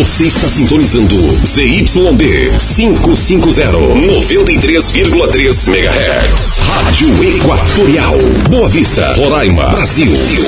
Você está sintonizando ZYB 550, 93,3 MHz. Rádio Equatorial. Boa Vista, Roraima, Brasil.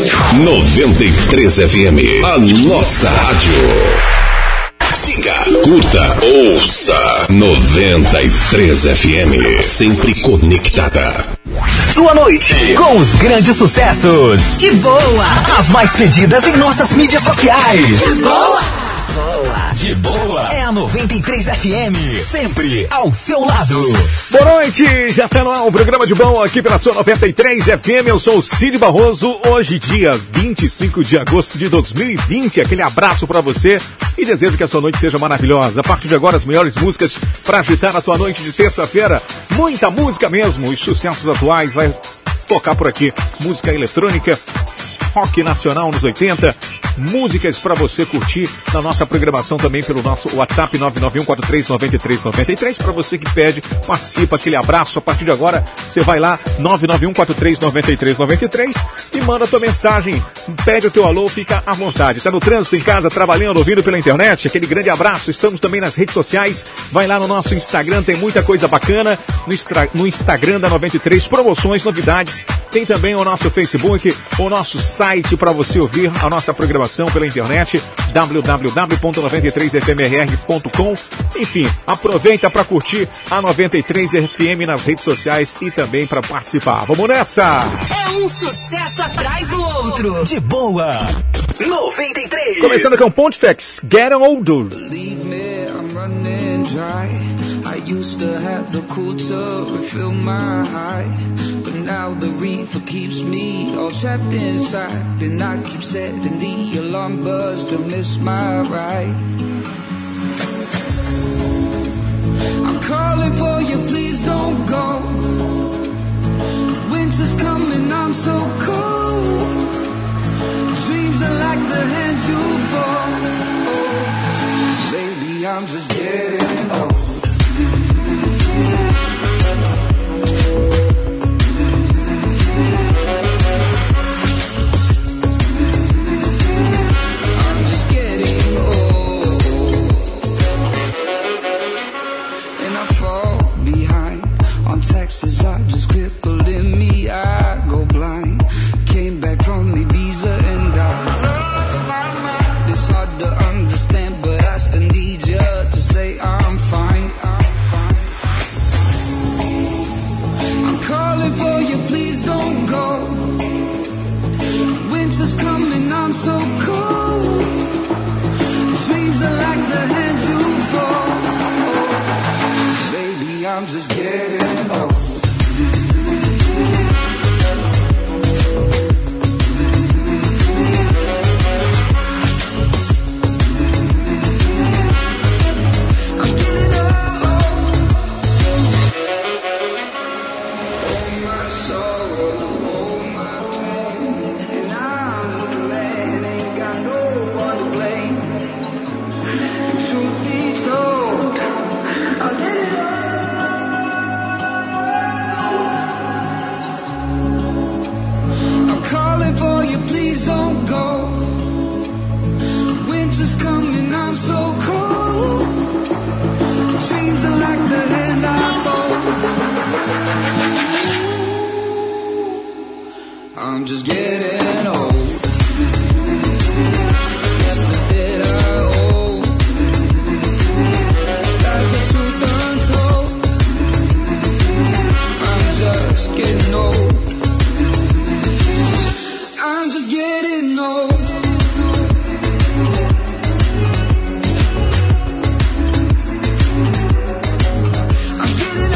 93 FM. A nossa rádio. Siga, curta, ouça. 93 FM. Sempre conectada. Sua noite com os grandes sucessos. De boa. As mais pedidas em nossas mídias sociais. De boa. De boa. É a 93 FM. Sempre ao seu lado. Boa noite. Já tá no ar o programa de boa aqui pela sua 93 FM. Eu sou o Cid Barroso. Hoje, dia 25 de agosto de 2020. Aquele abraço pra você e desejo que a sua noite seja maravilhosa. A partir de agora, as melhores músicas pra agitar a tua noite de terça-feira. Muita música mesmo. Os sucessos atuais vai tocar por aqui. Música eletrônica, rock nacional nos 80, músicas para você curtir na nossa programação também pelo nosso WhatsApp 991439393. Para você que pede, participa, aquele abraço. A partir de agora, você vai lá 991439393 e manda a tua mensagem, pede o teu alô, fica à vontade. Tá no trânsito, em casa, trabalhando, ouvindo pela internet, aquele grande abraço. Estamos também nas redes sociais, vai lá no nosso Instagram, tem muita coisa bacana no Instagram da 93, promoções, novidades. Tem também o nosso Facebook, o nosso site para você ouvir a nossa programação pela internet, www.93fmrr.com. Enfim, aproveita para curtir a 93 FM nas redes sociais e também para participar. Vamos nessa! É um sucesso atrás do outro. De boa. 93. Começando com o Pontifex, Get Older. Believe me, I'm running dry. I used to have the cool to refill my high, but now the reefer keeps me all trapped inside, and I keep setting the alarm bells to miss my ride. I'm calling for you, please don't go. Winter's coming, I'm so cold. Dreams are like the hands you fold. Oh, baby, I'm just getting old. Taxes are just crippling me, I go blind. Came back from Ibiza and I lost my mind. It's hard to understand, but I still need you to say I'm fine, I'm fine. I'm calling for you, please don't go. Winter's coming, I'm so cold. Dreams are like the hands you fold. Oh, baby, I'm just getting old. Please don't go. Winter's coming, I'm so cold. Dreams are like the hand I fold. I'm just getting old. Yesterday I owe. That's the truth untold. I'm just getting old. I'm just getting old. I'm getting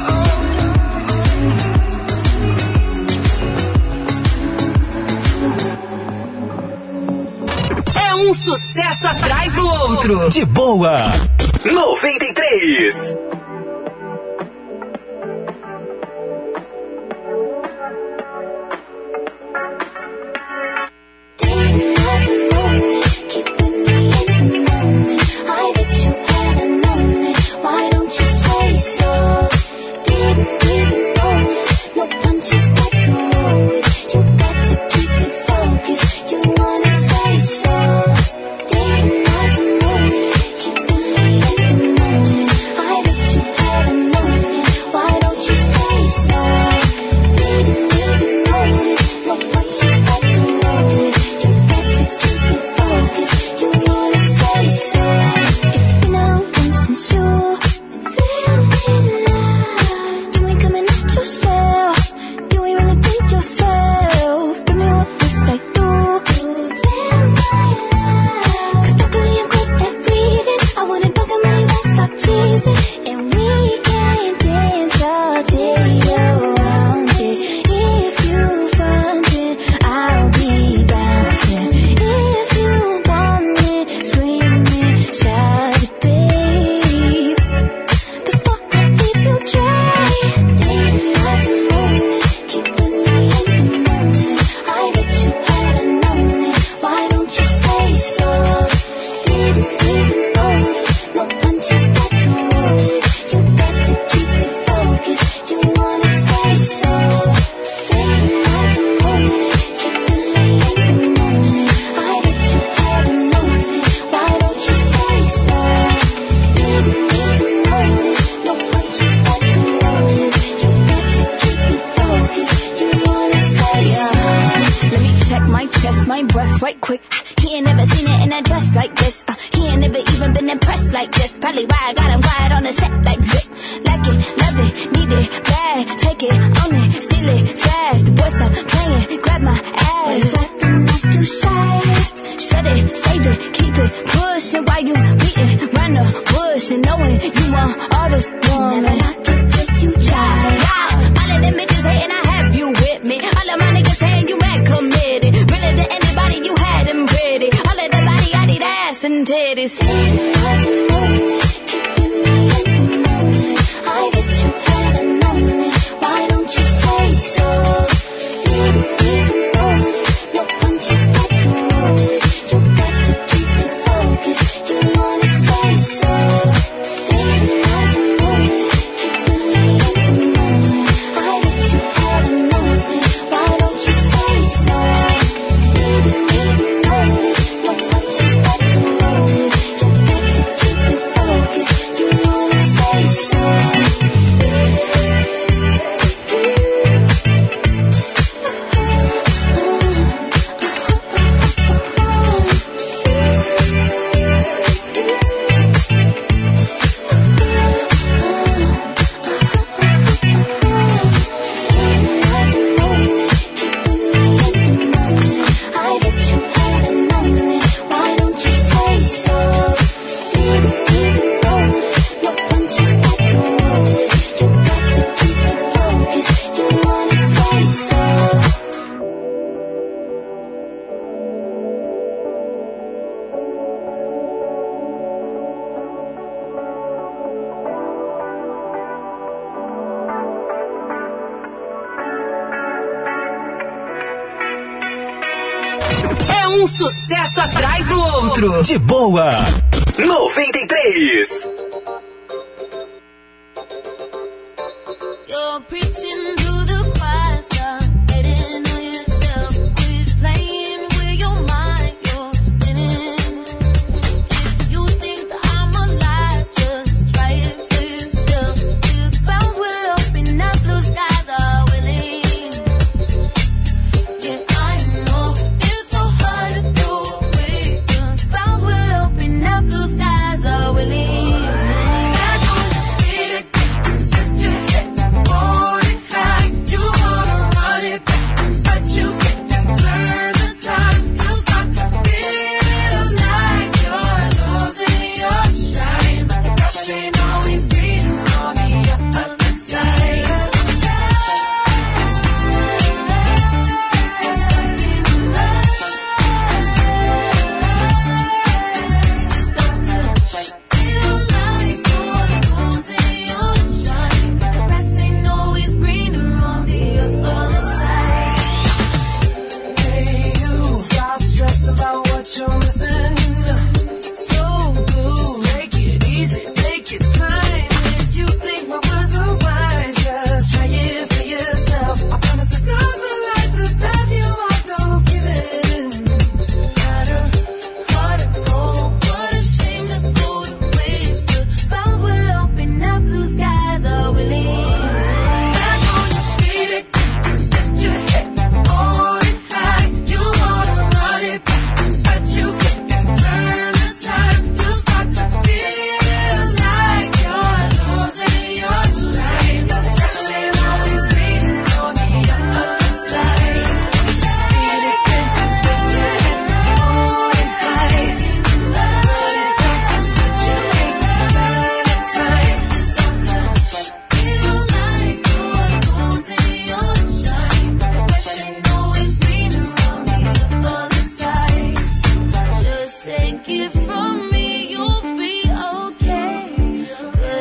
old. É um sucesso atrás do outro. De boa. 93. You wanna say so? Didn't have to move. Um sucesso atrás do outro. De boa. 93. You're preaching to the choir, stop betting on yourself. Quit playing with your mind, you're spinning. If you think that I'm a lie, just try it for yourself. The clouds will open up, blue skies are willing. Yeah, I know it's so hard to do away. The clouds will open up, blue skies are willing. I know you feel it, just to get 45.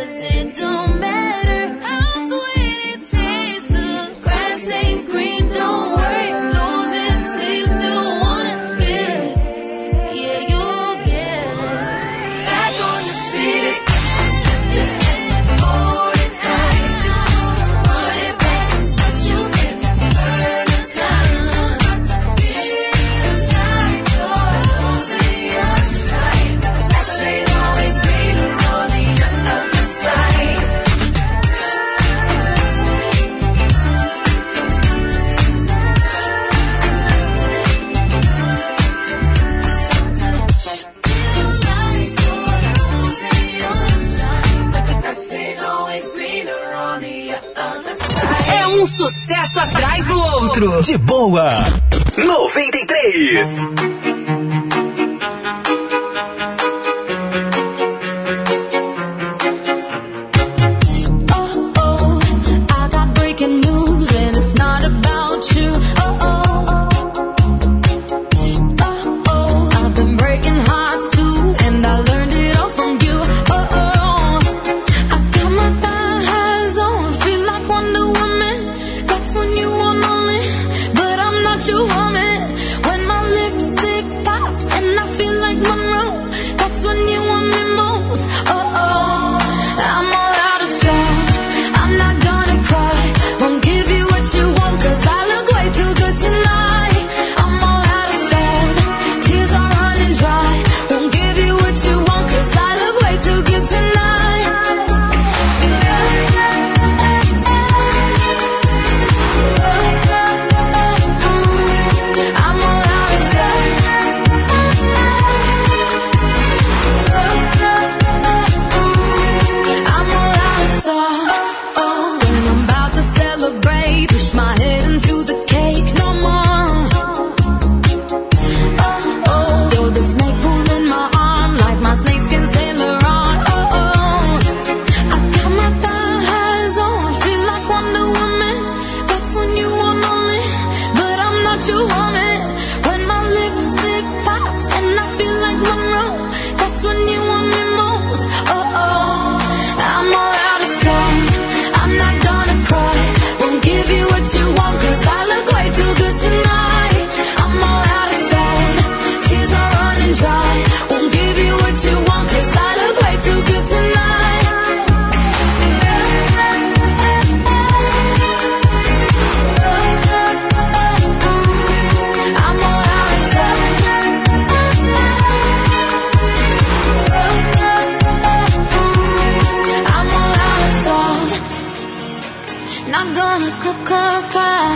It don't matter how sweet it tastes. The grass ain't green, don't worry. Losing sleep, still wanna feel it. Yeah, you'll get it. Back on the beat, hold it tight. Put it back and what you get. Turn the time. Feels like you're losing your sight. Grass ain't always greener on the other side. É um sucesso atrás do outro. De boa. 93. I got breaking news and it's not about you. I've been breaking hearts too, and I learned it all from you. I got my thigh highs on, feel like Wonder Woman. That's when you want me, but I'm not your woman. When my lipstick pops and I feel like Monroe, that's when you want me most. I'm all out of salt. I'm not gonna cry. Won't give you what you want, 'cause I look way too good tonight. I'm all out of salt. Tears are running dry. Won't give you what you want, 'cause I look way too good tonight. I'm all out of salt. I'm all out of salt. When I'm about to celebrate, push my head into the cake no more. You're the snake pulling my arm like my snakeskin Sailor on. I got my thigh highs on, feel like Wonder Woman. That's when you want me, but I'm not your woman. When my lipstick pops and I feel like Monroe, that's when you want me most. I'm all out of salt. I'm not gonna cry. Won't give you what you want, 'cause I look way too good tonight. I'm all out of salt. Tears are running dry. Won't give you what you want, 'cause I look way too good tonight. I'm all out of salt. I'm all out of salt. Not gonna cry.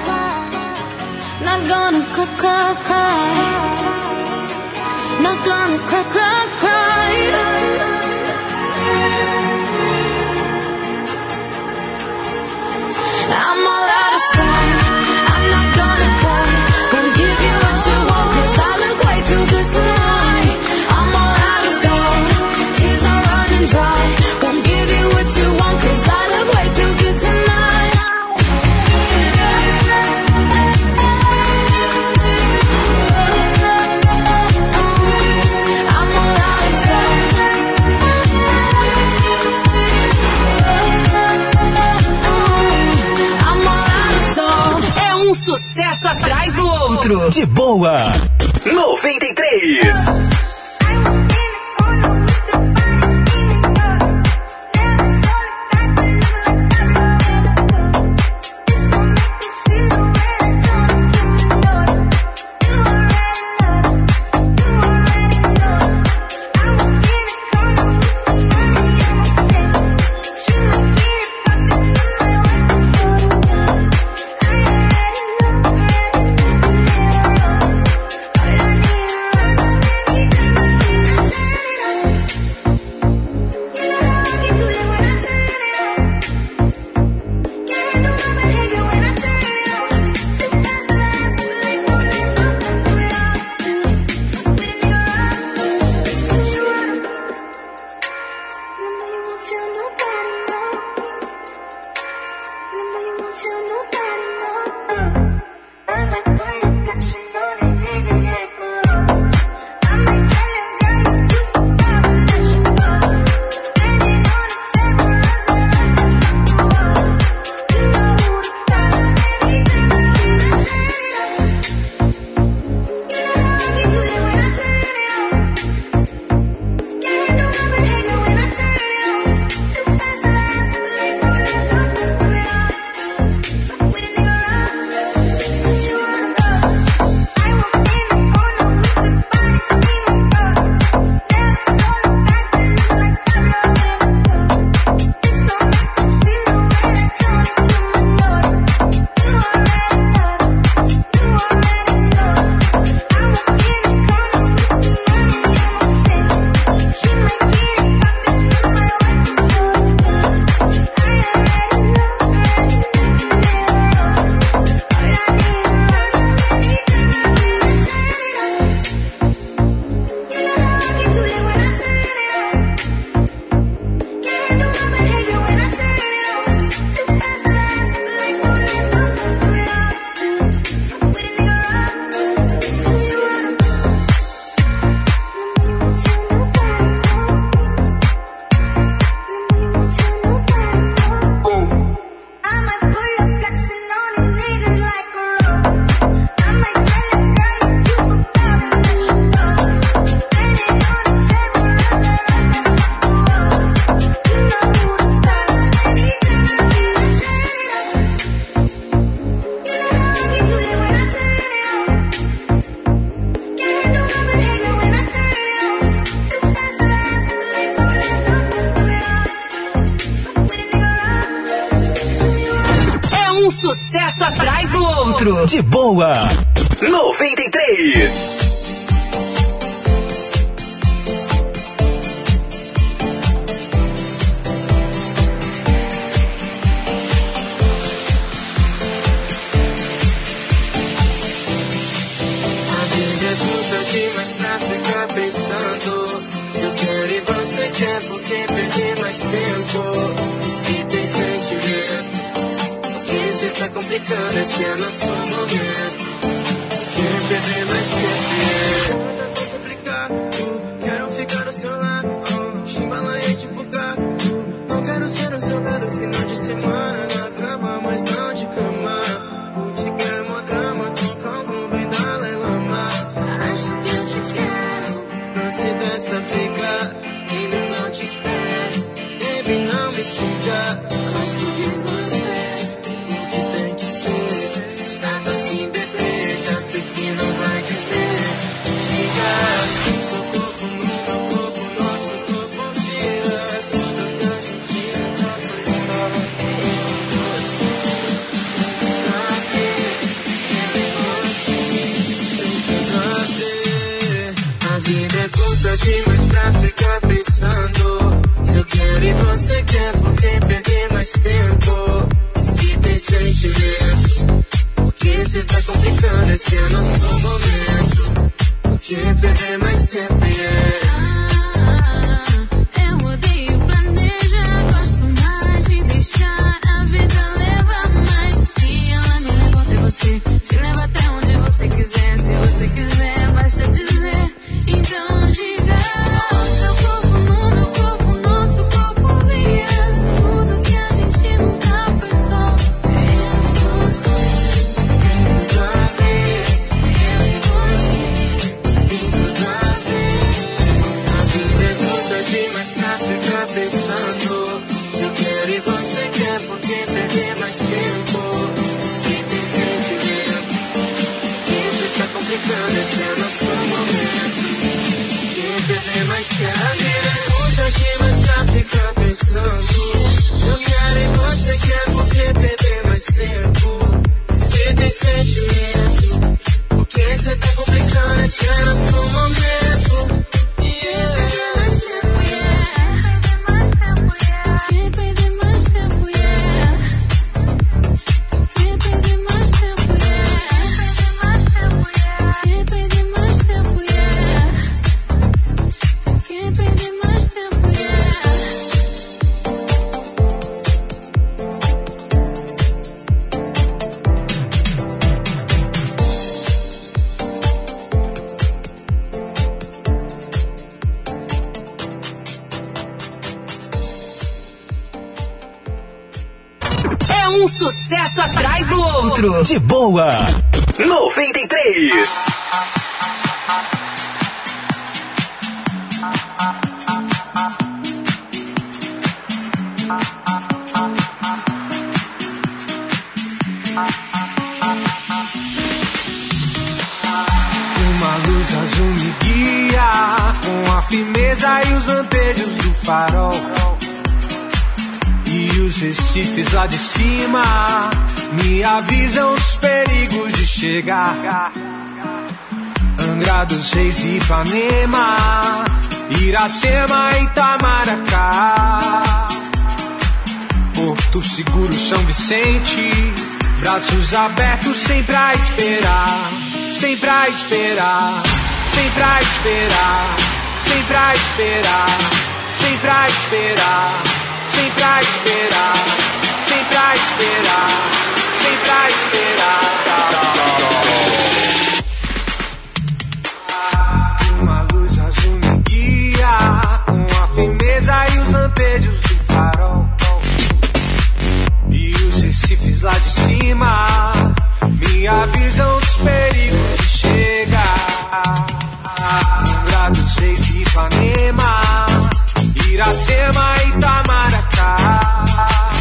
Not gonna cry. Not gonna cry. I'm all out of salt. I'm not gonna cry. Won't give you what you want, 'cause I look way too good tonight. I'm all out of salt. Tears are running dry. Won't give you what you want, 'cause I look way too good tonight. I'm all out of salt. I'm all out of salt. É um sucesso atrás do outro. De boa. 93. I sucesso atrás do outro. De boa. 93. Demais pra ficar pensando. Se eu quero e você quer, por que perder mais tempo? Se tem sentimento, porque você tá complicando, esse é nosso momento. Quer perder mais tempo? Tá tão complicado, quero ficar ao seu lado. Chimbalanha tipo gato, não quero ser o seu lado. Final de semana na cama, mas não de cama. O de grama, drama, tô calmo, bem da lelama. Dessa briga, baby, não te espero, baby, não me siga. Gosto de você, o que tem que ser. Estado assim, bebê, já sei que não vai dizer. Diga, seu corpo no meu corpo, nosso corpo gira. Tudo que a gente era foi só eu e você. Pra quê? Eu e você, tem tudo a ver. A vida é curta demais pra ficar pensando. Se eu quero e você quer, por que perder mais tempo? Se tem sentimento, por que você tá complicando, esse é nosso momento. Por que perder mais tempo, Eu odeio planejar, gosto mais de deixar a vida levar. Mas se ela me leva até você, te leva até onde você quiser. Se você quiser, basta dizer. Então diga, seu corpo no meu corpo, nosso corpo vira. Tudo que a gente nunca foi só eu e você. Tem tudo a ver, eu e você. Tem tudo a ver. A vida é curta demais pra ficar pensando. Se eu quero e você quer, por que perder mais tempo? Se tem sentimento, que você tá complicando, esse é nosso momento. Perder mais tempo. A vida é curta demais pra ficar pensando. Se eu quero e você quer, por que perder mais tempo? Se tem sentimento, por que você tá complicando, esse é nosso momento. Quer perder mais tempo, Quer perder mais tempo, Quer perder mais tempo, Quer perder mais tempo, É um sucesso atrás do outro. De boa. 93. Uma luz azul me guia, com a firmeza e os lampejos do farol. E os recifes lá de cima me avisam os perigos de chegar. Angra dos Reis e Ipanema, Iracema e Itamaracá. Porto Seguro, São Vicente, braços abertos sempre a esperar. Sempre a esperar, sempre a esperar, sempre a esperar, sempre a esperar, sempre a esperar, sempre a esperar, sempre a esperar. Uma luz azul me guia, com a firmeza e os lampejos do farol. E os recifes lá de cima me avisam os perigos de chegar. Angra dos Reis e Ipanema, Iracema e Itamaracá.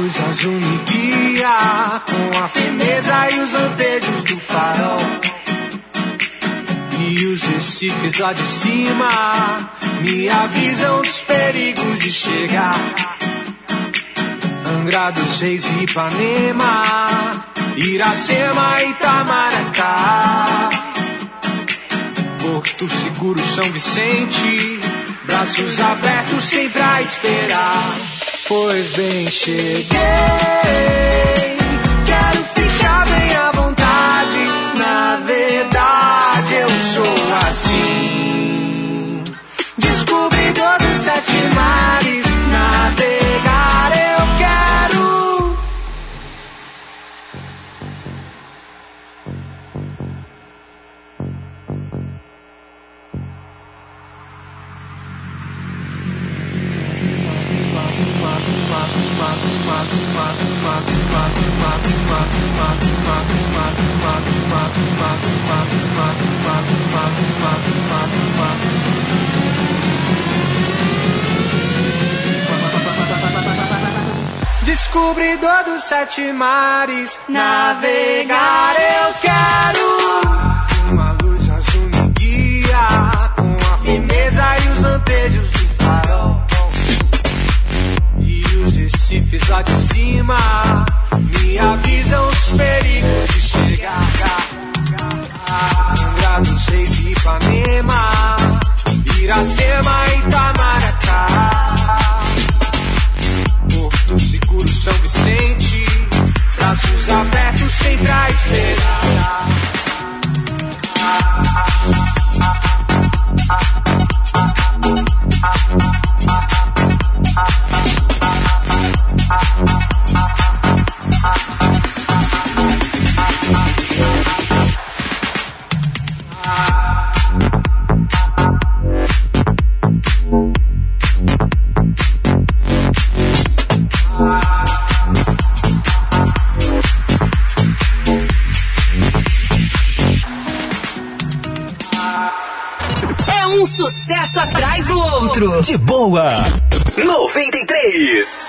luz azul me guia com a firmeza e os lampejos do farol. E os recifes lá de cima me avisam dos perigos de chegar. Angra dos Reis e Ipanema, Iracema e Itamaracá. Porto Seguro, São Vicente, braços abertos sempre a esperar. Pois bem, cheguei, quero ficar bem à vontade. Na verdade eu sou assim, descobridor dos 7 mares. Navegar eu quero. Descobridor dos 7 mares, navegar eu quero. Uma luz azul me guia com a firmeza e os lampejos do farol. E os recifes lá de cima me avisam os perigos de chegar. Angra dos Reis e Ipanema, Iracema e Itamaracá. Porto Seguro, São Vicente, braços abertos sempre a esperar. Sucesso atrás do outro. De boa. 93.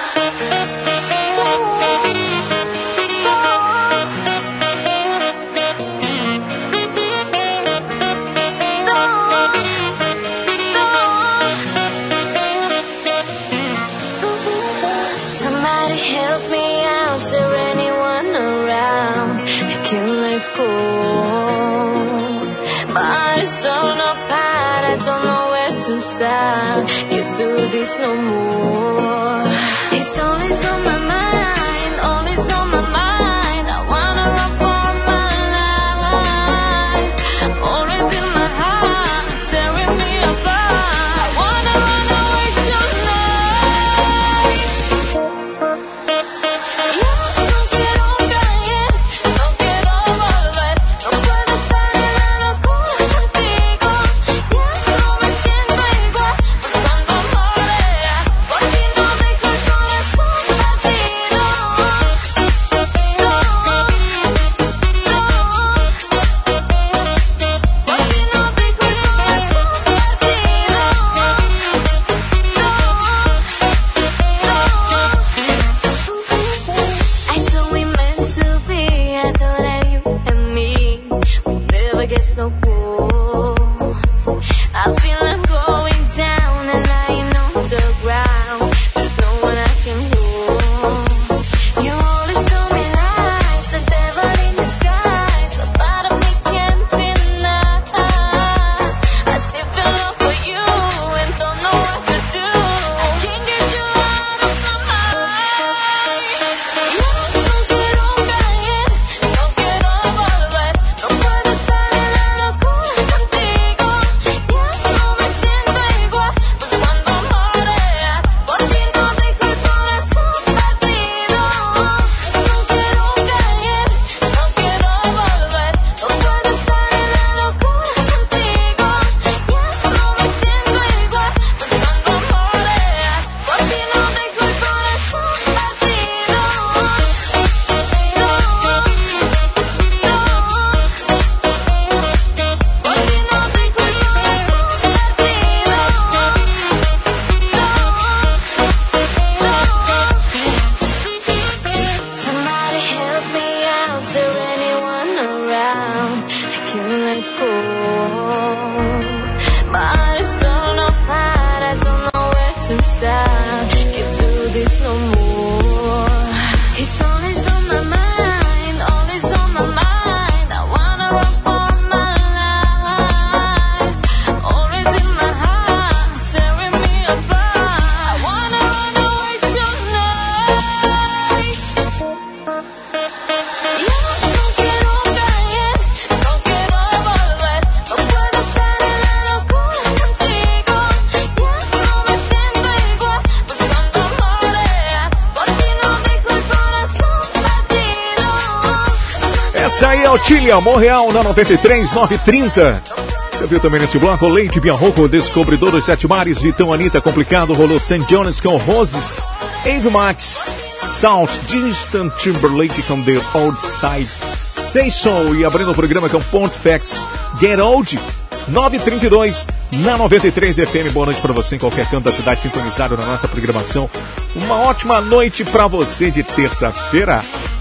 Somebody help me out. Is there anyone around? I can't let go. My eyes don't know. I don't know where to start. Can't do this no more. It's always on my mind, always on my mind. I wanna run for my life. Always in my heart, tearing me apart. I wanna run away tonight. No quiero caer, no quiero volver. No puedo estar en la locura contigo. No me siento igual, buscando morir. Por ti no Essa aí é o Tília, Montreal, na 93, 930. Você viu também nesse bloco, Leite Bianroco, Descobridor dos Sete Mares, Vitão, Anitta, Complicado, rolou St. John's com Roses, Ave Max, South, Distant Timberlake com The Old Side, Say So, e abrindo o programa com Pontifex, Get Old, 932, na 93 FM. Boa noite para você em qualquer canto da cidade, sintonizado na nossa programação. Uma ótima noite para você de terça-feira.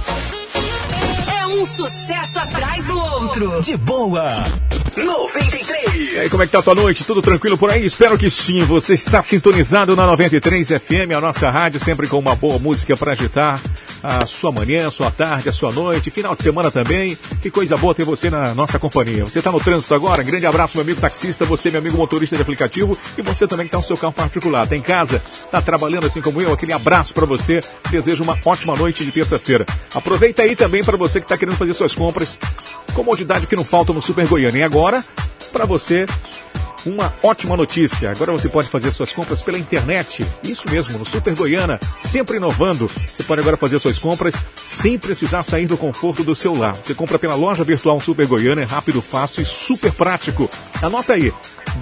Um sucesso atrás do outro. De boa. 93. E aí, como é que tá a tua noite? Tudo tranquilo por aí? Espero que sim. Você está sintonizado na 93 FM, a nossa rádio, sempre com uma boa música para agitar a sua manhã, a sua tarde, a sua noite, final de semana também. Que coisa boa ter você na nossa companhia. Você está no trânsito agora? Grande abraço, meu amigo taxista, você, meu amigo motorista de aplicativo, e você também que está no seu carro particular. Está em casa, está trabalhando assim como eu, aquele abraço para você. Desejo uma ótima noite de terça-feira. Aproveita aí também para você que está querendo fazer suas compras. Comodidade que não falta no Super Goiânia. E agora, para você, uma ótima notícia. Agora você pode fazer suas compras pela internet. Isso mesmo, no Super Goiânia, sempre inovando. Você pode agora fazer suas compras sem precisar sair do conforto do seu lar. Você compra pela loja virtual Super Goiânia, é rápido, fácil e super prático. Anota aí,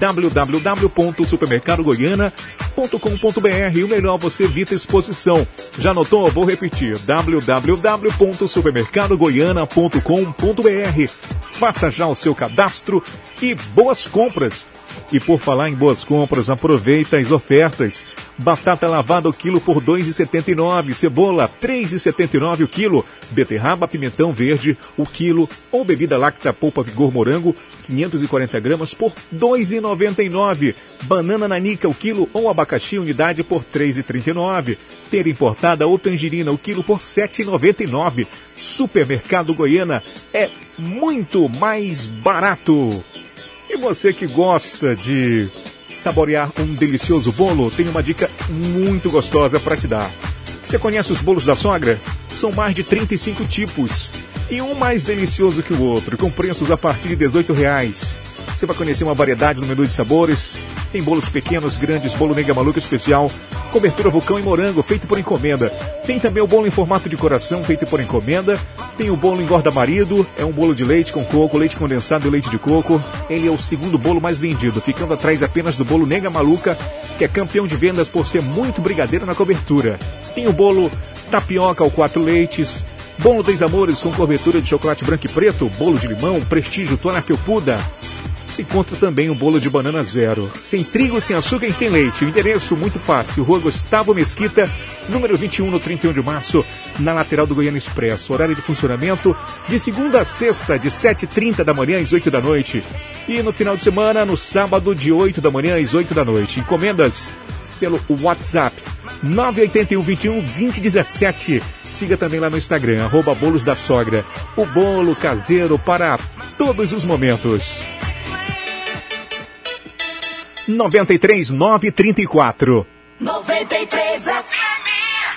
www.supermercadogoiana.com.br. E o melhor, você evita exposição. Já anotou? Vou repetir, www.supermercadogoiana.com.br. Faça já o seu cadastro e boas compras. E por falar em boas compras, aproveita as ofertas. Batata lavada o quilo por R$ 2,79. Cebola, R$ 3,79 o quilo. Beterraba, pimentão verde, o quilo. Ou bebida láctea polpa vigor morango, 540 gramas por R$ 2,99. Banana nanica o quilo ou abacaxi unidade por R$ 3,39. Pera importada ou tangerina o quilo por R$ 7,99. Supermercado Goiânia é muito mais barato. E você que gosta de saborear um delicioso bolo, tem uma dica muito gostosa para te dar. Você conhece os bolos da sogra? São mais de 35 tipos. E um mais delicioso que o outro, com preços a partir de R$ 18,00. Você vai conhecer uma variedade no menu de sabores. Tem bolos pequenos, grandes, bolo nega maluca especial, cobertura vulcão e morango, feito por encomenda. Tem também o bolo em formato de coração, feito por encomenda. Tem o bolo engorda marido, é um bolo de leite com coco, leite condensado e leite de coco. Ele é o segundo bolo mais vendido, ficando atrás apenas do bolo nega maluca, que é campeão de vendas por ser muito brigadeiro na cobertura. Tem o bolo tapioca ao 4 leites, bolo dos amores com cobertura de chocolate branco e preto, bolo de limão, prestígio, tona felpuda. Se encontra também o bolo de banana zero, sem trigo, sem açúcar e sem leite. O endereço muito fácil, Rua Gustavo Mesquita, número 21, no 31 de março, na lateral do Goiânia Expresso. Horário de funcionamento de segunda a sexta, de 7h30 da manhã às 8 da noite. E no final de semana, no sábado, de 8 da manhã às 8 da noite. Encomendas pelo WhatsApp 981-21-2017. Siga também lá no Instagram, @bolos da sogra. O bolo caseiro para todos os momentos. 93 934. 93 FM.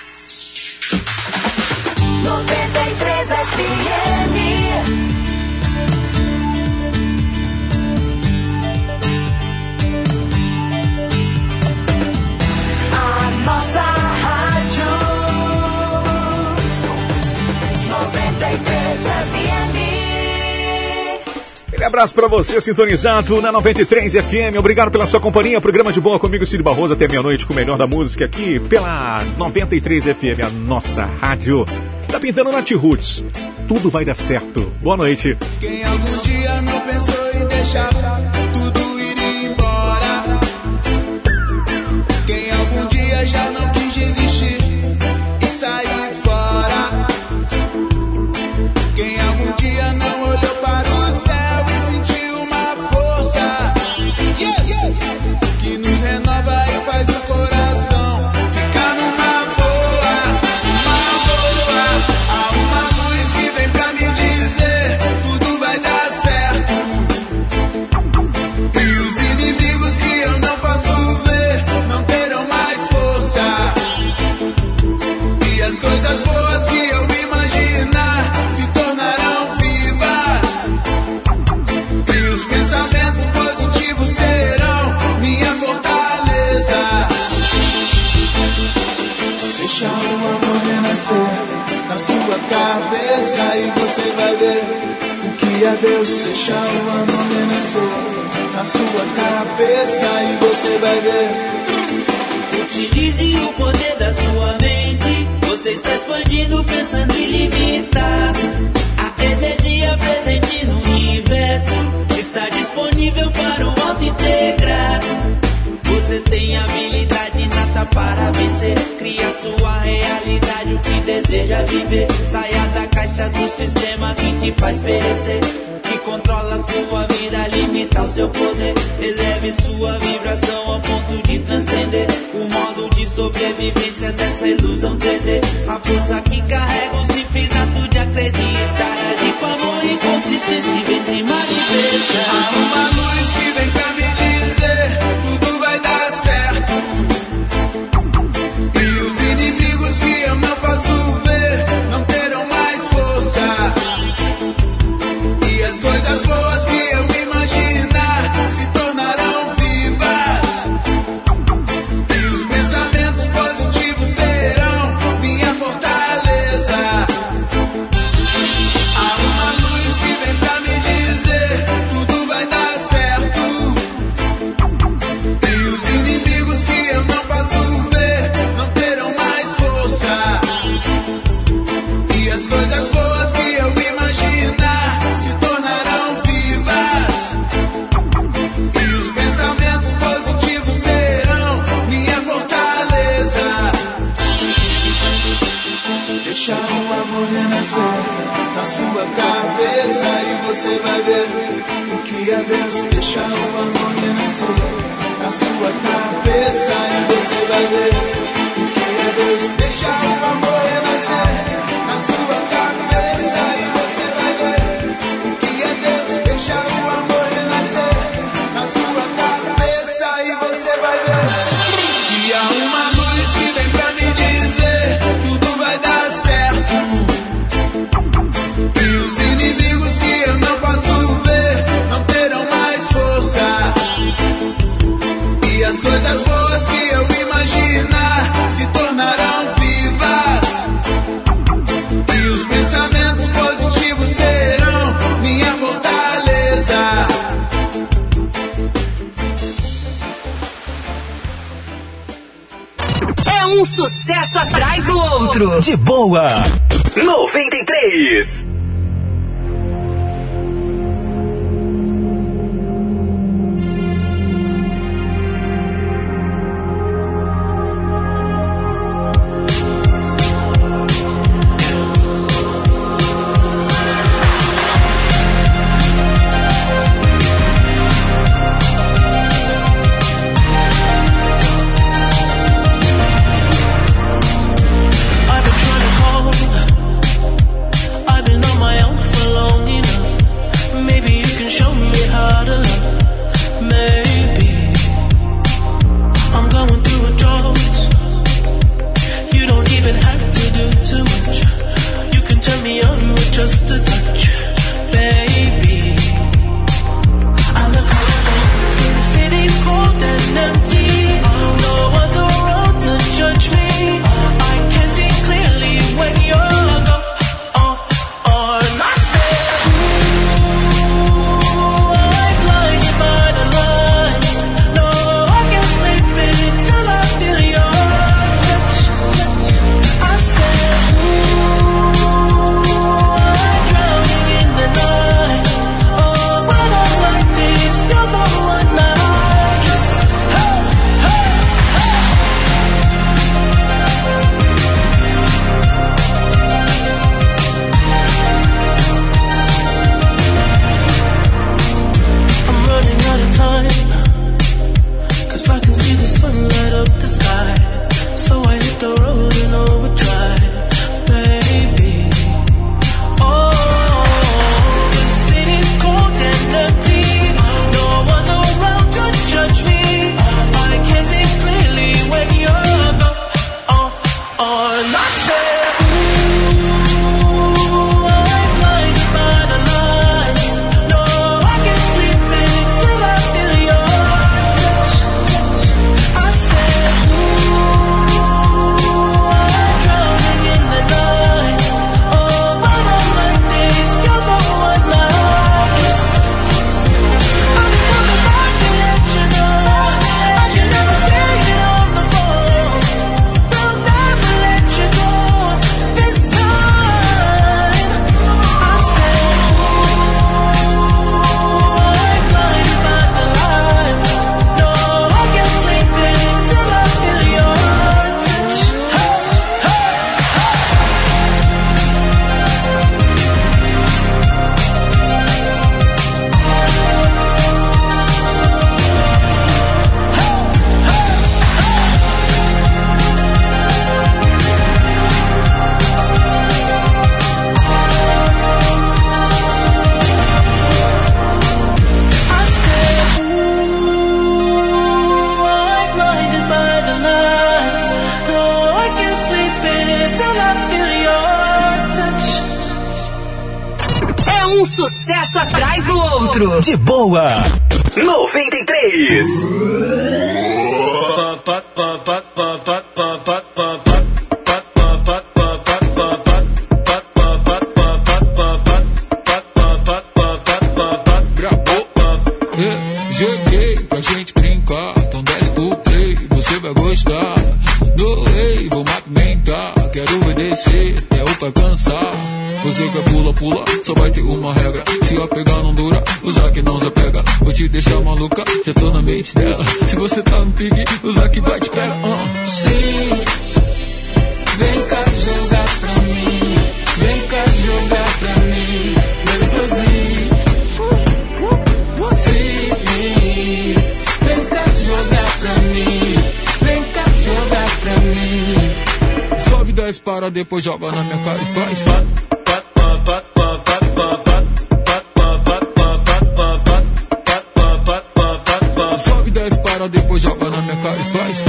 93 FM. A nossa rádio 93 FM. Aquele abraço pra você, sintonizado na 93 FM. Obrigado pela sua companhia. Programa de boa comigo, Cid Barroso, até meia-noite com o melhor da música aqui pela 93 FM, a nossa rádio. Tá pintando Nath Roots. Tudo vai dar certo. Boa noite. Quem algum dia não pensou em deixar tudo ir embora? Quem algum dia já não quis desistir e sair fora? Quem algum dia não olhou para o céu e sentiu uma força, que nos renova e faz o coração ficar numa boa, há uma luz que vem pra me dizer tudo vai dar certo, e os inimigos que eu não posso ver não terão mais força, e as coisas boas que eu imaginar se tornarão vivas, e os pensamentos positivos serão minha fortaleza. Deixa o amor renascer na sua cabeça e você vai ver Pedir a Deus deixar o amor renascer na sua cabeça e você vai ver. Utilize o poder da sua mente. Você está expandindo, pensando ilimitado. A energia presente no universo está disponível para o auto-integrado. Você tem habilidade inata para vencer. Cria sua realidade, o que deseja viver. Saia da caixa do sistema que te faz perecer, que controla sua vida, limita o seu poder. Eleve sua vibração ao ponto de transcender o modo de sobrevivência dessa ilusão 3D. A força que carrega o simples ato de acreditar. Agir com amor e consistência e vem se manifestar. Há uma luz que vem pra me dizer tudo vai dar certo. E os inimigos que eu não posso ver não terão mais força. E as coisas boas que eu imaginar se tornarão vivas. E os pensamentos positivos serão minha fortaleza. Há uma luz que vem pra me dizer tudo vai dar certo. E os inimigos que eu não posso ver não terão mais força. E as coisas boas que eu imaginar se tornarão vivas. E os pensamentos positivos serão minha fortaleza. Deixa o amor renascer na sua cabeça e você vai ver o que é Deus. Deixa o amor renascer na sua cabeça e você vai ver o que é Deus. Deixa o amor renascer na sua cabeça e você vai ver o que é Deus. Deixa o amor renascer na sua cabeça e você vai ver que há uma luz que vem pra me dizer tudo vai dar certo. E os inimigos que eu não posso ver não terão mais força. E as coisas boas que eu imaginar se tornarão vivas. E os pensamentos positivos serão minha fortaleza. É um sucesso atrás do outro. De boa. 93. I've been É um sucesso atrás do outro. De boa. 93. Joguei pra gente brincar, então desce pro play, você vai gostar. Doei, vou movimentar, quero obedecer até o pai cansar. Você quer pula, pula, só vai ter uma regra. Se eu pegar não dura, usar que não se pega. Vou te deixar maluca, já tô na mente dela. Se você tá no pique, usar que vai te pega. Sim, vem cá jogar pra mim. Vem cá jogar pra mim. Bebe sozinho. Sim, vem cá jogar pra mim. Vem cá jogar pra mim. Sobe 10 para, depois joga na minha cara e faz. Sobe 10 para, depois joga na minha cara e faz.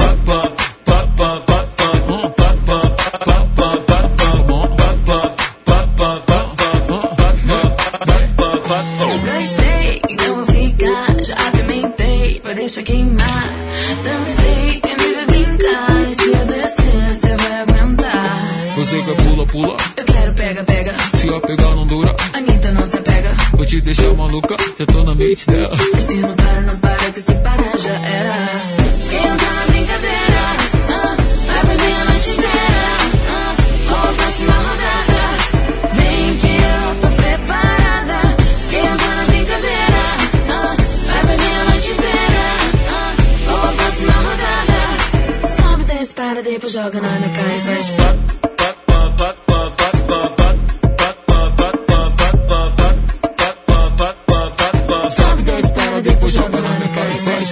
Gostei, então vou ficar. Já apimentei, vai deixar queimar. Dancei, quer me ver brincar. E se eu descer, você vai aguentar. Você quer pula, pula, Eu quero pega, pega. se eu pegar não dura. Anitta não se pega. Vou te deixar maluca, já tô na mente dela. E se não para, não para, que se parar já era. Quem tá na brincadeira, vai perder a noite inteira. Qual a próxima rodada? Vem que eu tô preparada. Quem tá na brincadeira, vai perder a noite inteira. Qual a próxima rodada? Sobe 10 para, depois joga na minha cara e faz. Sobe 10 para, depois joga na minha cara e faz.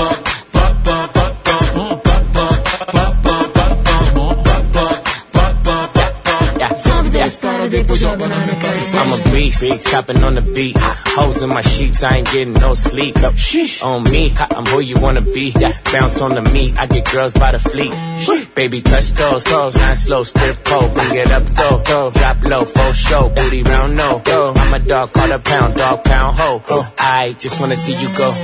Sobe 10 para, depois joga na minha cara e faz. I'm a beast, chopping on the beat. Hoes in my sheets, I ain't getting no sleep. On me, I'm who you wanna be. Bounce on the meat, I get girls by the fleet. Baby, touch those hoes, nine slow, strip pole, bring it up though. Drop low, full show, booty round no. I'm a dog, call a pound, dog pound ho. I just wanna see you go.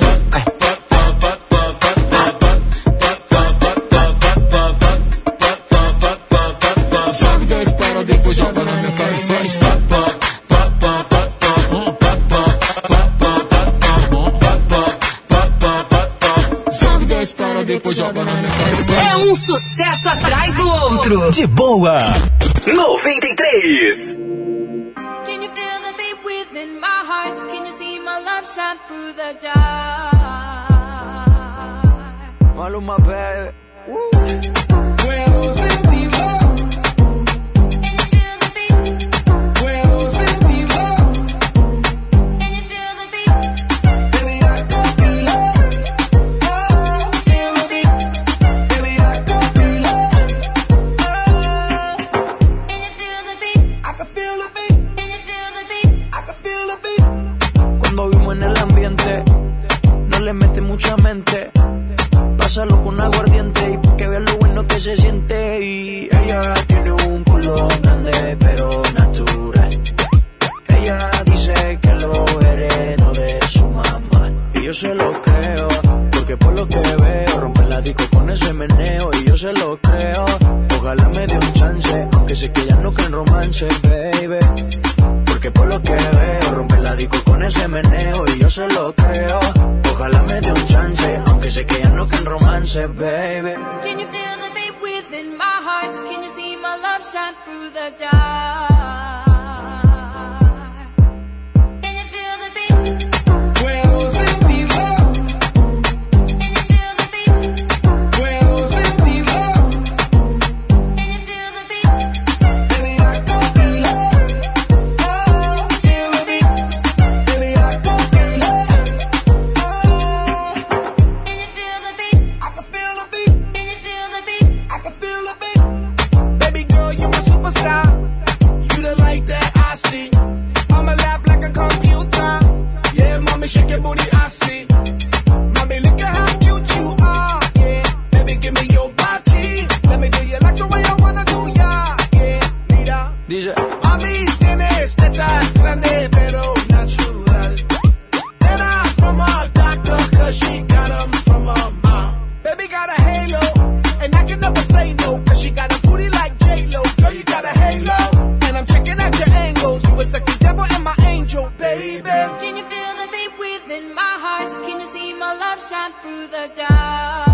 Sobe 10 para, depois joga na minha cara e faz. Sobe 10 para, depois joga na minha cara e faz. É um sucesso atrás do outro. De boa. 93. Can you feel the beat within my heart? Can you see my love shine through the dark? Maluma, baby. Cuando vimos en el ambiente, no le mete mucha mente. Pásalo con aguardiente y pa' que veas lo bueno que se siente. Y ella tiene un culo grande pero natural. Ella dice que lo heredó de su mamá. Y yo se lo creo, porque por lo que veo rompe la disco con ese meneo. Y yo se lo creo, ojalá me dé un chance, aunque sé que ya no creen romance, baby. Porque por lo que veo rompe la disco con ese meneo. Y yo se lo creo, ojalá me dé un chance, aunque sé que ya no creen romance, baby. Can you feel the beat within my heart? Can you see my love shine through the dark? Can you feel the beat? shine through the dark.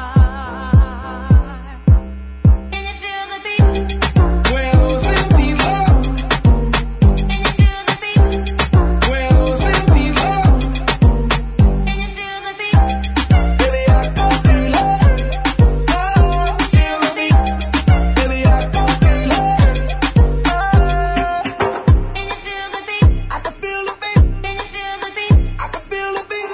Can you feel the beat? Huevos encima. Can you feel the beat? Huevos encima. Can you feel the beat? Baby, I can feel it. Oh, feel the beat. Baby, I can feel it. Can you feel the beat? I can feel the beat. Can you feel the beat? I can feel the beat.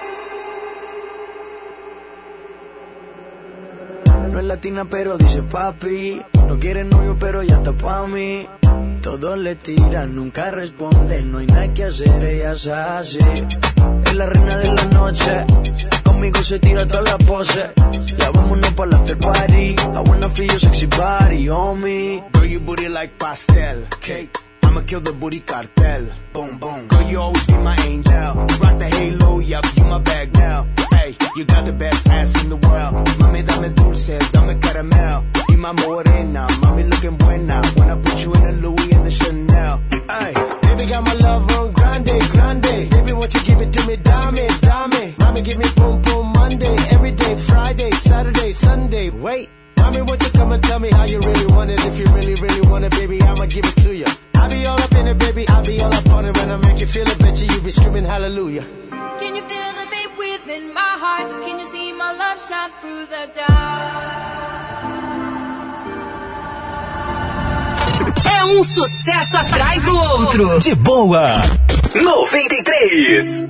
No es latina pero dice papi. No quiere novio pero ya está pa' mí. Todos le tiran, nunca responde. No hay nada que hacer, ella es así. Es la reina de la noche. Conmigo se tira toda la pose. Ya vámonos pa' la after party. I wanna feel your sexy body on me. Girl, your booty like pastel cake. I'ma kill the booty cartel. Boom, boom. Girl, you always be my angel. Rock the halo, yup, you my bag now. Hey, you got the best ass in the world. Mami, dame dulce, dame caramel. Y my morena, mami looking buena. When I put you in the Louis and the Chanel. Hey, baby got my love on grande, grande. Baby, won't you give it to me, dame, dame. Mami, give me boom, boom, Monday. Every day, Friday, Saturday, Sunday. Wait. Mommy, won't you come and tell me how you really want it? If you really, really want it, baby, I'ma give it to you. I'll be all up in it, baby, I'll be all up on it. When I make you feel it, betcha you be screaming hallelujah. Can you feel the beat within my heart? Can you see my love shine through the dark? É um sucesso atrás do outro. De boa. 93.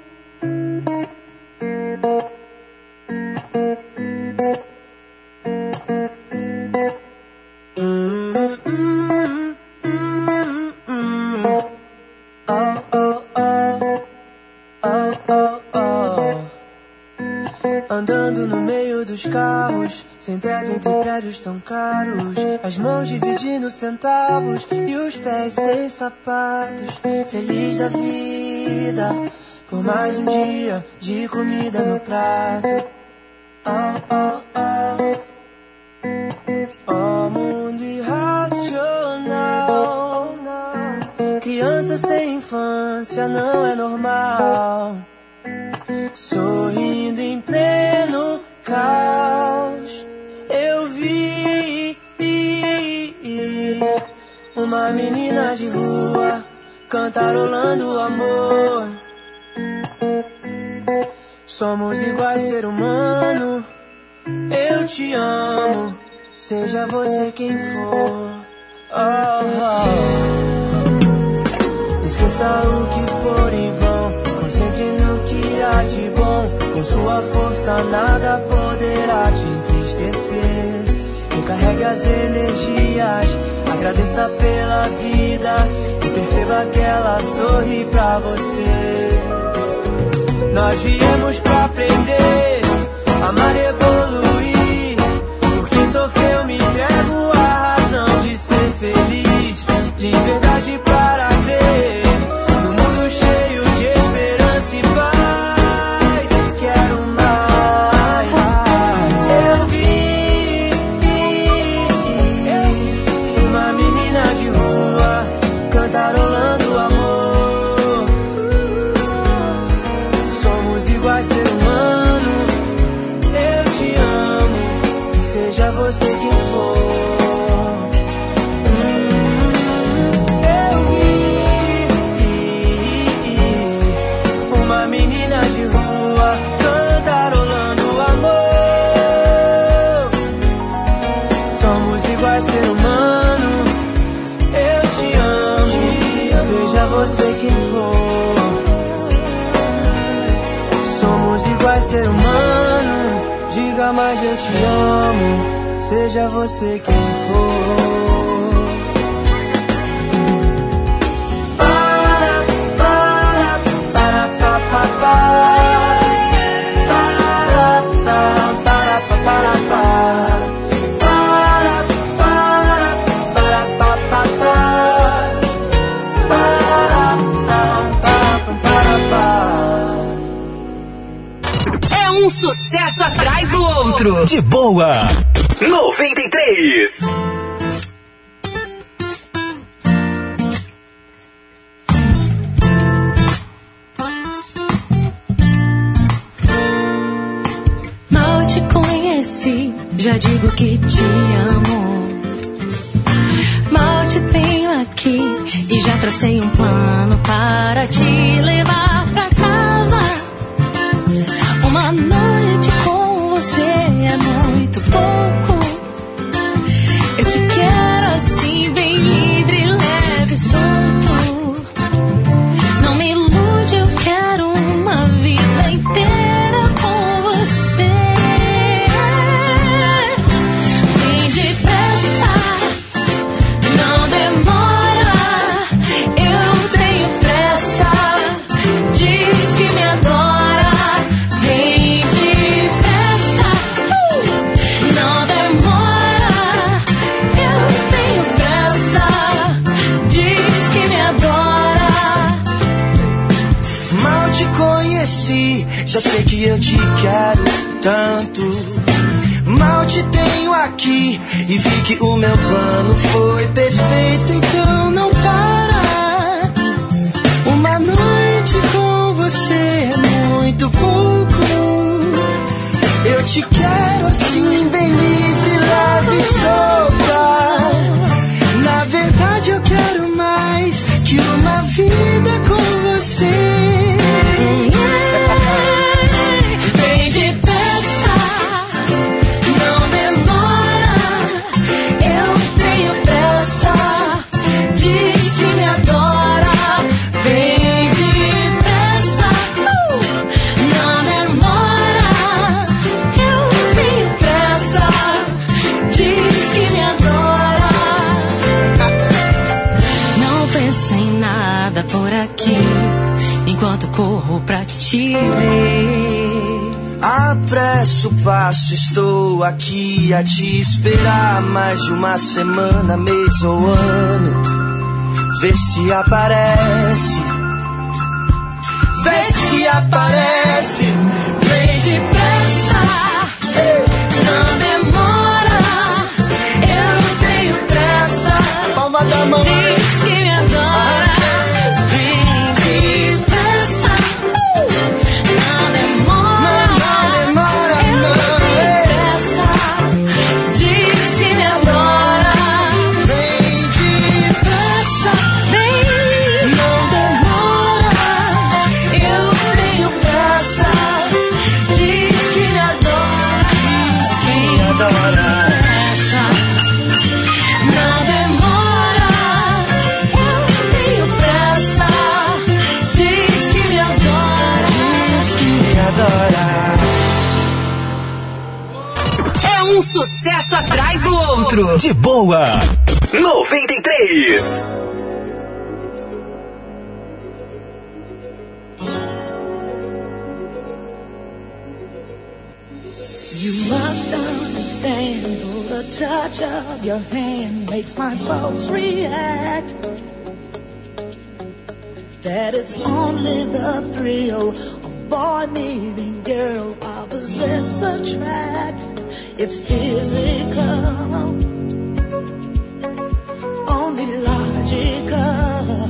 Andando no meio dos carros, sem teto entre prédios tão caros, as mãos dividindo centavos e os pés sem sapatos. Feliz da vida, por mais um dia de comida no prato. Oh, oh, oh. Oh, mundo irracional. Criança sem infância não é normal. Sorrindo em pleno caos, eu vi uma menina de rua cantarolando amor. Somos iguais, ser humano. Eu te amo, seja você quem for. Oh, oh. Esqueça o que for em vão, concentre no que há de bom. Com sua força nada poderá te entristecer. Recarregue as energias, agradeça pela vida e perceba que ela sorri pra você. Nós viemos pra aprender, amar e evoluir. Porque sofreu me entrego a razão de ser feliz. Liberdade para crer no mundo cheio de esperança e paz. Quero mais. Eu vi uma menina de rua cantarolando amor. Somos iguais, ser humano. Eu te amo, seja você quem for. Ser humano, eu te amo, seja você quem for. Somos iguais, ser humano, diga mais eu te amo, seja você quem for. Um sucesso atrás do outro. De boa. 93. já digo que te amo. Mal te tenho aqui e já tracei um plano para te levar pra casa. Uma noite com você é muito pouco. Eu te quero assim, bem livre, leve e solto. Não me ilude, eu quero uma vida inteira com você. Vem depressa, não demora. Eu tenho pressa, diz que me adora. Vem depressa, não demora. Eu tenho pressa, diz que me adora. Mal te conheci, já sei que eu te quero tanto. Mal te tenho aqui e vi que o meu plano foi perfeito, então não para. Uma noite com você é muito pouco. Eu te quero assim, bem livre, leve e solta. Na verdade eu quero mais que uma vida com você. Vem depressa, não demora. Eu tenho pressa, diz que me adora. Vem depressa, não demora. Eu tenho pressa, diz que me adora. Não penso em nada por aqui enquanto corro pra te ver. Apresso o passo, estou aqui a te esperar mais de uma semana, mês ou ano. Vê se aparece, vê se aparece. Vem depressa, não demora. Eu tenho pressa, palma da mão, diz que me adora. Vem depressa, não demora. Eu tenho pressa, diz que me adora. Vem depressa, vem, não demora. Eu tenho pressa, diz que me adora. Diz que me adora. Não demora. Eu tenho pressa, diz que me adora. Diz que me adora. É um sucesso atrás do outro. De boa. 93. You must understand, the touch of your hand makes my pulse react. That it's only the thrill of boy meeting girl, opposites attract. It's physical, only logical.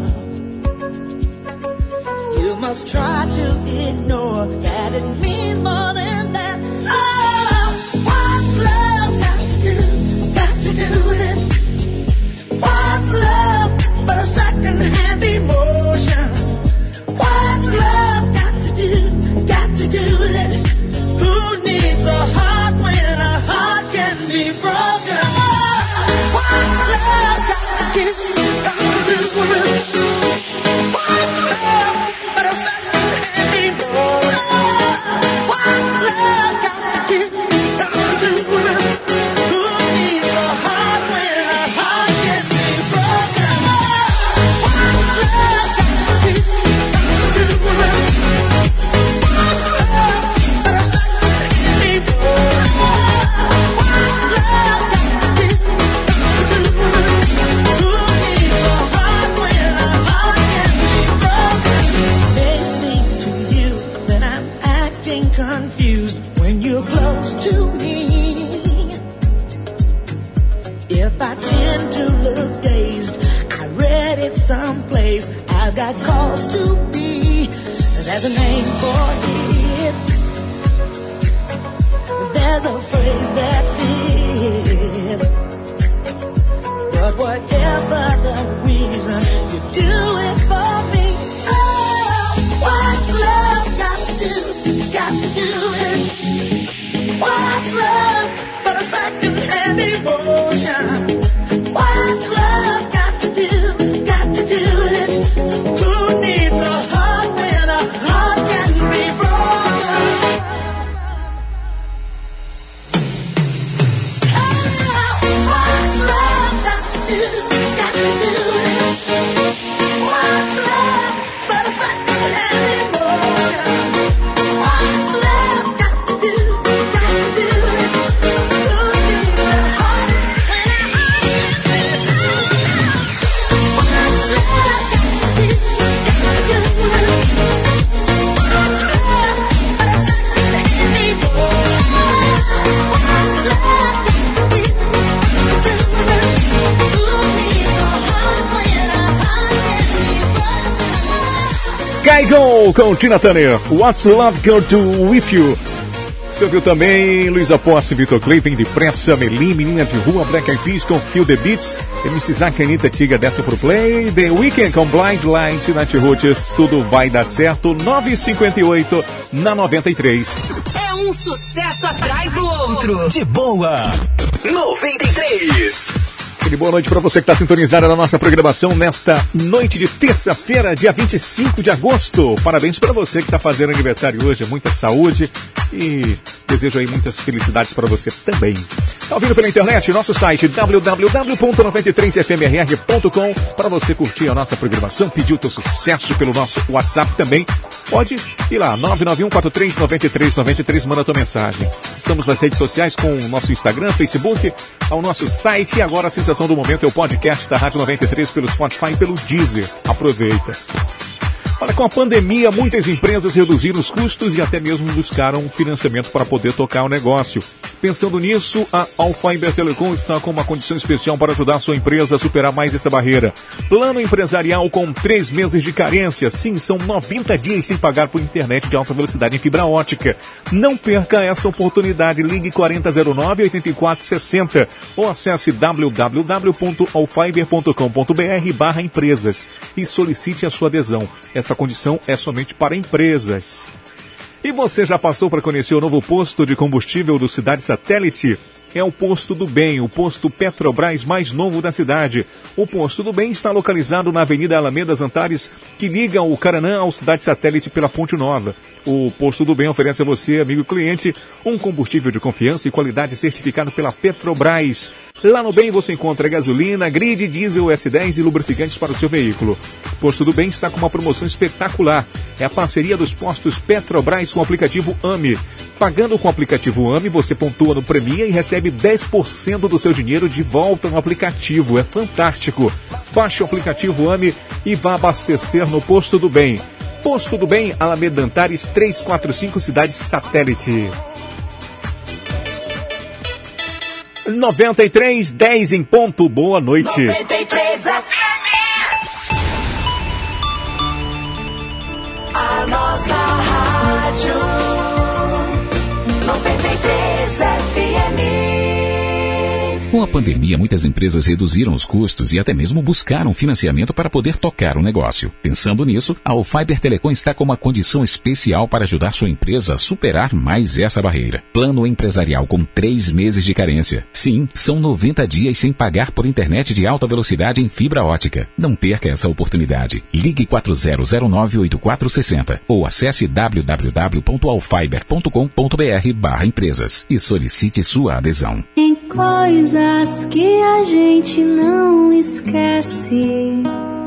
You must try to ignore that it means more than that. Oh, what's love got to do? Got to do with it. What's love but a second-hand emotion? What's love got to do with it? Who needs a heart when a heart can be broken? Oh, what's love got to do with it? What's love but a second-hand emotion? What's love got to do with it? Who needs a heart when a heart can be broken? What's love got to do with it? What's love but a second-hand emotion? What's love got to do with it? Who needs a heart when a heart can be broken? They speak to you that I'm acting confused when you're close to me. If I tend to look dazed, I read it someplace. I've got cause to be. There's a name for it. there's a phrase that fits. But whatever the reason, you do it for me. Oh, what's love got to do? Got to do it. What's love but a second-hand emotion? What's love got to do? Got to do it. Who needs a heart when a heart can be broken? Oh, what's love got to do? Got to do it. What's love but a second-hand emotion? What's love got to do? Got to do it. Who needs a heart when a heart can be broken? What's love got to do? Got to do it. What's love but a second-hand emotion? What's love got to do? Got to do it. Who needs a heart when a heart can be broken? Caigo com Tina Turner. What's Love Got to Do With You? Você ouviu também Luísa Posse, Vitor Clay, Vem Depressa, Melim, Menina de Rua, Black Eyed Peas com Feel the Beats, MC Zack, Anitta, Tiga, desce pro play, The Weeknd com Blind Light, Night Roots, tudo vai dar certo, 9h58 na 93. É um sucesso atrás do outro. De boa. 93. E boa noite para você que está sintonizado na nossa programação nesta noite de terça-feira, dia 25 de agosto. Parabéns para você que está fazendo aniversário hoje, muita saúde e desejo aí muitas felicidades para você também. Está ouvindo pela internet, nosso site www.93fmrr.com, para você curtir a nossa programação, pedir o teu sucesso pelo nosso WhatsApp também. Pode ir lá, 991439393, manda a tua mensagem. Estamos nas redes sociais com o nosso Instagram, Facebook, ao nosso site, e agora a sensação do momento é o podcast da Rádio 93 pelo Spotify e pelo Deezer. Aproveita. Olha, com a pandemia, muitas empresas reduziram os custos e até mesmo buscaram financiamento para poder tocar o negócio. Pensando nisso, a Alfiber Telecom está com uma condição especial para ajudar a sua empresa a superar mais essa barreira. Plano empresarial com 3 meses de carência. Sim, são 90 dias sem pagar por internet de alta velocidade em fibra ótica. Não perca essa oportunidade. Ligue 4009-8460 ou acesse www.alfiber.com.br/empresas e solicite a sua adesão. Essa condição é somente para empresas. E você já passou para conhecer o novo posto de combustível do Cidade Satélite? É o Posto do Bem, o posto Petrobras mais novo da cidade. O Posto do Bem está localizado na Avenida Alamedas Antares, que liga o Caranã ao Cidade Satélite pela Ponte Nova. O Posto do Bem oferece a você, amigo cliente, um combustível de confiança e qualidade certificado pela Petrobras. Lá no Bem você encontra gasolina, grid, diesel, S10 e lubrificantes para o seu veículo. O Posto do Bem está com uma promoção espetacular. É a parceria dos postos Petrobras com o aplicativo AMI. Pagando com o aplicativo AMI, você pontua no Premia e recebe 10% do seu dinheiro de volta no aplicativo. É fantástico. Baixe o aplicativo AMI e vá abastecer no Posto do Bem. Posto do Bem, Alameda Antares 345, Cidade Satélite. 93:10 em ponto. Boa noite. 93 FM. A nossa rádio 93 FM. Com a pandemia, muitas empresas reduziram os custos e até mesmo buscaram financiamento para poder tocar o negócio. Pensando nisso, a Alfiber Telecom está com uma condição especial para ajudar sua empresa a superar mais essa barreira. Plano empresarial com 3 meses de carência. Sim, são 90 dias sem pagar por internet de alta velocidade em fibra ótica. Não perca essa oportunidade. Ligue 4009-8460 ou acesse www.alfiber.com.br/empresas e solicite sua adesão. Em coisas que a gente não esquece,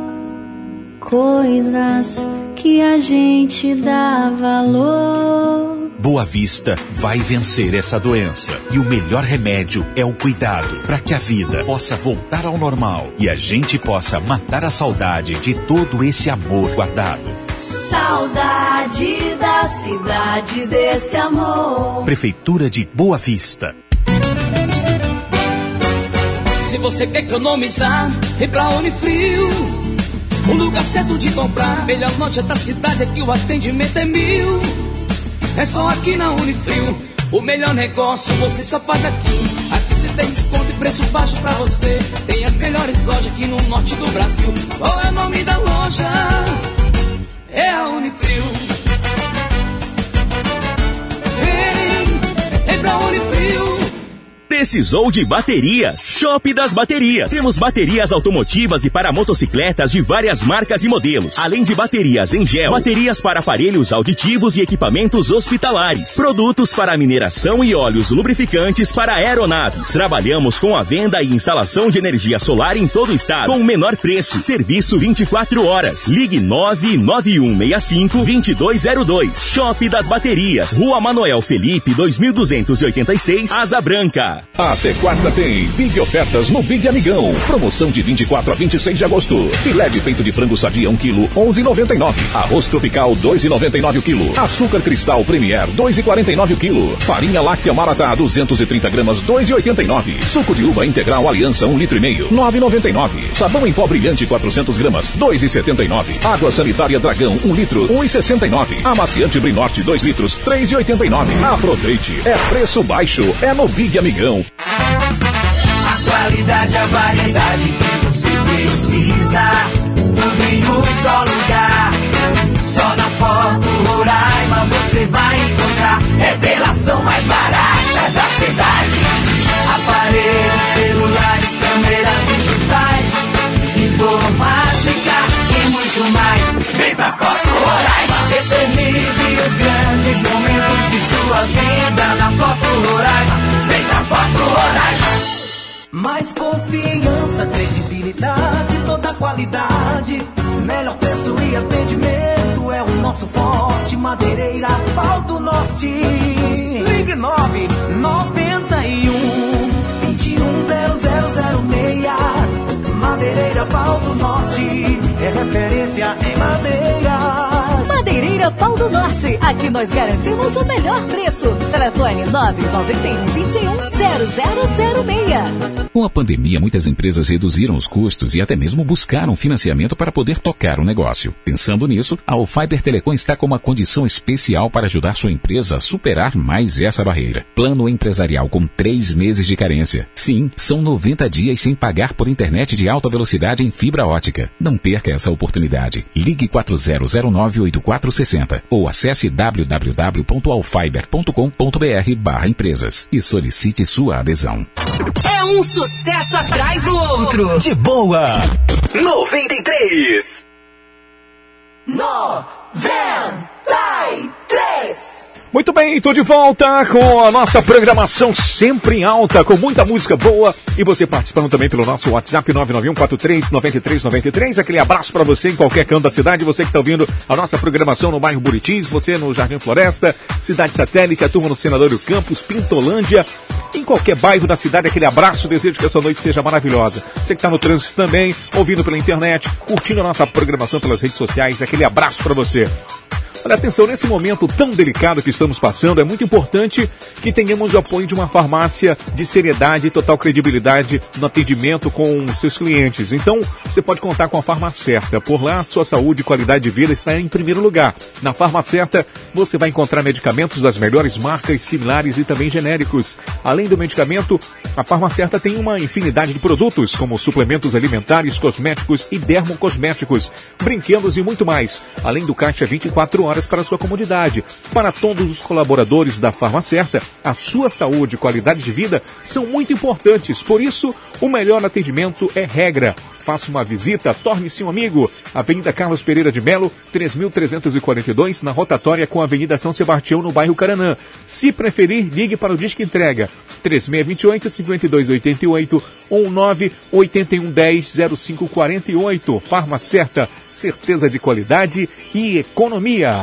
coisas que a gente dá valor. Boa Vista vai vencer essa doença e o melhor remédio é o cuidado para que a vida possa voltar ao normal e a gente possa matar a saudade de todo esse amor guardado. Saudade da cidade desse amor. Prefeitura de Boa Vista. Se você quer economizar, vem pra Unifrio. O lugar certo de comprar. Melhor loja da cidade, aqui o atendimento é 1000. É só aqui na Unifrio. O melhor negócio você só faz aqui. Aqui você tem desconto e preço baixo pra você. Tem as melhores lojas aqui no norte do Brasil. Qual é o nome da loja? É a Unifrio. Vem pra Unifrio. Precisou de baterias? Shop das Baterias. Temos baterias automotivas e para motocicletas de várias marcas e modelos. Além de baterias em gel, baterias para aparelhos auditivos e equipamentos hospitalares. Produtos para mineração e óleos lubrificantes para aeronaves. Trabalhamos com a venda e instalação de energia solar em todo o estado, com o menor preço. Serviço 24 horas. Ligue 99165-2202. Shop das Baterias. Rua Manoel Felipe, 2286, Asa Branca. Até quarta tem Big Ofertas no Big Amigão. Promoção de 24 a 26 de agosto. Filé de peito de frango sadia 1 kg, 11,99. Arroz tropical 2,99 o quilo. Açúcar cristal Premier 2,49 o quilo. Farinha láctea Maratá 230 gramas 2,89. Suco de uva integral Aliança 1,5 litro, 9,99. Sabão em pó brilhante 400 gramas 2,79. Água sanitária Dragão 1 litro 1,69. Amaciante Brinorte 2 litros 3,89. Aproveite, é preço baixo, é no Big Amigão. A qualidade, a variedade que você precisa, tudo em um só lugar. Só na Foto Roraima você vai encontrar revelação mais barata da cidade. Aparelhos, celulares, câmeras digitais, informática e muito mais. Vem pra Foto Roraima. Eternize os grandes momentos de sua vida na Foto Roraima. Vem pra Foto Roraima. Mais confiança, credibilidade, toda qualidade. Melhor preço e atendimento é o nosso forte. Madeireira Pau do Norte. Ligue 991-210006. Madeireira Pau do Norte é referência em madeira. Madeireira Pau do Norte, aqui nós garantimos o melhor preço. Telefone 991-210006. Com a pandemia, muitas empresas reduziram os custos e até mesmo buscaram financiamento para poder tocar o negócio. Pensando nisso, a Alfiber Telecom está com uma condição especial para ajudar sua empresa a superar mais essa barreira. Plano empresarial com 3 meses de carência. Sim, são 90 dias sem pagar por internet de alta velocidade em fibra ótica. Não perca essa oportunidade. Ligue 4009-8460 ou acesse www.alfiber.com.br/empresas e solicite sua adesão. É um sucesso atrás do outro. De boa. 93. 93. Muito bem, estou de volta com a nossa programação sempre em alta, com muita música boa. E você participando também pelo nosso WhatsApp 991-43-9393. Aquele abraço para você em qualquer canto da cidade. Você que está ouvindo a nossa programação no bairro Buritis, você no Jardim Floresta, Cidade Satélite, a turma no Senador Campos, Pintolândia. Em qualquer bairro da cidade, aquele abraço. Desejo que essa noite seja maravilhosa. Você que está no trânsito também, ouvindo pela internet, curtindo a nossa programação pelas redes sociais, aquele abraço para você. Olha, atenção, nesse momento tão delicado que estamos passando, é muito importante que tenhamos o apoio de uma farmácia de seriedade e total credibilidade no atendimento com seus clientes. Então, você pode contar com a Farmacerta. Por lá, sua saúde e qualidade de vida está em primeiro lugar. Na Farmacerta, você vai encontrar medicamentos das melhores marcas, similares e também genéricos. Além do medicamento, a Farmacerta tem uma infinidade de produtos, como suplementos alimentares, cosméticos e dermocosméticos, brinquedos e muito mais. Além do caixa 24 horas para sua comodidade. Para todos os colaboradores da Farmacerta, a sua saúde e qualidade de vida são muito importantes. Por isso, o melhor atendimento é regra. Faça uma visita, torne-se um amigo. Avenida Carlos Pereira de Melo, 3.342, na rotatória com a Avenida São Sebastião, no bairro Caranã. Se preferir, ligue para o Disque Entrega, 3628-5288 ou 98110-0548. Farmacerta, certeza de qualidade e economia.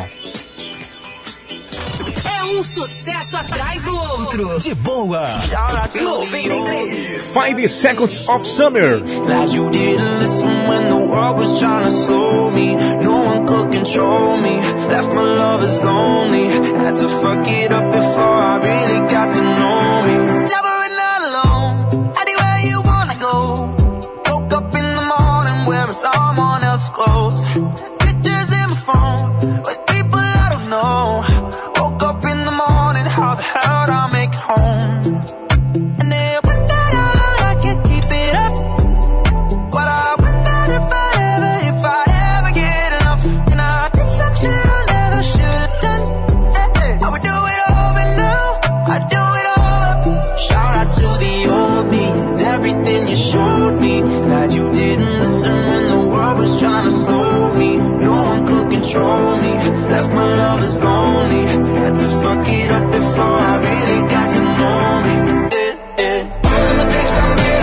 É um sucesso atrás do outro. De boa. 93. 5 Seconds of Summer. Like you didn't listen when the world was trying to slow me. No one could control me. Left my lovers lonely. Had to fuck it up before I really got to know me. Never and not alone. Anywhere you wanna go. Woke up in the morning wearing someone else's clothes. Pictures in my phone with people I don't know. Woke up in the morning, how the hell do I me. Left my lovers lonely. Had to fuck it up before I really got to know me. All the mistakes I made.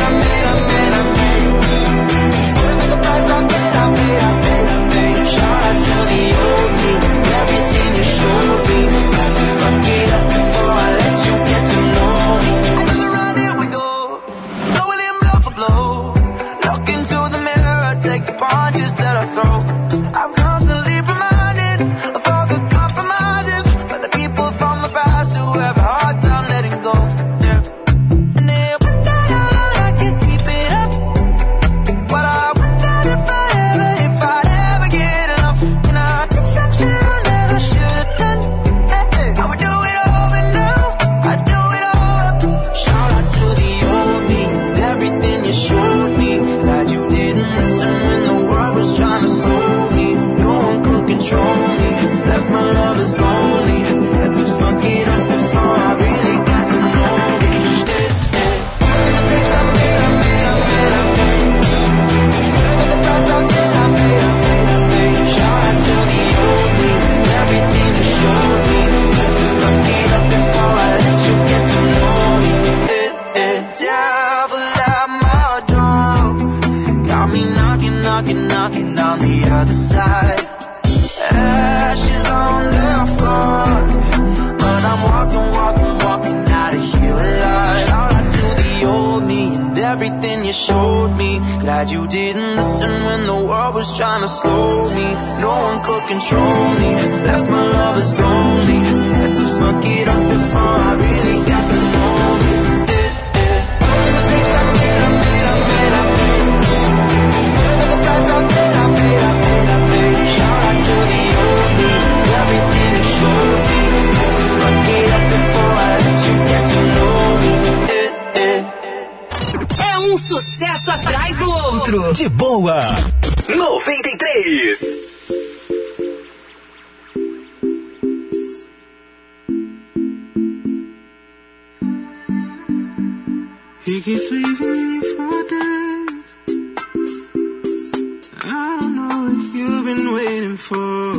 Whatever the price I paid. Shout out to the old me. Everything you showed me. Had to fuck it up before I let you get to know me. Another round, here we go. Going in blow for blow. Look into the mirror, take the punches that I throw. I'm constantly reminded of all the compromises by the people from the past who have a hard time letting go. Yeah. And they wonder how long I can keep it up. But I wonder if I'd ever get enough. And I did something I never should have done. I would do it over now. I'd do it over. Shout out to the old me and everything you showed me. Glad you didn't listen when the world was trying to slow me. No one could control me. Left my lovers lonely. Had to fuck it up before I really got to know me. All the mistakes I made. Whatever the price I paid. Shout out to the old me. Everything you showed me. Had to fuck it up before I let you get to know me. Devil at my door. Got me knocking on the other side. Ashes on the floor. But I'm walking out of here alive. Shout out to the old me and everything you showed me. Glad you didn't listen when the world was trying to slow me. No one could control me. Left my lovers lonely. Had to fuck it up before I really got to know me. All the mistakes I made. Whatever the price I paid. Shout out to the old me. Everything you showed me. Had to fuck it up before I let you get to know me. É um sucesso atrás do outro. De boa. 93. He keeps leaving you for dead. I don't know what you've been waiting for.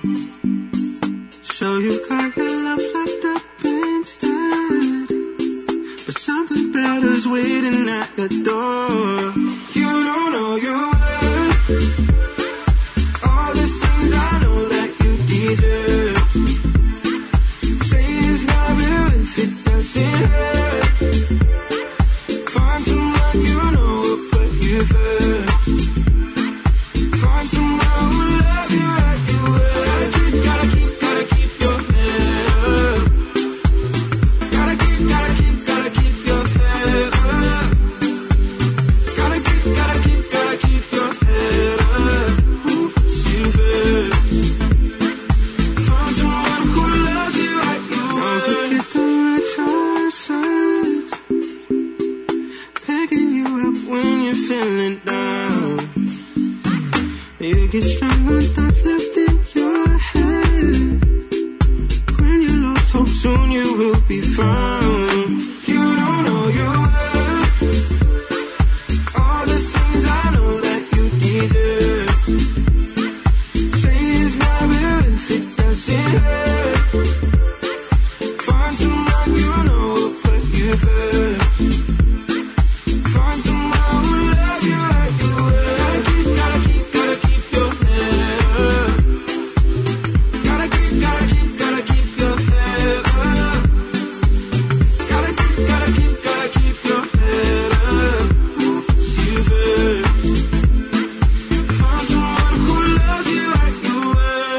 So you've got your love locked up instead. But something better's waiting at the door. You don't know your worth. All the things I know that you deserve. Say it's not real if it doesn't hurt. Find someone you know will put you first. Find someone who loves you like you were. Gotta keep your head up. Gotta keep your head up. Gotta keep your head up. You first. Find someone who loves you like you were. Don't forget the words I said. Picking you up when you're feeling down. You get stronger thoughts left in your head. When you lost hope, soon you will be found. You don't know your worth. All the things I know that you deserve. Say it's not real if it doesn't hurt. Find someone you know will put you first. Find someone who loves you like you were. Gotta keep your head up. Gotta keep your head up. Gotta keep your head up. You first. Find someone who loves you like you were.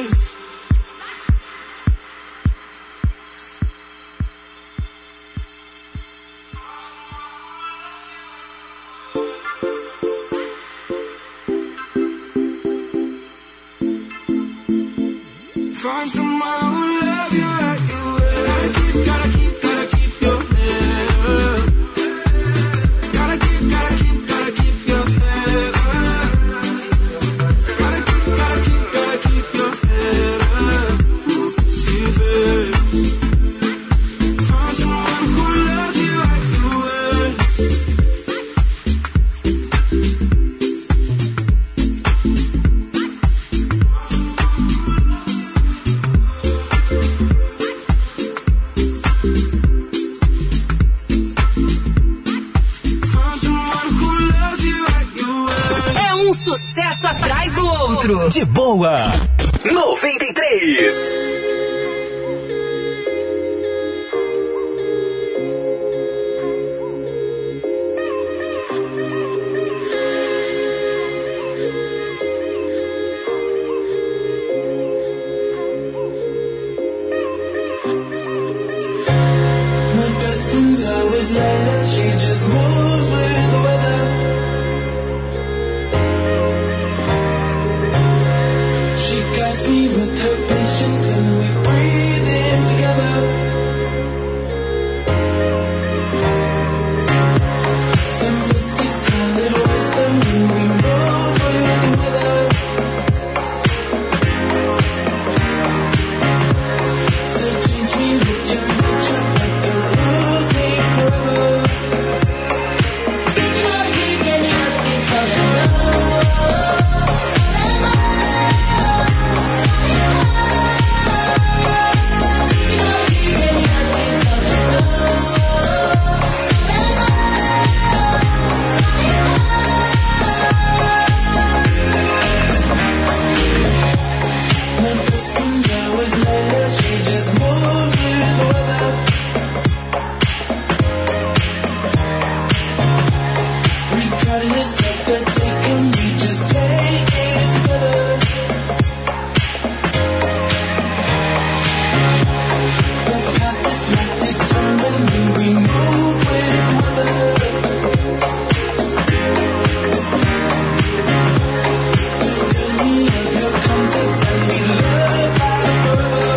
Find someone who loves you like you were. Gotta keep your head up. Gotta keep your head up. Gotta keep your head up. You first. Find someone who loves you like you were. outro. De boa. 93. Always later, she just moves with the weather. She guides me with her patience and we breathe in together. Some mistakes call it wisdom when we move with the weather. So change me with your nature, but don't lose me forever. Did you know that you can never be so my best friend's always later, she just moves with the weather. Regardless of the day, can we just take it together? The path is not determined when we move with the weather. Tell me of your concepts and we love life forever.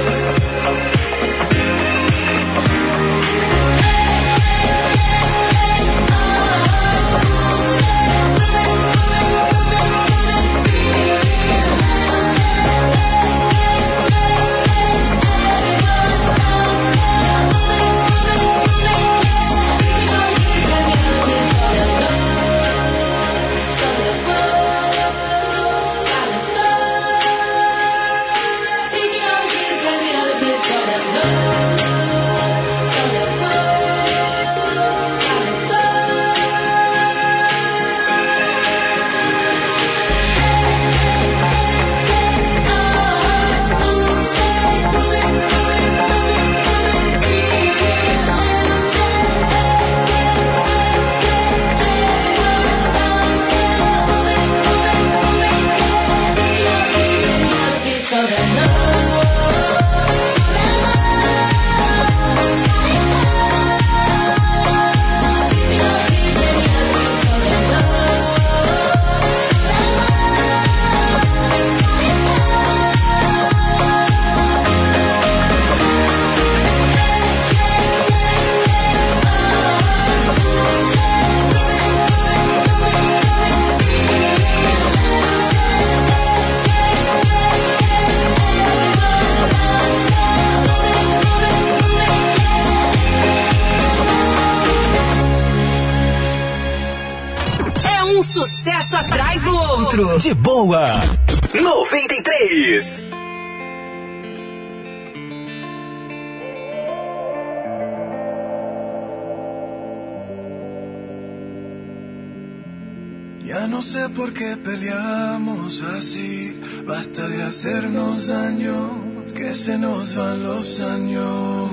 É um sucesso atrás do outro. De boa. 93. Ya no sé por qué peleamos así, basta de hacernos daño, que se nos van los años.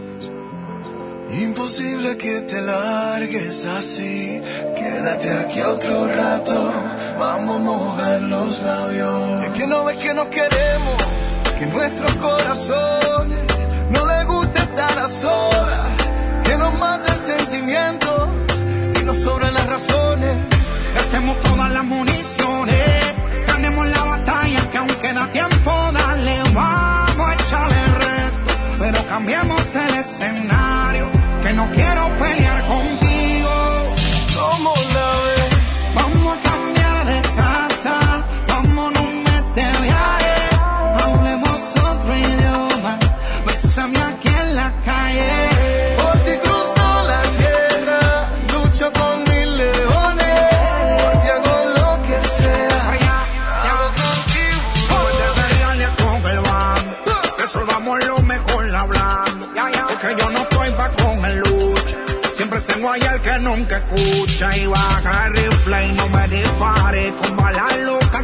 Imposible que te largues así, quédate aquí otro rato, vamos a mojar los labios. Es que no ves que nos queremos, que nuestros corazones no les gusta estar a solas, que nos mata el sentimiento y nos sobran las razones. Gastemos todas las municiones, ganemos la batalla que aún queda tiempo, dale, vamos a echarle reto, pero cambiemos el escenario, que no quiero pelear contigo. ¿Cómo la ves? Vamos a cambiar de casa, vamos un mes de viaje, hablemos otro idioma, bésame aquí en la calle. Por ti cruzo la tierra, lucho con mil leones, por ti hago lo que sea. Hago contigo. Puedes pelearle con el bando, resolvamos lo mejor hablando, porque yo no estoy pa' con el lucha, siempre tengo ahí el que nunca escucha, y baja el rifle y no me dispare, con balas locas que todo el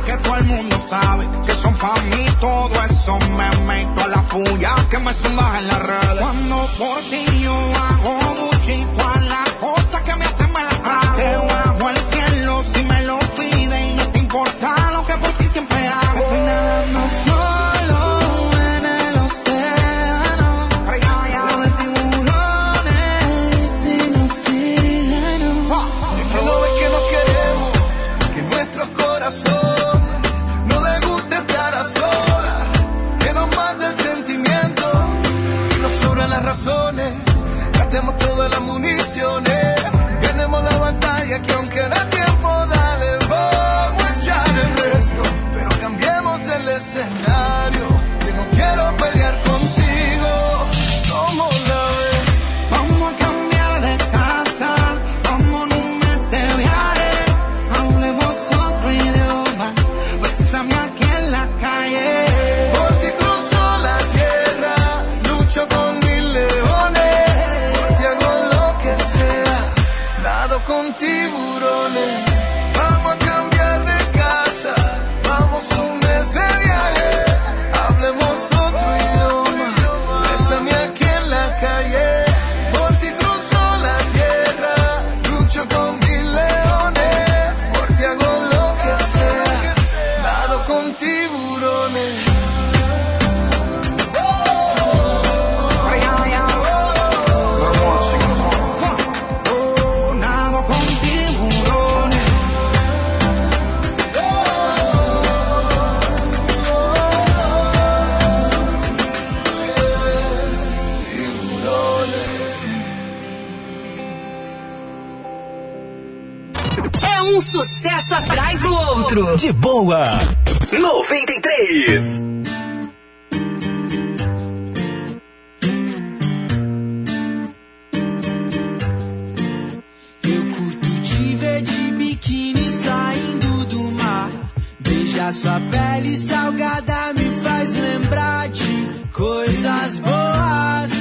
mundo sabe que son pa' mí todo eso. Me meto a la puya que me sumas en las redes. Cuando por ti yo hago buchito a las cosas que me hacen me las trago. Te bajo el cielo si me lo piden, no te importa lo que por ti siempre hago. Estoy nadando solo en el océano, lleno de tiburones sin oxígeno. Es que no ves que nos queremos, que nuestros corazones no les gusta estar a solas, que nos mata el sentimiento y nos sobran las razones. Gastemos todas las municiones, ganemos la batalla que aunque da tiempo, dale, vamos a echar el resto. Pero cambiemos el escenario, que no quiero pelear contigo. ¿Cómo la ves? Vamos a cambiar de casa, vamos en un mes de viaje. Hablemos otro idioma, bésame aquí en la calle. Por ti cruzo la tierra, lucho con mis leones. Por ti hago lo que sea, nado con tiburones. Vamos a cambiar de casa, vamos un mes de viaje. Hablemos otro idioma, bésame aquí en la calle. Por ti cruzo la tierra, lucho con mis leones. Por ti hago lo que sea, nado con tiburones. Oh, nado con tiburones. É um sucesso atrás do outro. De boa. 93. Eu curto te ver de biquíni saindo do mar. Beijar sua pele salgada me faz lembrar de coisas boas.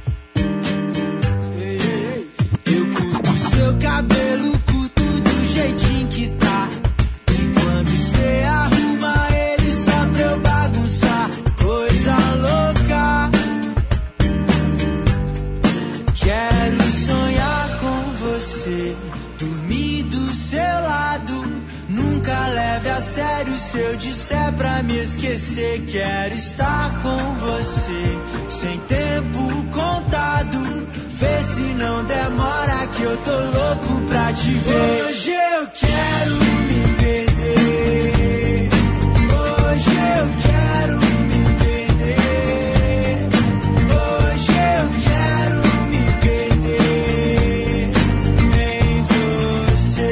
Eu curto seu cabelo, curto do jeitinho que tá. E quando cê arruma ele só pra eu bagunçar, coisa louca. Quero sonhar com você, dormir do seu lado. Nunca leve a sério se eu disser pra me esquecer. Quero estar com você, sem tempo contado. Vê se não demora que eu tô louco pra te ver. Hoje eu quero me perder. Hoje eu quero me perder. Hoje eu quero me perder em você.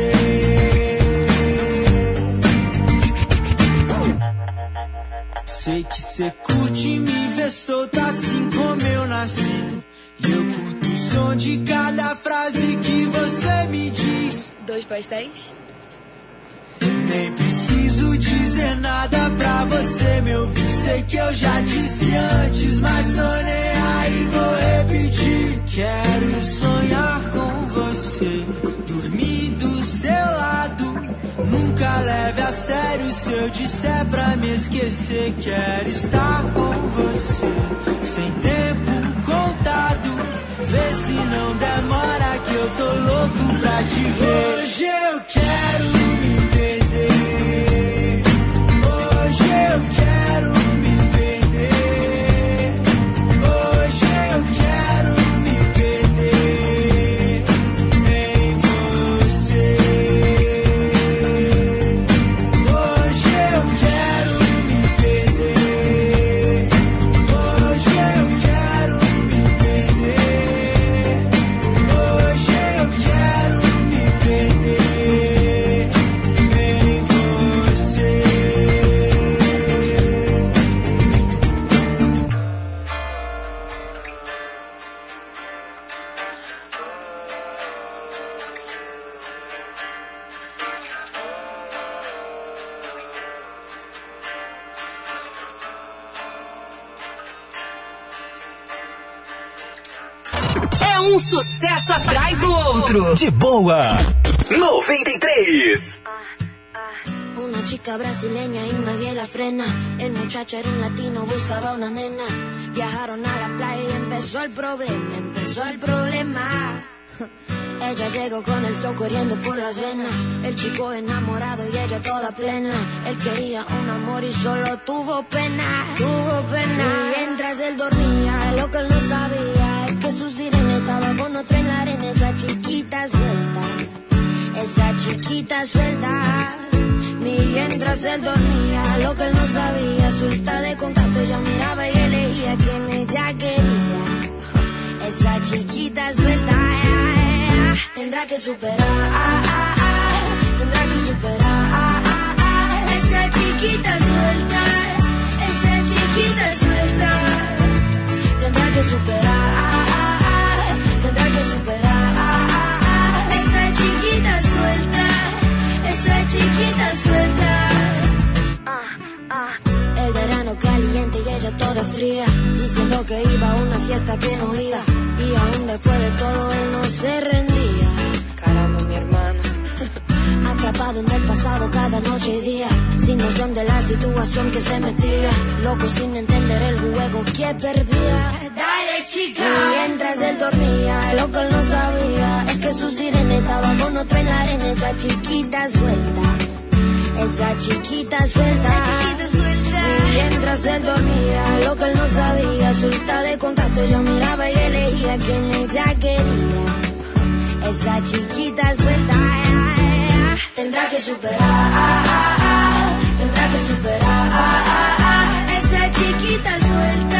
Sei que cê curte me ver solta assim como eu nasci. E eu curto o som de cada frase que você me diz. 2 pastéis? Nem preciso dizer nada pra você me ouvir. Sei que eu já disse antes, mas tô nem aí, vou repetir. Quero sonhar com você, dormir do seu lado. Nunca leve a sério se eu disser pra me esquecer. Quero estar com você, sem tempo contado. Vê se não demora que eu tô louco pra te ver. Hoje eu quero me perder. Hoje eu quero me perder. Hoje eu quero me perder em você. Hoje eu quero me perder. Hoje eu quero me perder. Hoje eu quero me perder em você. É um sucesso atrás do outro. De boa. 93. Una chica brasileña y nadie la frena. El muchacho era un latino, buscaba una nena. Viajaron a la playa y empezó el problema. Ella llegó con el flow corriendo por las venas. El chico enamorado y ella toda plena. Él quería un amor y solo tuvo pena. Y mientras él dormía, lo que él no sabía es que su sirena estaba con otra en la arena. Esa chiquita suelta. Mientras él dormía, lo que él no sabía, suelta de contacto, ella miraba y elegía quien ella quería. Esa chiquita suelta, tendrá que superar, esa chiquita suelta, tendrá que superar, esa chiquita suelta. El verano caliente y ella toda fría, diciendo que iba a una fiesta que no iba. Y aún después de todo él no se rendía. Caramba, mi hermano. Atrapado en el pasado cada noche y día, sin noción de la situación que se metía. Loco sin entender el juego que perdía. Dale, chica. Mientras él dormía, lo que él no sabía es que su sirena estaba con otra en la arena. Esa chiquita suelta. Mientras él dormía, lo que él no sabía, suelta de contacto, ella miraba y elegía quien ella quería. Esa chiquita suelta, tendrá que superar, esa chiquita suelta,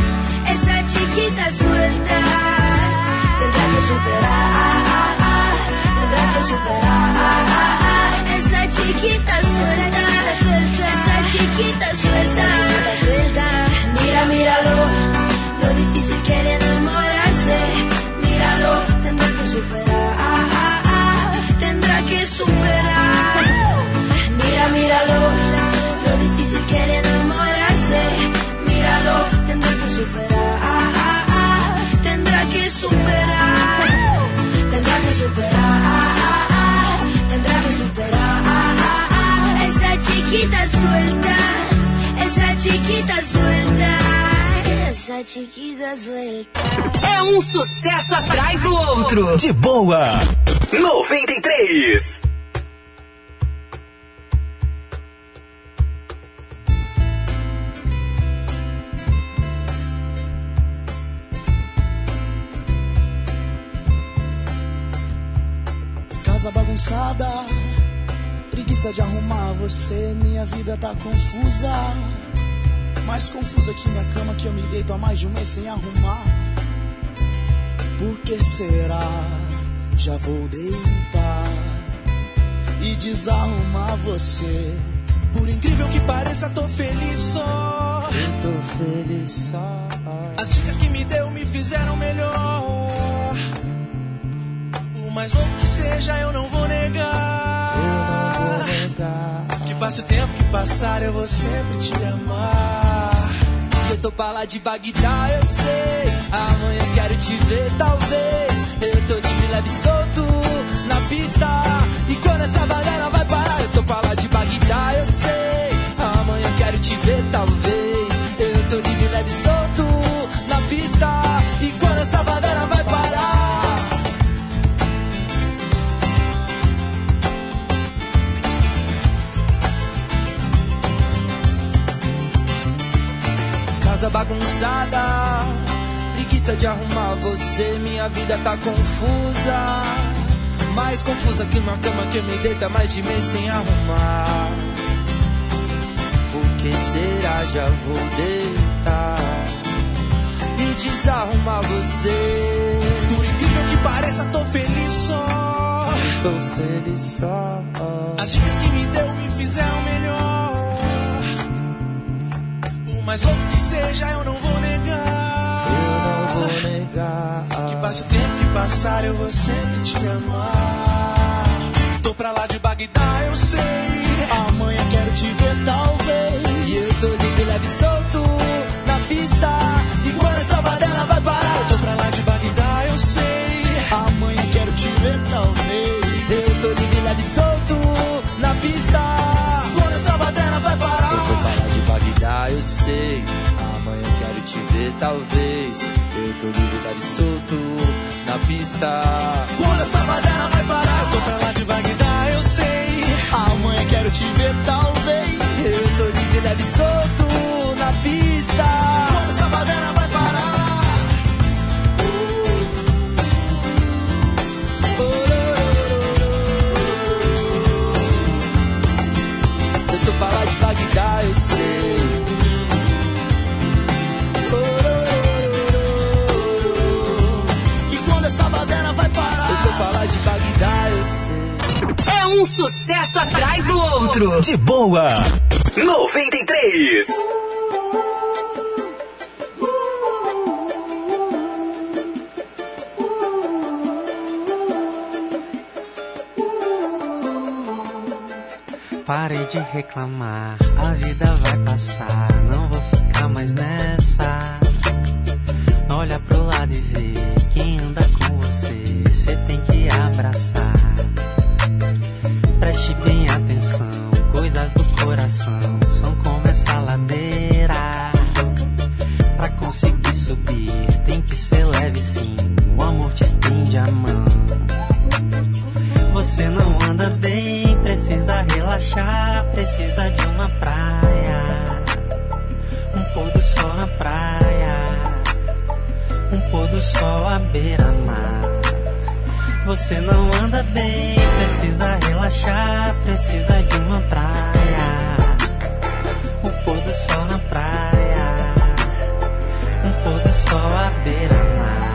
tendrá que superar, esa chiquita suelta. Míralo, lo difícil que era enamorarse. Míralo, tendrá que superar. Míralo, lo difícil que era enamorarse. Míralo, tendrá que superar. Esa chiquita suelta. É um sucesso atrás do outro. De boa, 93. Casa bagunçada, preguiça de arrumar você. Minha vida tá confusa, mais confusa que minha cama, que eu me deito há mais de um mês sem arrumar. Por que será? Já vou deitar e desarrumar você. Por incrível que pareça, tô feliz só. As dicas que me deu me fizeram melhor. Por mais louco que seja, eu não vou negar. Que passe o tempo que passar, eu vou sempre te amar. Eu tô pra lá de Bagdá, eu sei. Amanhã quero te ver, talvez. Eu tô livre, leve, solto na pista. E quando essa banana vai parar, eu tô pra lá de Bagdá, eu sei. Amanhã quero te ver, talvez. Eu tô livre, leve, solto na pista. E quando essa banana vai parar. Casa bagunçada, preguiça de arrumar você. Minha vida tá confusa, mais confusa que uma cama que me deita mais de mês sem arrumar. Por que será? Já vou deitar e desarrumar você. Por incrível que pareça, tô feliz só. As dicas que me deu me fizeram melhor. Por mais louco que seja, eu não vou negar. Que passe o tempo que passar, eu vou sempre te amar. Tô pra lá de Bagdá, eu sei. Amanhã quero te ver, talvez. E eu tô livre, leve, solto na pista. E quando essa badela vai parar, eu tô pra lá de Bagdá, eu sei. Amanhã quero te ver, talvez. Eu tô livre, leve, solto na pista. Quando te ver, talvez. Eu tô livre, leve e solto na pista. Quando essa baderna vai parar, eu tô pra lá de Bagdá, eu sei. Amanhã quero te ver, talvez. Eu tô livre, leve e solto na pista. Quando essa baderna vai parar. Eu tô pra lá de Bagdá, eu sei. E quando essa baderna vai parar, eu tô pra lá de Bagdá, eu sei. É um sucesso atrás do outro. De boa. 93. Parei de reclamar, a vida vai passar, não vou ficar mais nessa. Olha pro lado e vê quem anda com você, cê tem que abraçar. Preste bem atenção, coisas do coração são como essa ladeira. Pra conseguir subir, tem que ser leve sim, o amor te estende a mão. Você não anda bem, precisa relaxar, precisa de uma praia, um pôr do sol na praia, um pôr do sol à beira-mar. Você não anda bem, precisa relaxar, precisa de uma praia, um pôr do sol na praia, um pôr do sol à beira-mar.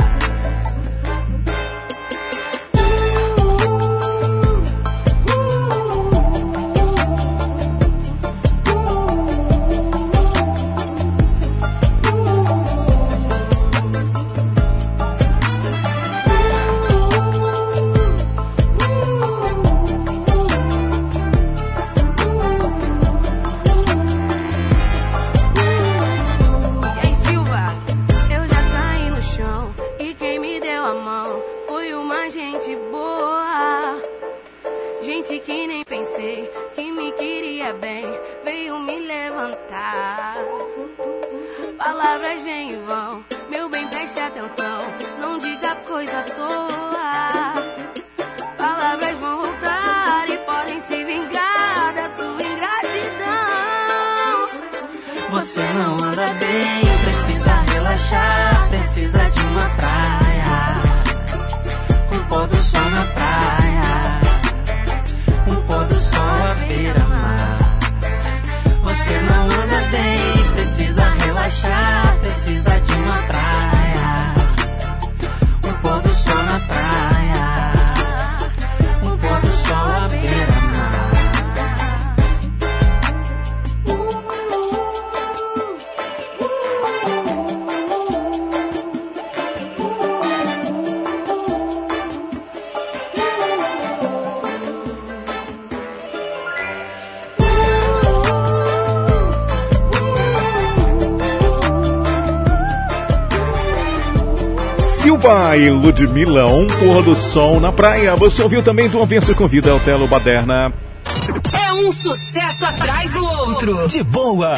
Palavras vêm e vão, meu bem, preste atenção, não diga coisa à toa. Palavras vão voltar e podem se vingar da sua ingratidão. Você não anda bem, precisa relaxar, precisa de uma praia, um pôr do sol na praia, um pôr do sol à beira-mar. Você não anda bem, precisa relaxar, precisa de uma praia, um pôr do sol na praia, um pôr do sol à beira-mar. Silva e Ludmilla, um pôr do sol na praia. Você ouviu também do Avença Convida ao Telo Baderna. É um sucesso atrás do outro. De boa.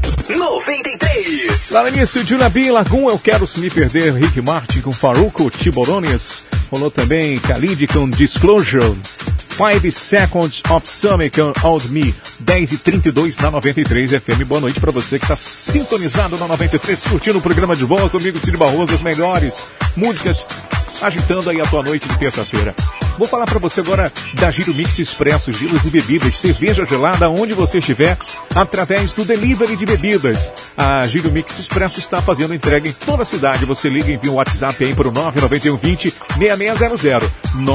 93. Lá no início de Junabi, Lagoon, Eu Quero Se Me Perder, Rick Martin com Faruco, Tiburones. Rolou também Khalid com Disclosure. 5 Seconds of Summer com Old Me, 10h32 na 93 FM. Boa noite pra você que tá sintonizado na 93, curtindo o programa de bola comigo, Cid Barroso, as melhores músicas, agitando aí a tua noite de terça-feira. Vou falar pra você agora da Giro Mix Expresso, giros e bebidas, cerveja gelada onde você estiver, através do delivery de bebidas. A Giro Mix Expresso está fazendo entrega em toda a cidade. Você liga e envia um WhatsApp aí para o 99120-6600.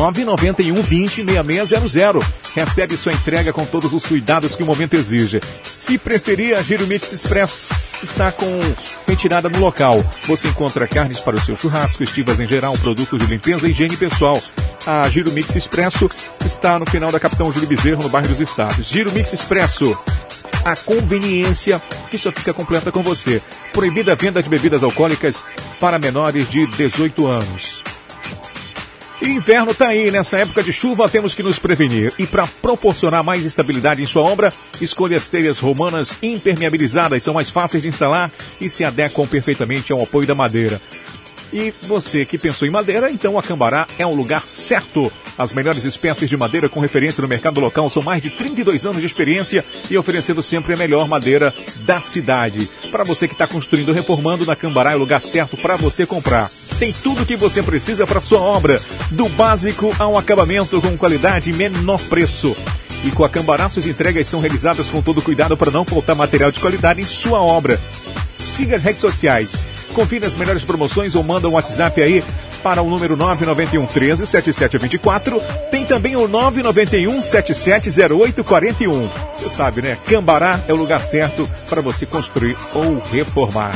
99120-6600. Recebe sua entrega com todos os cuidados que o momento exige. Se preferir, a Giro Mix Expresso está com retirada no local. Você encontra carnes para o seu churrasco, estivas em geral, produtos de limpeza e higiene pessoal. A Giro Mix Expresso está no final da Capitão Júlio Bezerro, no bairro dos Estados. Giro Mix Expresso, a conveniência que só fica completa com você. Proibida a venda de bebidas alcoólicas para menores de 18 anos. Inverno tá aí, nessa época de chuva temos que nos prevenir. E para proporcionar mais estabilidade em sua obra, escolha as telhas romanas impermeabilizadas, são mais fáceis de instalar e se adequam perfeitamente ao apoio da madeira. E você que pensou em madeira, então a Cambará é o lugar certo. As melhores espécies de madeira com referência no mercado local são mais de 32 anos de experiência e oferecendo sempre a melhor madeira da cidade. Para você que está construindo ou reformando, na Cambará é o lugar certo para você comprar. Tem tudo o que você precisa para sua obra, do básico ao acabamento com qualidade e menor preço. E com a Cambará, suas entregas são realizadas com todo cuidado para não faltar material de qualidade em sua obra. Siga as redes sociais, confira as melhores promoções ou manda um WhatsApp aí para o número 991 13 7724. Tem também o 991 770841. Você sabe, né? Cambará é o lugar certo para você construir ou reformar.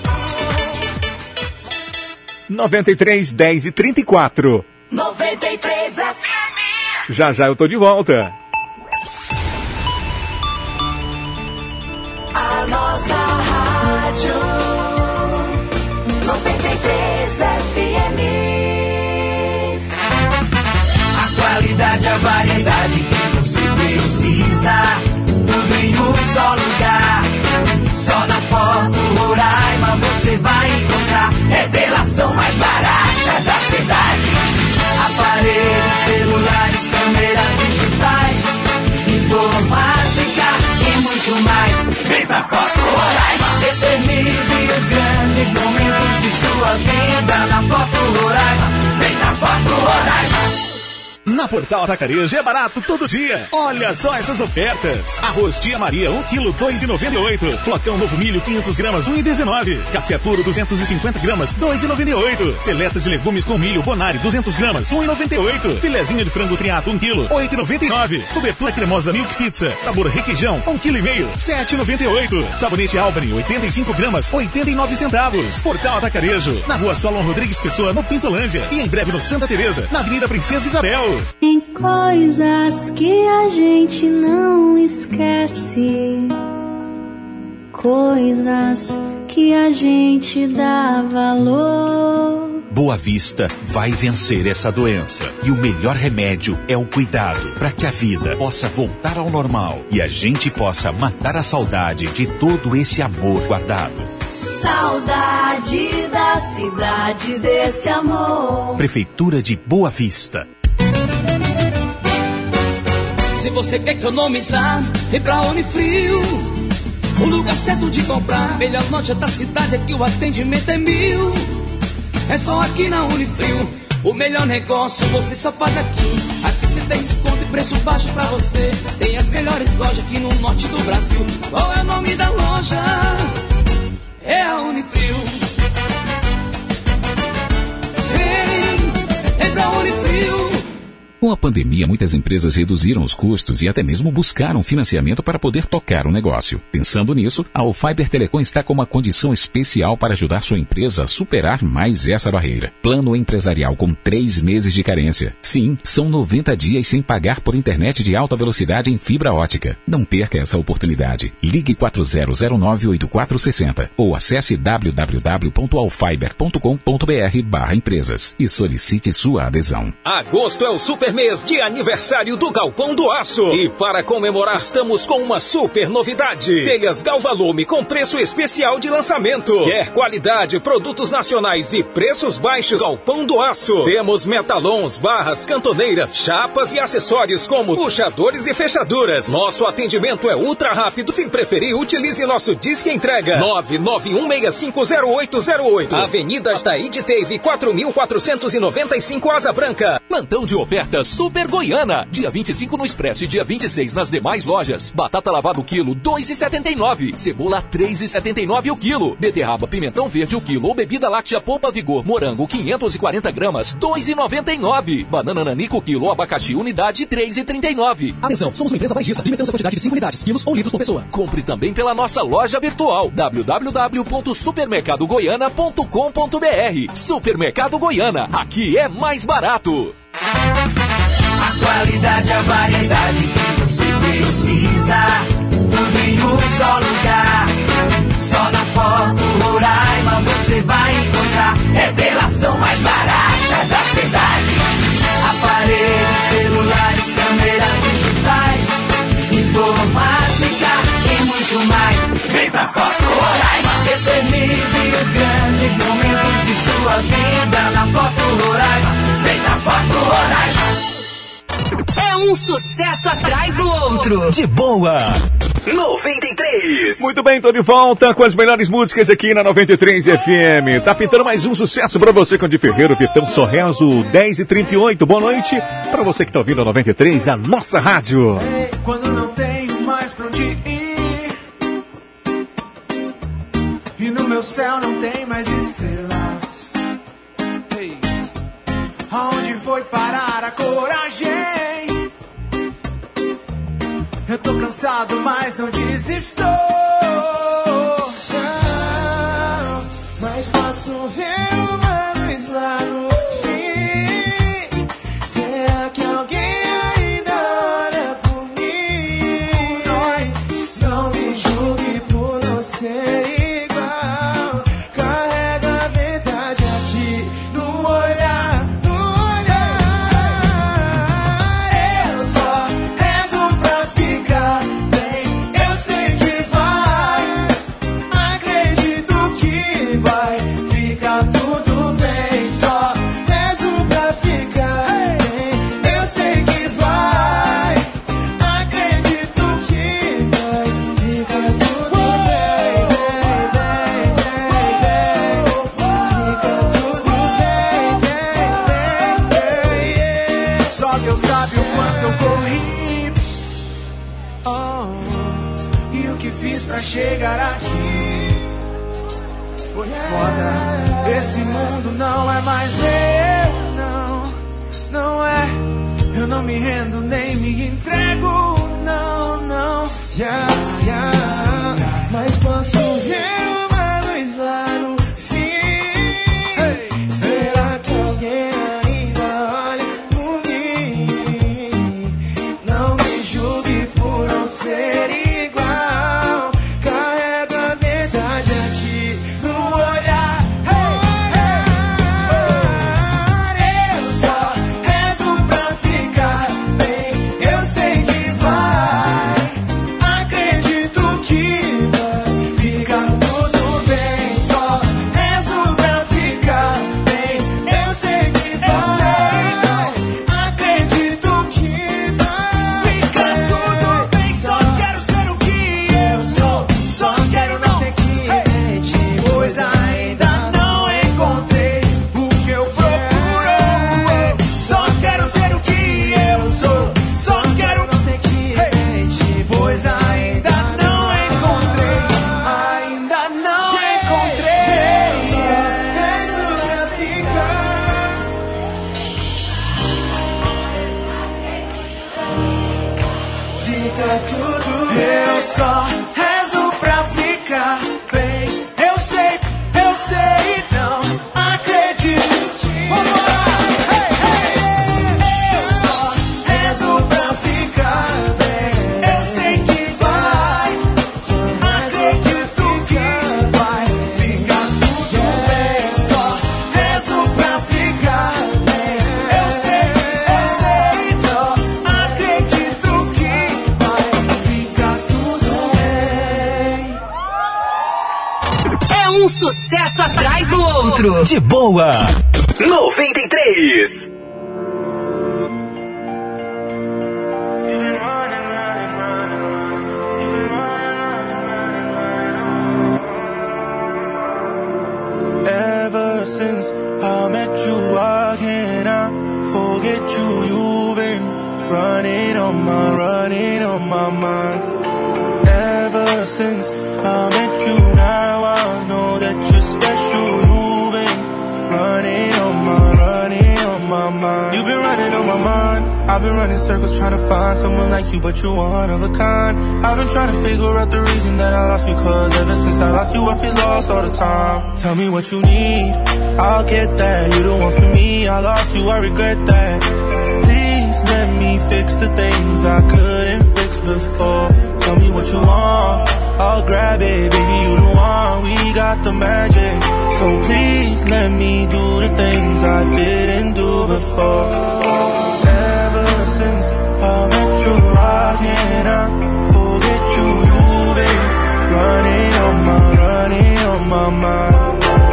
93 10 e 34. 93 FM. Já eu tô de volta. A nossa rádio 93 FM. A qualidade, a variedade que você precisa, tudo em um só lugar. Só na Foto Roraima você vai encontrar revelação mais barata da cidade. Aparelhos celulares, câmeras digitais, informática e muito mais. Vem pra Foto Roraima, eternize os grandes momentos de sua vida na Foto Roraima. Vem pra Foto Roraima. Na Portal Atacarejo é barato todo dia. Olha só essas ofertas. Arroz Tia Maria, 1 kg, 2,98. Flocão Novo Milho, 500 gramas, 1,19. Café puro, 250 gramas, 2,98. Seleta de legumes com milho Bonari, 200 gramas, 1,98. Filezinho de frango friato, 1 kg, 8,99. Cobertura cremosa Milk Pizza, sabor requeijão, 1,5 kg, 7,98. Sabonete Albany, 85 gramas, 89 centavos. Portal Atacarejo, na Rua Solon Rodrigues Pessoa, no Pintolândia. E em breve no Santa Teresa, na Avenida Princesa Isabel. Tem coisas que a gente não esquece, coisas que a gente dá valor. Boa Vista vai vencer essa doença. E o melhor remédio é o cuidado, para que a vida possa voltar ao normal e a gente possa matar a saudade de todo esse amor guardado. Saudade da cidade desse amor. Prefeitura de Boa Vista. Se você quer economizar, vem pra Unifrio. O lugar certo de comprar. Melhor loja da cidade, aqui o atendimento é 1000. É só aqui na Unifrio. O melhor negócio você só faz aqui. Aqui você tem desconto e preço baixo pra você. Tem as melhores lojas aqui no norte do Brasil. Qual é o nome da loja? É a Unifrio. Vem pra Unifrio. Com a pandemia, muitas empresas reduziram os custos e até mesmo buscaram financiamento para poder tocar o negócio. Pensando nisso, a Fiber Telecom está com uma condição especial para ajudar sua empresa a superar mais essa barreira. Plano empresarial com 3 meses de carência. Sim, são 90 dias sem pagar por internet de alta velocidade em fibra ótica. Não perca essa oportunidade. Ligue 4009-8460 ou acesse www.alfiber.com.br/empresas e solicite sua adesão. Agosto é o super mês de aniversário do Galpão do Aço. E para comemorar, estamos com uma super novidade. Telhas Galvalume com preço especial de lançamento. Quer qualidade, produtos nacionais e preços baixos? Galpão do Aço. Temos metalons, barras, cantoneiras, chapas e acessórios como puxadores e fechaduras. Nosso atendimento é ultra rápido. Se preferir, utilize nosso Disque Entrega. 991650808. Avenida Taíde Teve, 4495 Asa Branca. Plantão de ofertas Super Goiana. Dia 25 no Expresso e dia 26 nas demais lojas. Batata lavada o quilo, 2,79. Cebola, 3,79 o quilo. Beterraba pimentão verde o quilo. Ou bebida láctea Polpa Vigor morango, 540 gramas, 2,99. Banana nanico quilo. Abacaxi unidade, 3,39. Atenção, somos uma empresa baixista. Limitamos a quantidade de 5 unidades, quilos ou litros por pessoa. Compre também pela nossa loja virtual www.supermercadogoiana.com.br. Supermercado Goiana. Aqui é mais barato. A qualidade, a variedade que você precisa, tudo em um só lugar. Só na Foto Roraima você vai encontrar revelação mais barata da cidade. os grandes momentos de sua vida na Foto Roraima. Vem na Foto Roraima. É um sucesso atrás do outro. De boa. 93. Muito bem, tô de volta com as melhores músicas aqui na 93 FM. Tá pintando mais um sucesso pra você com o de Ferreiro, Vitão Sorreso, 10h38. Boa noite pra você que tá ouvindo a 93, a nossa rádio. Quando não tenho mais pra onde ir e no meu céu não tem mais estrelas, hey. Aonde foi parar a coragem? Eu tô cansado, mas não desisto. Mas posso ver uma luz lá no fim. Será que alguém ainda olha por mim? Não me julgue por não ser igual. Carrega a verdade aqui no olhar, no olhar. Eu só rezo pra ficar bem. Eu sei que vai. Acredito que vai ficar tudo bem. Só rezo pra ficar bem. Eu sei que vai. Acredito que vai ficar tudo bem, bem, bem, bem, bem. Fica tudo bem, bem, bem, bem. Só Deus sabe o quanto eu corri, e o que fiz pra chegar aqui. Foi foda. Esse mundo não é mais meu, não, não é. Eu não me rendo nem me entrego, não, não. Mas posso ver uma luz lá no fim. Será que alguém ainda olha por mim? Não me julgue por não ser igual. Carrego a verdade aqui no olhar. Eu só rezo pra ficar bem. Eu sei que vai. Acredito que vai ficar tudo bem. Só rezo pra ficar bem. Eu sei que vai. Acredito que vai ficar tudo bem. Só quero ser o que eu sou. Só quero não ter que repetir, pois ainda não encontrei o que eu procuro. Só quero ser o que eu sou. Só quero não ter que repetir, pois ainda não encontrei. Ainda não encontrei. Só rezo pra ficar. Fica tudo bem. Eu só rezo pra ficar bem. Eu sei, não acredito que eu só rezo pra ficar bem. Eu sei que vai. Acredito que vai ficar tudo bem. Só rezo pra ficar bem. Eu sei, só acredito que vai ficar tudo bem. É um sucesso atrás do outro. De boa. 93. Ever since I met you, I cannot forget you. You've been running on my mind. Ever since I met you, now I know that you're special. You've been running on my mind. You've been running on my mind. I've been running circles trying to find someone like you, but you're one of a kind. I've been trying to figure out the reason that I lost you, cause ever since I lost you I feel lost all the time. Tell me what you need, I'll get that. You're the one for me, I lost you, I regret that. Please let me fix the things I couldn't fix before. Tell me what you want, I'll grab it, baby, you the one. We got the magic, so please let me do the things I didn't do before. Ever since I met you, I cannot forget you. You've been running on my mind.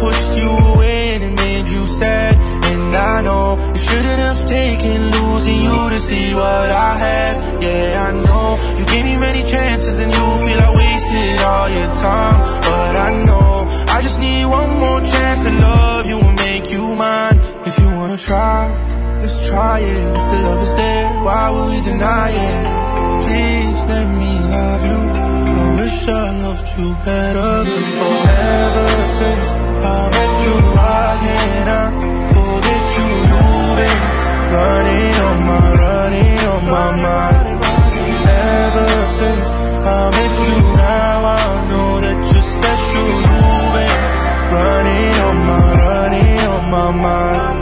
pushed you away and made you sad. And I know it shouldn't have taken losing you to see what I had. Yeah, I know you gave me many chances and you feel I wasted all your time. But I know I just need one more chance to love you and make you mine. If you wanna try, let's try it. If the love is there, why would we deny it? Please let me love you. I wish I loved you better before. Ever since I met you, I cannot forget you. You've been running on my mind. Ever since I met you, now I know that you're special. You've been running on my mind.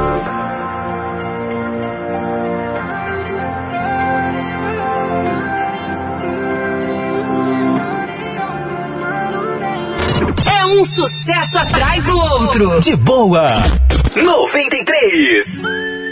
Um sucesso atrás do outro. De boa. 93.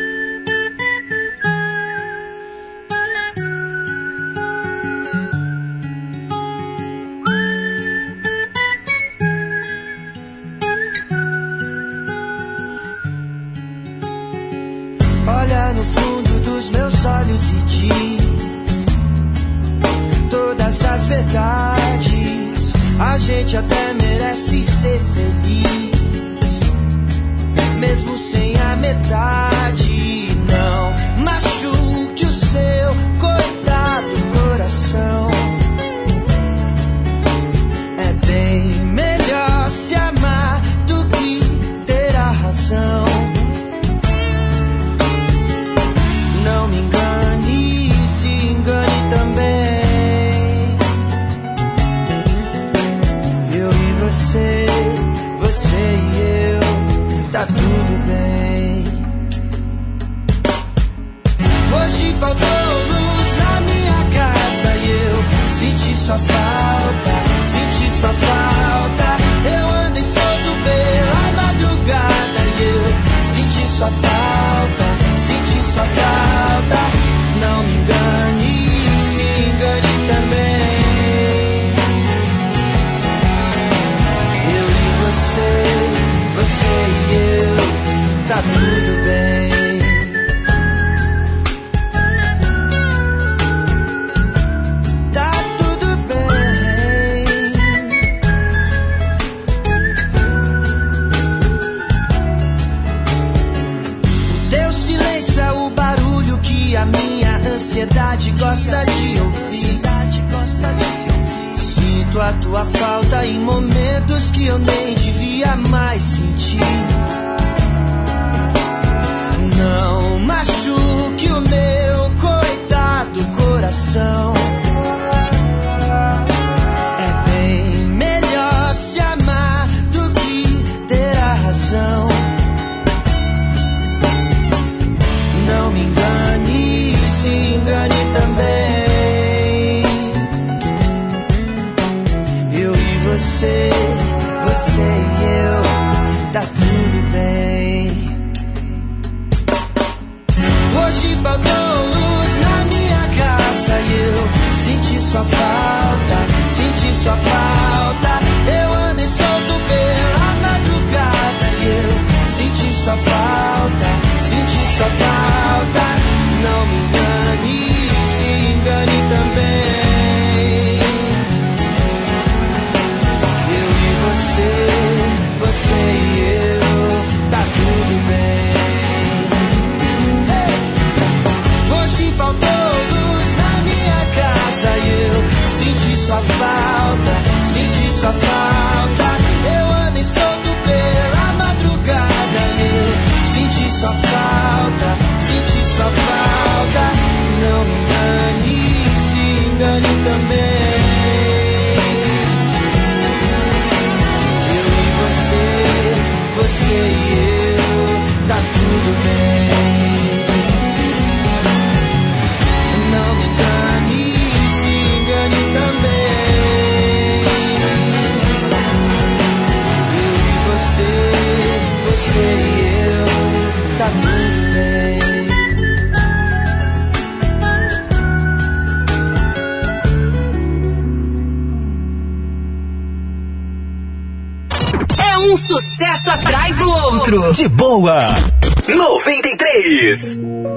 Olha no fundo dos meus olhos e diz todas as verdades. A gente até merece ser feliz, mesmo sem a metade. Não machuque o seu coitado coração. É bem melhor se amar do que ter a razão. Não me engane, se engane também. Você e eu, tá tudo bem. Hoje faltou luz na minha casa e eu senti sua falta, senti sua falta. Eu andei solto pela madrugada e eu senti sua falta, senti sua falta. Não me engane, se engane também. Você e eu, tá tudo bem. Tá tudo bem. O teu silêncio é o barulho que a minha ansiedade gosta de ouvir. Sinto a tua falta em momentos que eu nem devia mais sentir. Não machuque o meu coitado coração. É bem melhor se amar do que ter a razão. Não me engane, se engane também. Você e eu, tá tudo bem. Hoje faltou luz na minha casa e eu senti sua falta, senti sua falta. Eu andei solto pela madrugada e eu senti sua falta, senti sua falta. Não me engane, se engane também. Você e eu, tá tudo bem. Hoje faltou luz na minha casa e eu senti sua falta, senti sua falta. Eu andei solto pela madrugada e eu senti sua falta, senti sua falta. Não me engane, se engane também. Você e eu, tá tudo bem. Não me engane, se engane também. Eu e você e eu, tá tudo bem. sucesso atrás do outro. De boa. 93.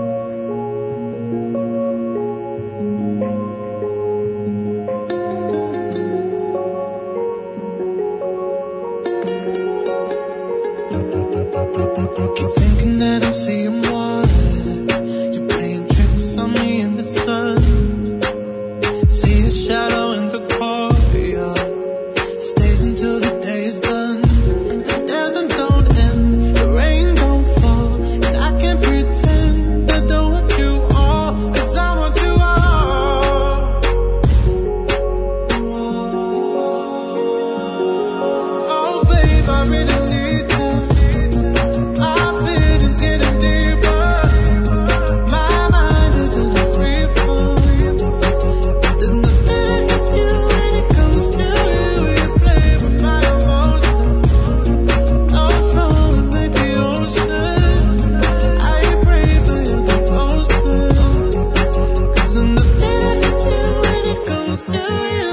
Keep thinking that I'm seeing what you're playing tricks on me in the sun. See a shadow in the courtyard, stays until the day is done. The dancing don't end, the rain don't fall, and I can't pretend I don't want you all, 'cause I want you all. Oh babe, I really need you. Our feelings getting deeper. My mind is in a free fall. There's nothing I can do when it comes to you. You play with my emotions. I'm flowing like the ocean. I pray for your devotion. 'Cause there's nothing I can do when it comes to you.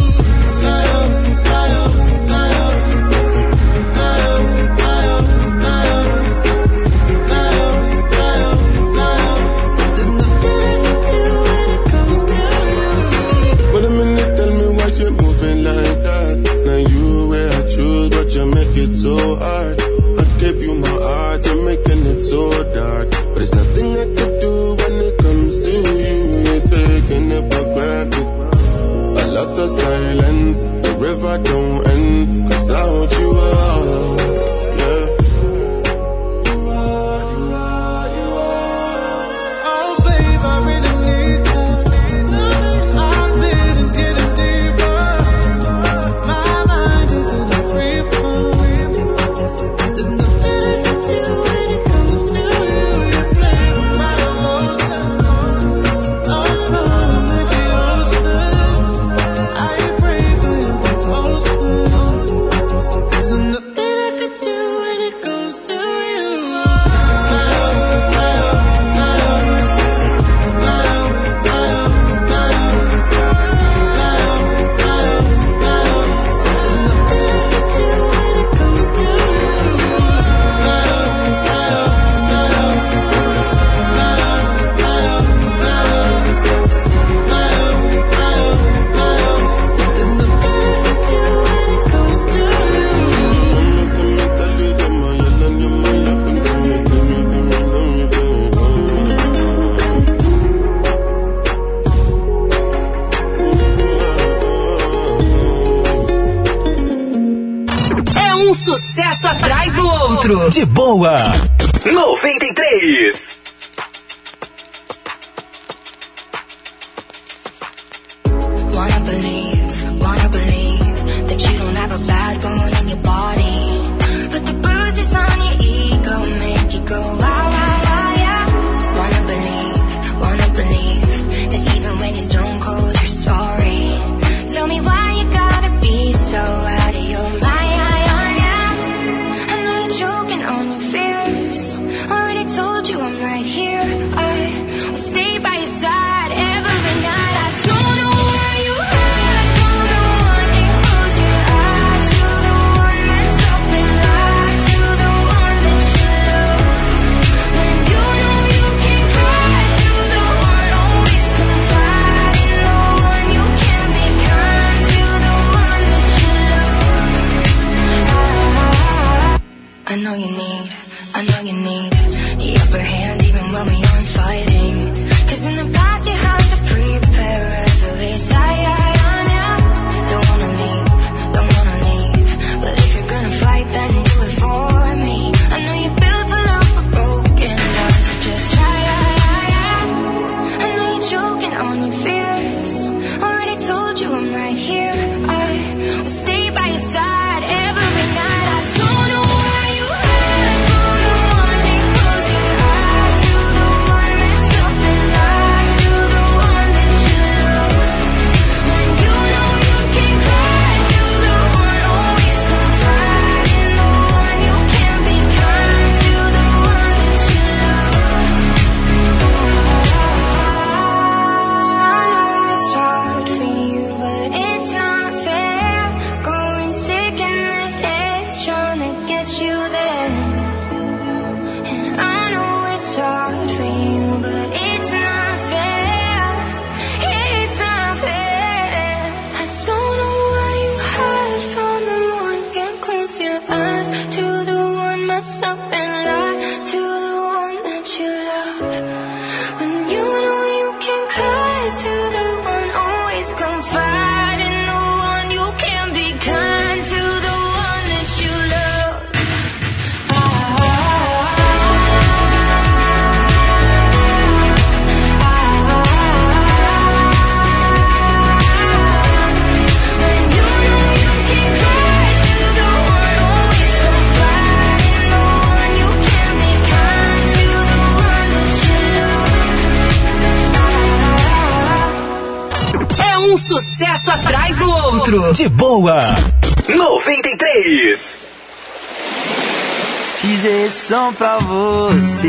Wait a minute, tell me why you're moving like that. Now you where I choose, but you make it so hard. I gave you my heart, you're making it so dark. But there's nothing I can do when it comes to you. You're taking it for granted. A lot of silence, the river don't end. 'Cause I want you all, yeah. Oh babe, I really need you. Our feelings getting deeper. My mind is in a free fall. There's nothing I can do when it comes to you. You play with my emotions. I'm flowing like the ocean. I pray for your devotion. 'Cause there's nothing I can do when it comes to you. É um sucesso atrás do outro. De boa. 93. Wanna believe that you don't have a bad bone in your body. But the bruises on your ego make you go wow, wow, wow, yeah. Wanna believe that even when you're stone cold, you're sorry. Tell me why you gotta be so out of your mind, yeah. I know you're choking on your fears. Already told you I'm right here. I will stay by your side every night. I don't know why you hurt. I don't know why you close your eyes. You're the one messing Um sucesso atrás do outro. De boa. 93. Fiz esse som pra você,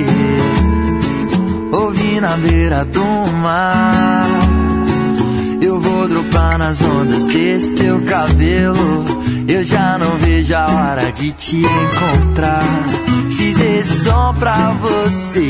ouvi na beira do mar. Eu vou dropar nas ondas desse teu cabelo. Eu já não vejo a hora de te encontrar. Fiz esse som pra você,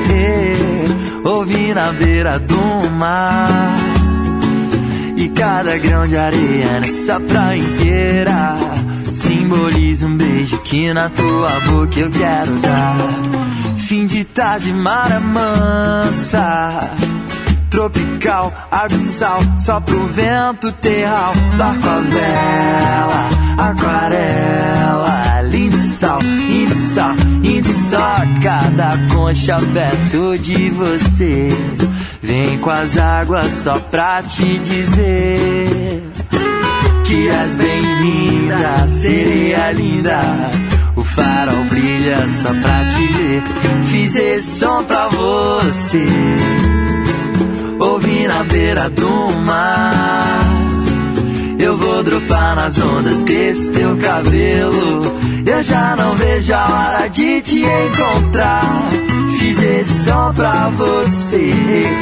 ouvi na beira do mar. E cada grão de areia nessa praia inteira simboliza um beijo que na tua boca eu quero dar. Fim de tarde, mar mansa, tropical, abissal, só pro vento terral. Barco a vela, aquarela, lindo sal, só, cada concha perto de você. Vem com as águas só pra te dizer que és bem-vinda, sereia linda. O farol brilha só pra te ver. Fiz esse som pra você, ouvi na beira do mar. Eu vou dropar nas ondas desse teu cabelo. Eu já não vejo a hora de te encontrar. Fiz esse som pra você,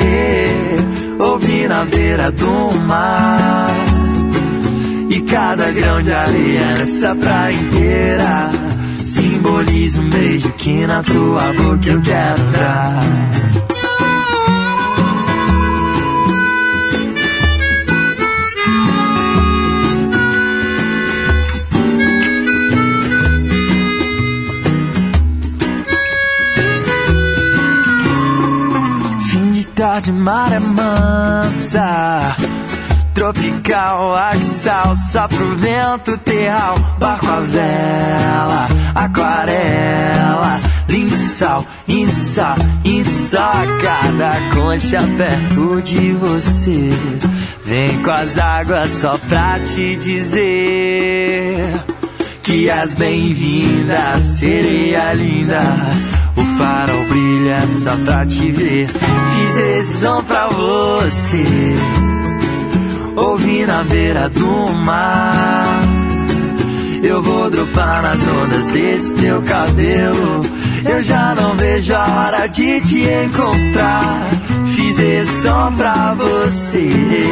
ouvi na beira do mar. E cada grão de areia nessa praia inteira simboliza um beijo que na tua boca eu quero dar. Tarde, maré mansa, tropical, axal, só pro vento terral. Barco a vela, aquarela, lindo sal, só, cada concha perto de você. Vem com as águas só pra te dizer que és bem-vinda, sereia linda. O farol brilha só pra te ver. Fiz esse som pra você, ouvi na beira do mar. Eu vou dropar nas ondas desse teu cabelo. Eu já não vejo a hora de te encontrar. Fiz esse som pra você,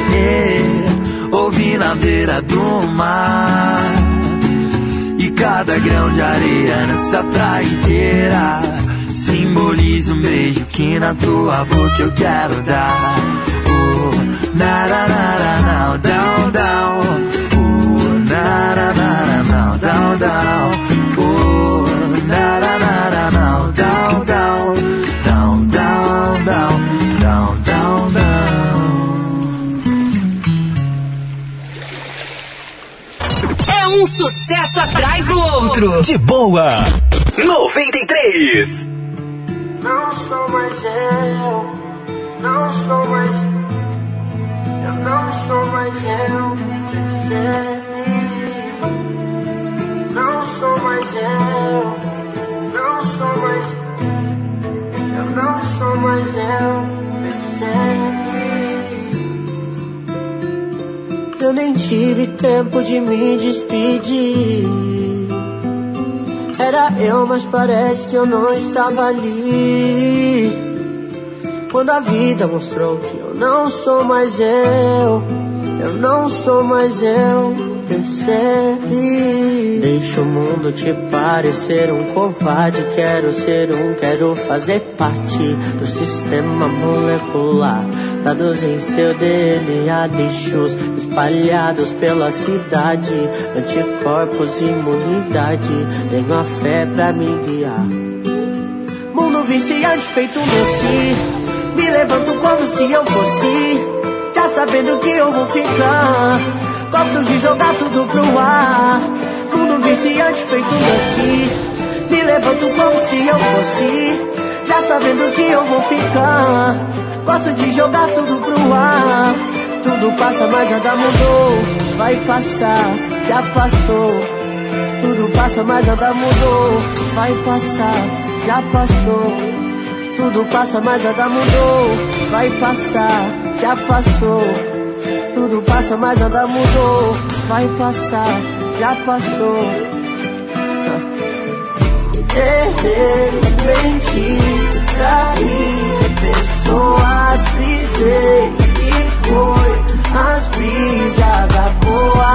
ouvi na beira do mar. E cada grão de areia nessa praia inteira simboliza um beijo que na tua boca eu quero dar. Oh, na na na na na, down down. Oh, na na na na na, down down. Oh, na na na na na, down down. Down down down, down down down. É um sucesso atrás do outro. De boa. 93. Não sou mais eu, não sou mais. Eu não sou mais eu, percebe? Não sou mais eu, não sou mais. Eu não sou mais eu, percebe? Eu nem tive tempo de me despedir. Era eu, mas parece que eu não estava ali. Quando a vida mostrou que eu não sou mais eu não sou mais eu, percebe? Deixa o mundo te parecer um covarde. Quero ser quero fazer parte do sistema molecular. Dados em seu DNA, lixos espalhados pela cidade. Anticorpos, imunidade, tenho a fé pra me guiar. Mundo viciante feito um doce, me levanto como se eu fosse, já sabendo que eu vou ficar. Gosto de jogar tudo pro ar. Mundo viciante feito um doce, me levanto como se eu fosse, já sabendo que eu vou ficar. Gosto de jogar tudo pro ar. Tudo passa, mas nada mudou. Vai passar, já passou. Tudo passa, mas nada mudou. Vai passar, já passou. Tudo passa, mas nada mudou. Vai passar, já passou. Tudo passa, mas nada mudou. Vai passar, já passou. Errei, menti, traí pessoas, brisei e foi as brisas da boa,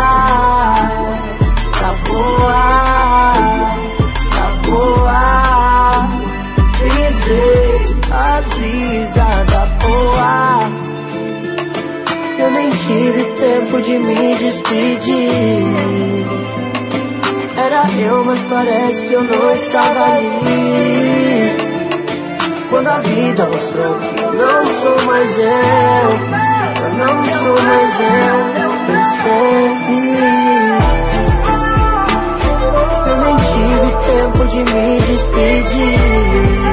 da boa, da boa. Brisei a brisa da boa. Eu nem tive tempo de me despedir. Era eu, mas parece que eu não estava ali. Quando a vida mostrou que eu não sou mais eu não sou mais eu, percebi. Eu nem tive tempo de me despedir.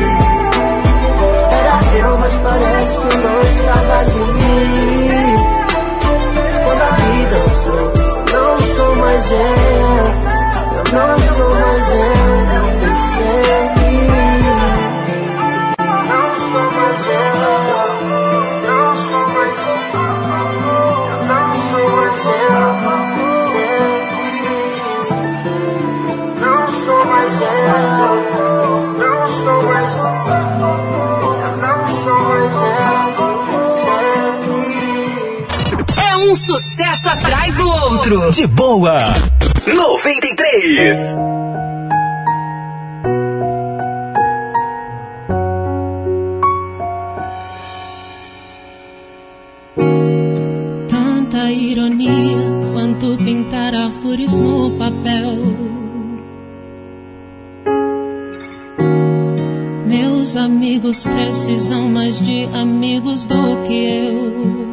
Era eu, mas parece que eu não estava ali. Quando a vida mostrou que eu não sou mais eu não sou mais eu, percebi. Não sou mais eu, não sou mais eu, não sou mais eu, percebi. Não sou mais eu, não sou mais eu, não sou mais eu, percebi. É um sucesso atrás do outro. De boa. 93. Tanta ironia quanto pintar árvores no papel. Meus amigos precisam mais de amigos do que eu.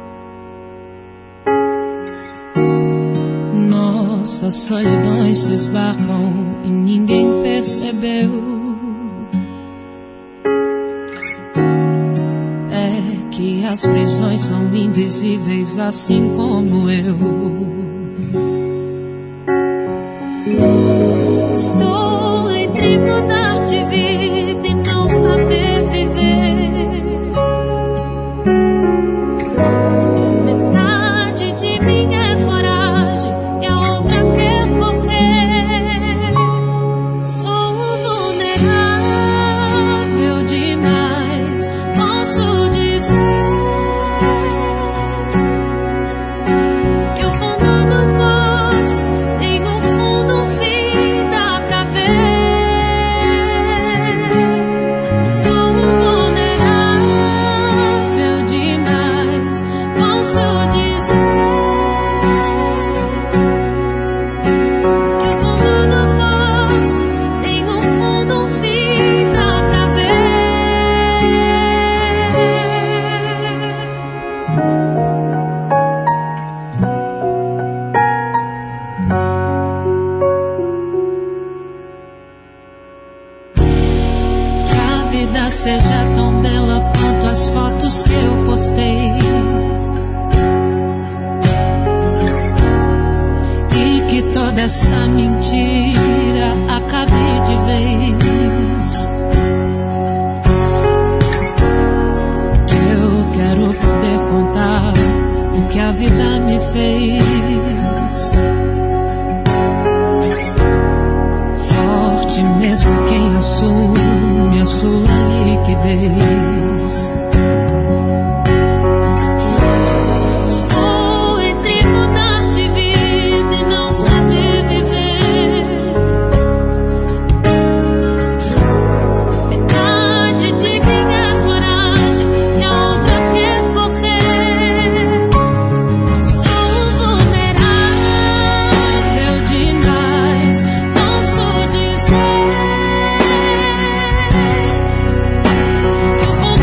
Nossas solidões se esbarram e ninguém percebeu. É que as prisões são invisíveis assim como eu. Estou entre mudar de vida e não saber viver. Metade de mim é coragem e a outra quer correr. Sou vulnerável demais, posso dizer que o fundo do poço tem um fundo, um fim, dá pra ver. Sou vulnerável demais, posso dizer que o fundo do poço tem um fundo, um fim, dá pra ver. Que a vida seja tão bela quanto as fotos que eu postei. E que toda essa mentira acabe de vez. Eu quero poder contar o que a vida me fez. Forte mesmo quem assume a sua liquidez. Estou entre mudar de vida e não saber viver. Metade de mim é coragem e a outra quer correr. Sou vulnerável demais, posso dizer que o fundo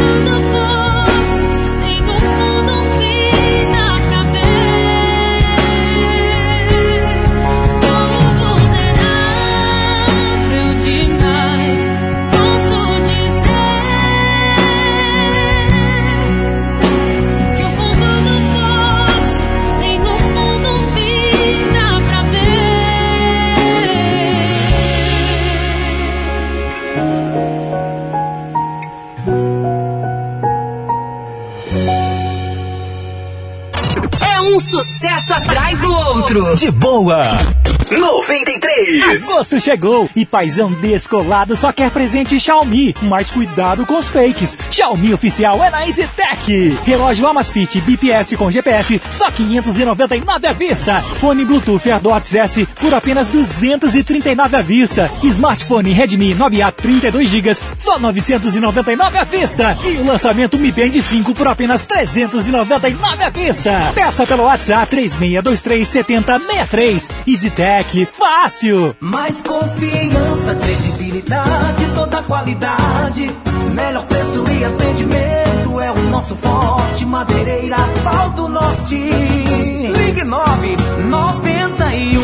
um sucesso atrás do outro. De boa. 93. Agosto chegou e paizão descolado só quer presente Xiaomi. Mas cuidado com os fakes. Xiaomi oficial é na EasyTech. Relógio Amazfit BPS com GPS, só 599 à vista. Fone Bluetooth AirDots S por apenas 239 à vista. Smartphone Redmi 9A 32 GB, só 999 à vista. E o lançamento Mi Band 5 por apenas 399 à vista. Peça pelo WhatsApp 36237063. EasyTech, fácil. Mais confiança, credibilidade, toda qualidade. Melhor preço e atendimento é o nosso forte. Madeireira, Pau do Norte. Ligue 991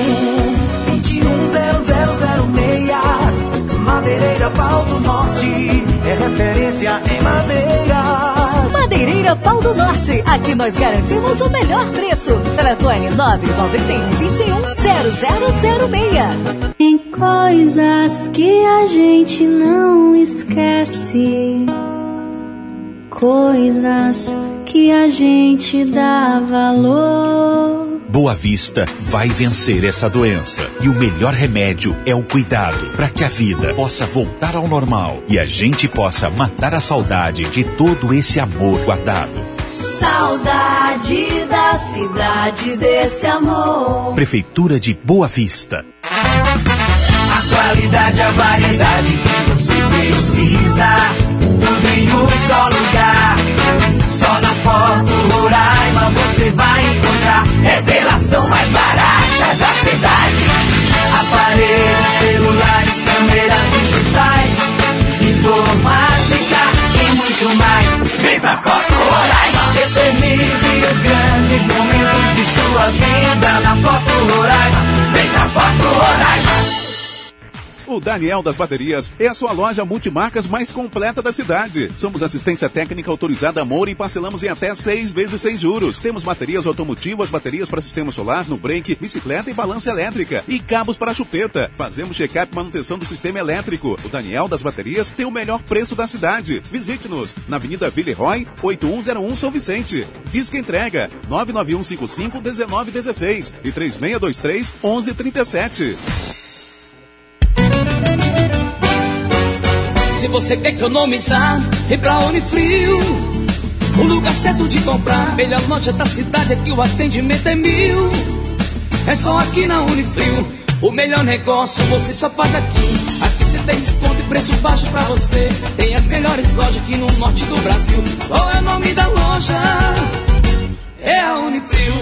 210006. Madeireira, Pau do Norte. É referência em madeira. Madeireira Pau do Norte. Aqui nós garantimos o melhor preço. Telefone 991 210006. Tem coisas que a gente não esquece, coisas que a gente dá valor. Boa Vista vai vencer essa doença. E o melhor remédio é o cuidado, para que a vida possa voltar ao normal e a gente possa matar a saudade de todo esse amor guardado. Saudade da cidade desse amor. Prefeitura de Boa Vista. A qualidade, a variedade que você precisa, tudo em um só lugar. Só na Foto Roraima você vai encontrar revelação mais barata da cidade. Aparelhos, celulares, câmeras digitais, informática e muito mais. Vem pra Foto Roraima. Eternize os grandes momentos de sua vida na Foto Roraima. Vem pra Foto Roraima. O Daniel das Baterias é a sua loja multimarcas mais completa da cidade. Somos assistência técnica autorizada Moura e parcelamos em até 6 vezes sem juros. Temos baterias automotivas, baterias para sistema solar, no break, bicicleta e balança elétrica. E cabos para chupeta. Fazemos check-up e manutenção do sistema elétrico. O Daniel das Baterias tem o melhor preço da cidade. Visite-nos na Avenida Villeroy, 8101 São Vicente. Disque entrega 991551916 e 3623-1137. Se você quer economizar, vem pra Unifrio. O lugar certo de comprar. Melhor loja da cidade, aqui o atendimento é 1000. É só aqui na Unifrio. O melhor negócio você só paga aqui. Aqui você tem desconto e preço baixo pra você. Tem as melhores lojas aqui no norte do Brasil. Qual é o nome da loja? É a Unifrio.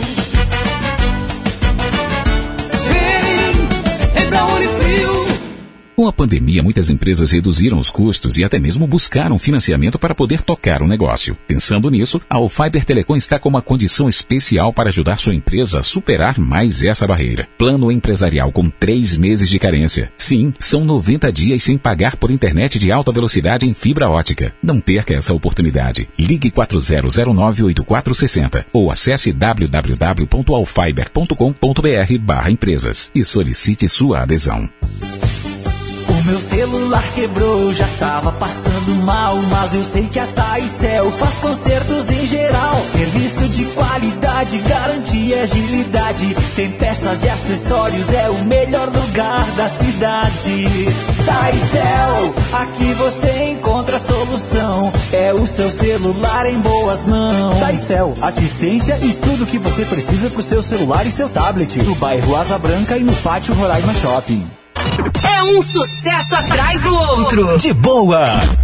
Vem pra Unifrio. Com a pandemia, muitas empresas reduziram os custos e até mesmo buscaram financiamento para poder tocar o negócio. Pensando nisso, a Fiber Telecom está com uma condição especial para ajudar sua empresa a superar mais essa barreira. Plano empresarial com 3 meses de carência. Sim, são 90 dias sem pagar por internet de alta velocidade em fibra ótica. Não perca essa oportunidade. Ligue 4009-8460 ou acesse www.alfiber.com.br/empresas e solicite sua adesão. O meu celular quebrou, já tava passando mal, mas eu sei que a Taicel faz consertos em geral. Serviço de qualidade, garantia e agilidade. Tem peças e acessórios, é o melhor lugar da cidade. Taicel, aqui você encontra a solução. É o seu celular em boas mãos. Taicel, assistência e tudo que você precisa pro seu celular e seu tablet. No bairro Asa Branca e no Pátio Roraima Shopping. É um sucesso atrás do outro. De boa.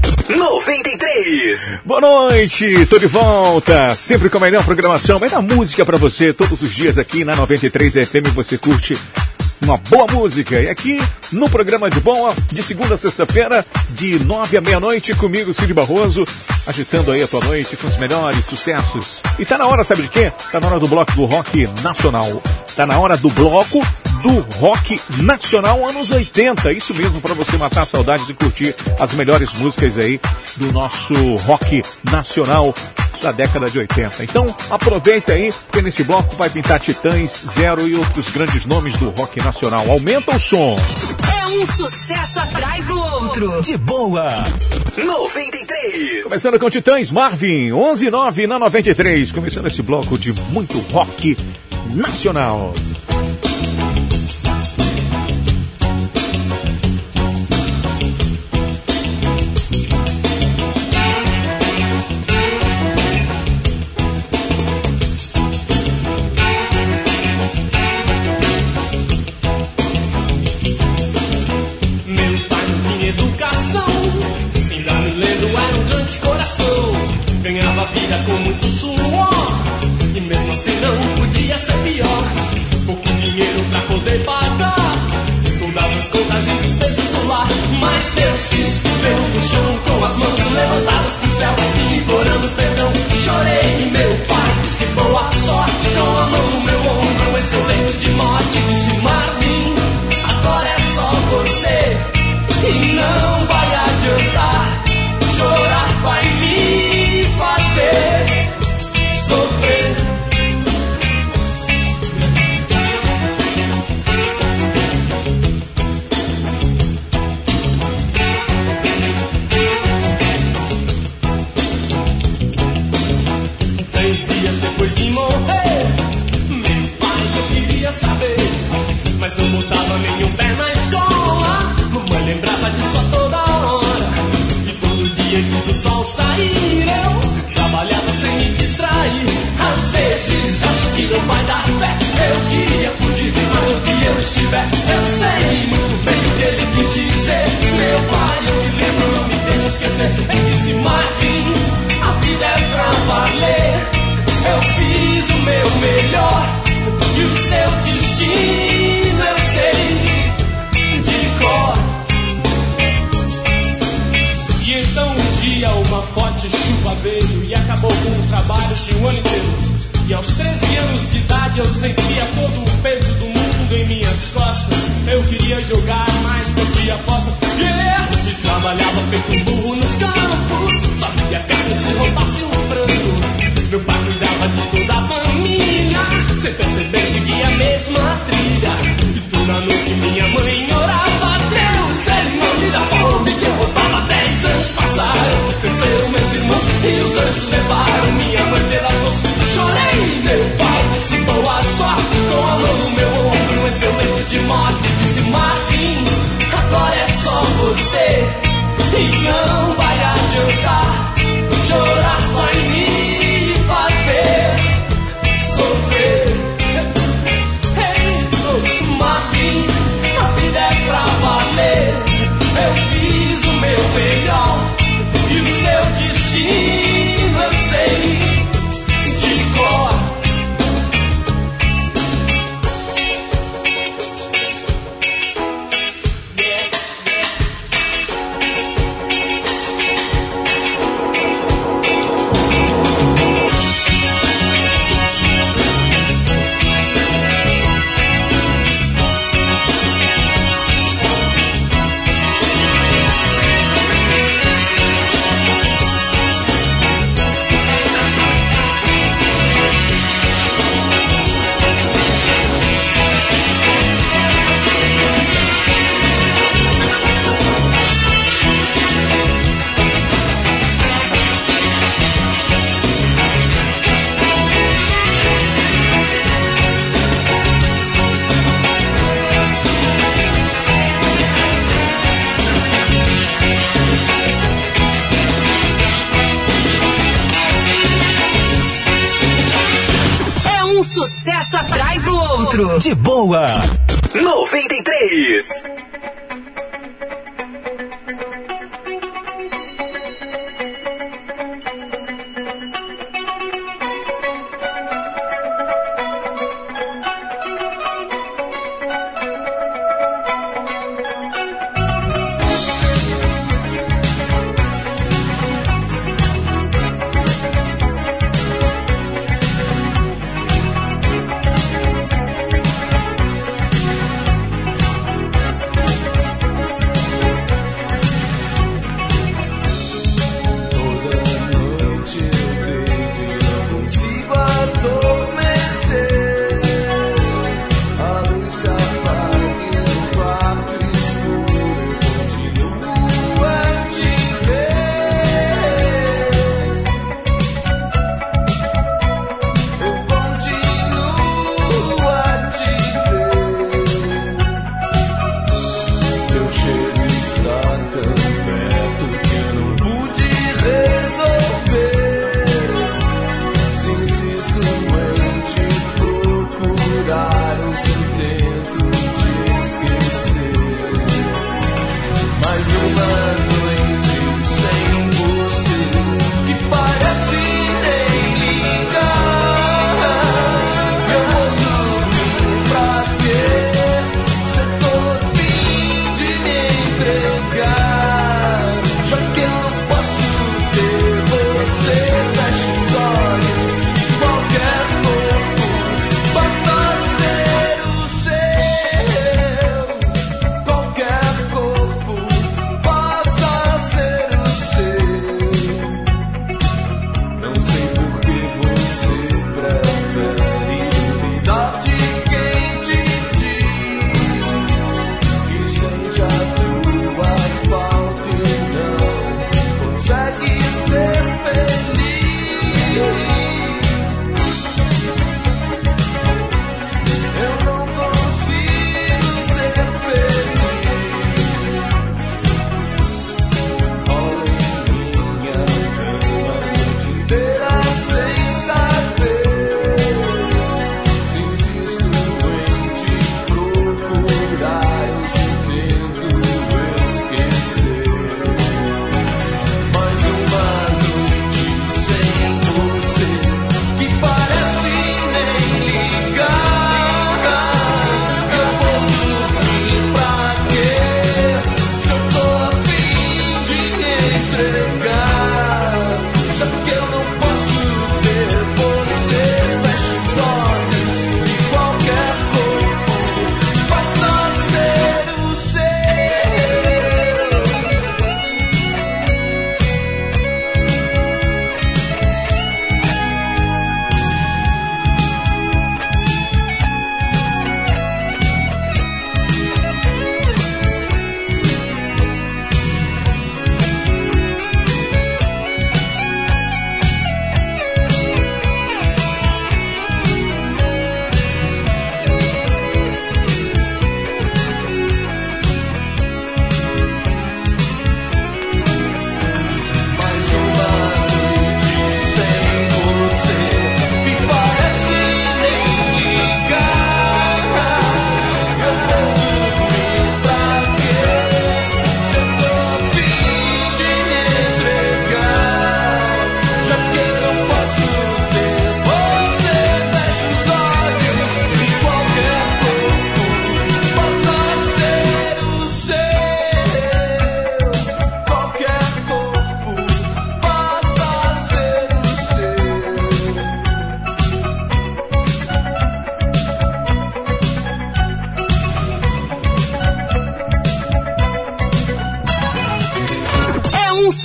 93. Boa noite, tô de volta. Sempre com a melhor programação, melhor música pra você. Todos os dias aqui na 93 FM você curte uma boa música. E aqui no programa de boa, de segunda a sexta-feira, de 9 à meia-noite, comigo, Cid Barroso, agitando aí a tua noite com os melhores sucessos. E tá na hora, sabe de quê? Tá na hora do bloco do rock nacional. Tá na hora do bloco do rock nacional anos 80. Isso mesmo, para você matar a saudade e curtir as melhores músicas aí do nosso rock nacional. da década de 80. Então, aproveita aí, porque nesse bloco vai pintar Titãs, Zero e outros grandes nomes do rock nacional. Aumenta o som. É um sucesso atrás do outro. De boa. 93. Começando com Titãs, Marvin, 11:09 na 93. Começando esse bloco de muito rock nacional. Ganhava vida com muito suor e mesmo assim não podia ser pior. Pouco dinheiro pra poder pagar todas as contas e despesas do lar. Mas Deus quis ver no chão com as mãos levantadas pro céu e implorando perdão. Chorei e meu pai disse boa sorte, com a mão no meu ombro em seu leito de morte. Disse Marvin, agora é só você e não vai adiantar. Chorar vai me fazer sofrer. Três dias depois de morrer, meu pai eu queria saber, mas não botava nenhum pé na escola. Mamãe lembrava disso a toda hora. Antes do sol sair, eu trabalhava sem me distrair. Às vezes acho que não vai dar pé. Eu queria fugir, mas onde eu estiver, eu sei muito bem o que ele quis dizer. Meu pai, eu me lembro, não me deixa esquecer. Ele disse, Marvin, a vida é pra valer. Eu fiz o meu melhor e o seu destino eu sei de cor. Então um dia uma forte chuva veio e acabou com o trabalho de um ano inteiro. E aos 13 anos de idade eu sentia todo o peso do mundo em minhas costas. Eu queria jogar, mas perdi a aposta. E trabalhava feito um burro nos campos, só via carne se roubasse um frango. Meu pai cuidava de toda a família, sem perceber seguia a mesma trilha. E toda noite minha mãe orava a Deus, ele não me dá fome que eu roubava 10 anos. Passaram, cresceram meus irmãos e os anjos levaram minha mãe pelas mãos. Chorei, meu pai disse boa sorte, com a mão no meu ombro em seu leito de morte. Disse Marvin, agora é só você e não vai adiantar. Chorar vai me fazer sofrer. Hey, oh, Marvin, a vida é pra valer. Eu fiz o meu melhor e o seu destino eu sei de cor. Sucesso atrás do outro. De boa. 93.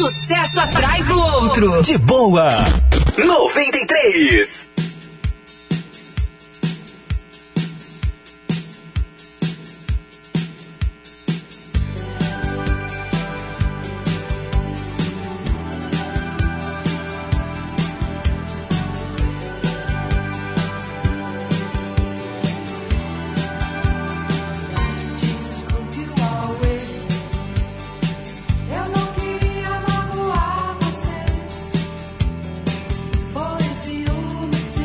sucesso atrás do outro. De boa. 93. Eu não queria magoar você. Foi ciúme.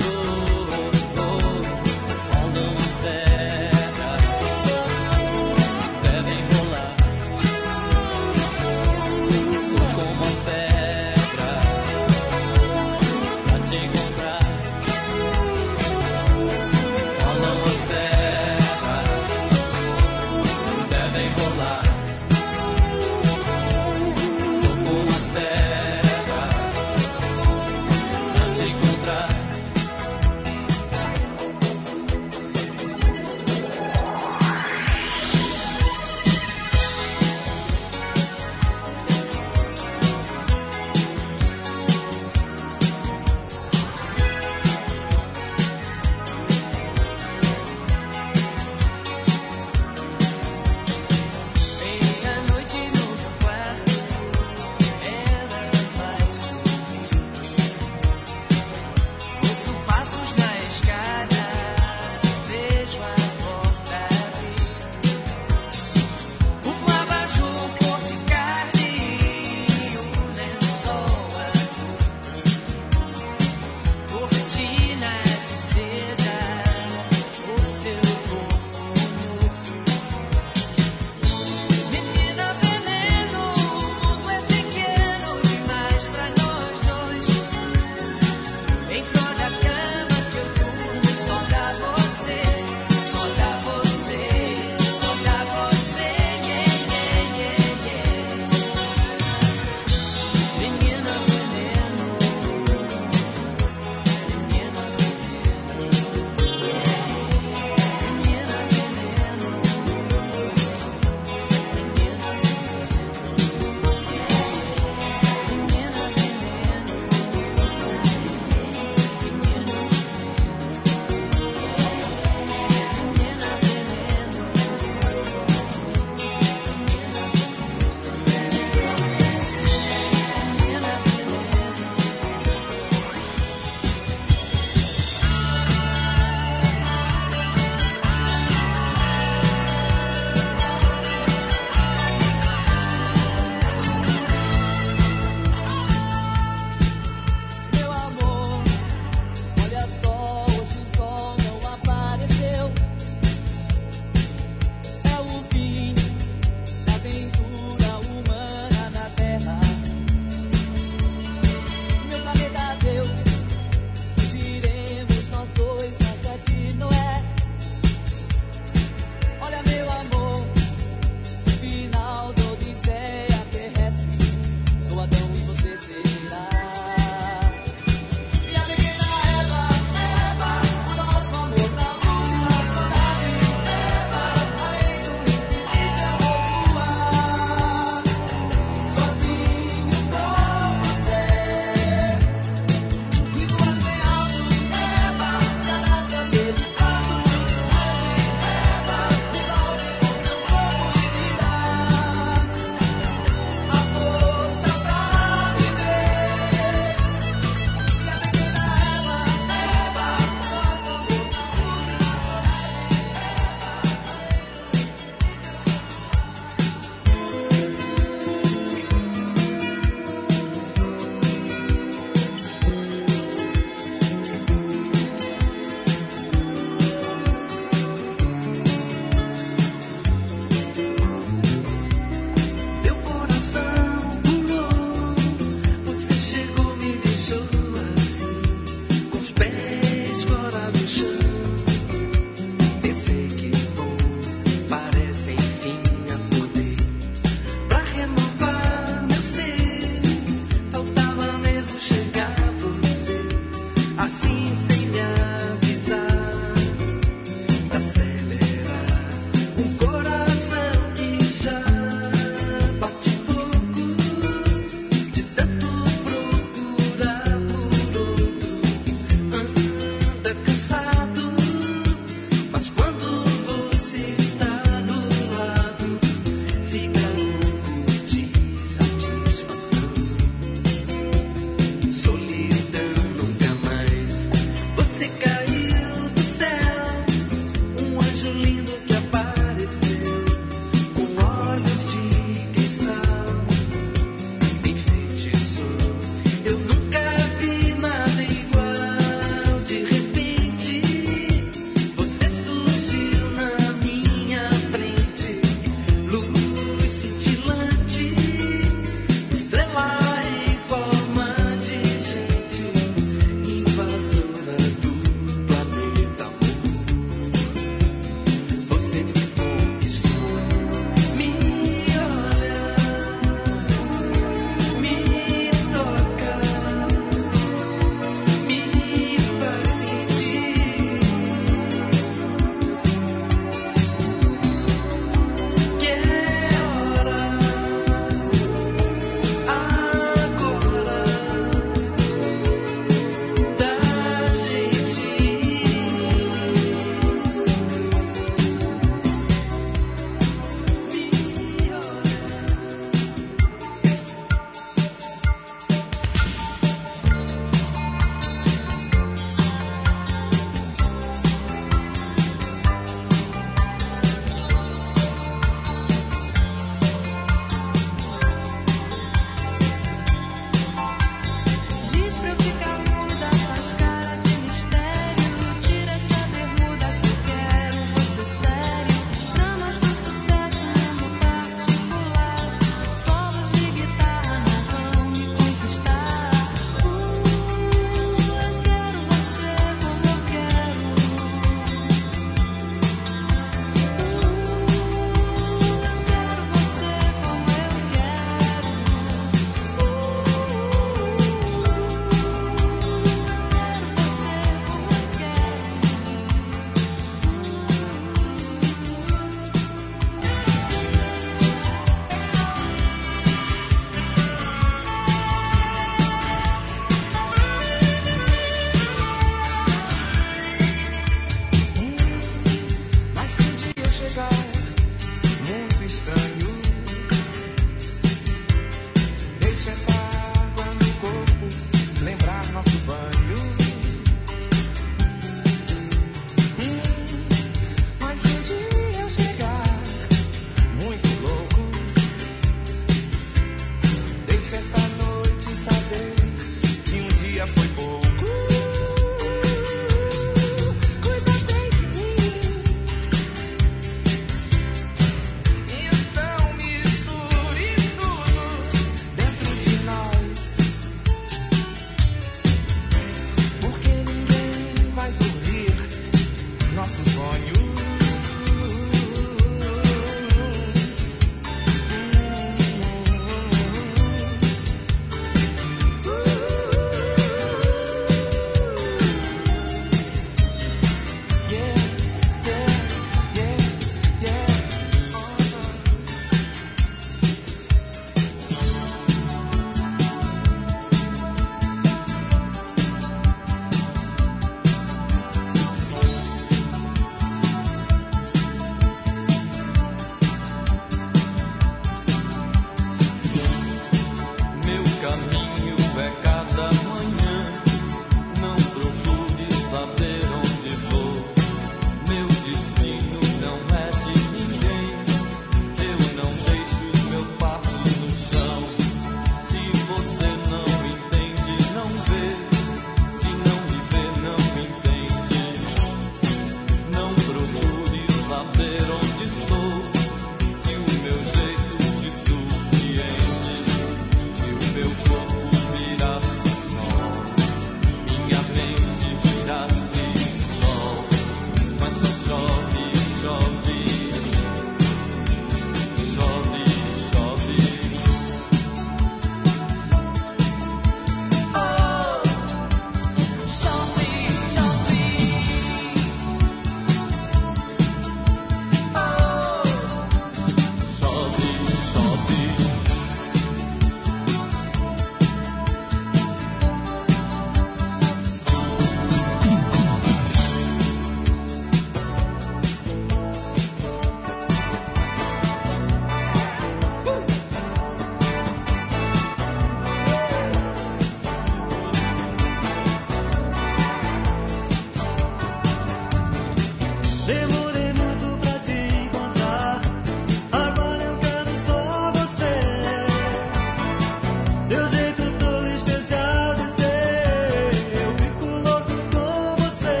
meu jeito todo especial de ser. Eu fico louco com você.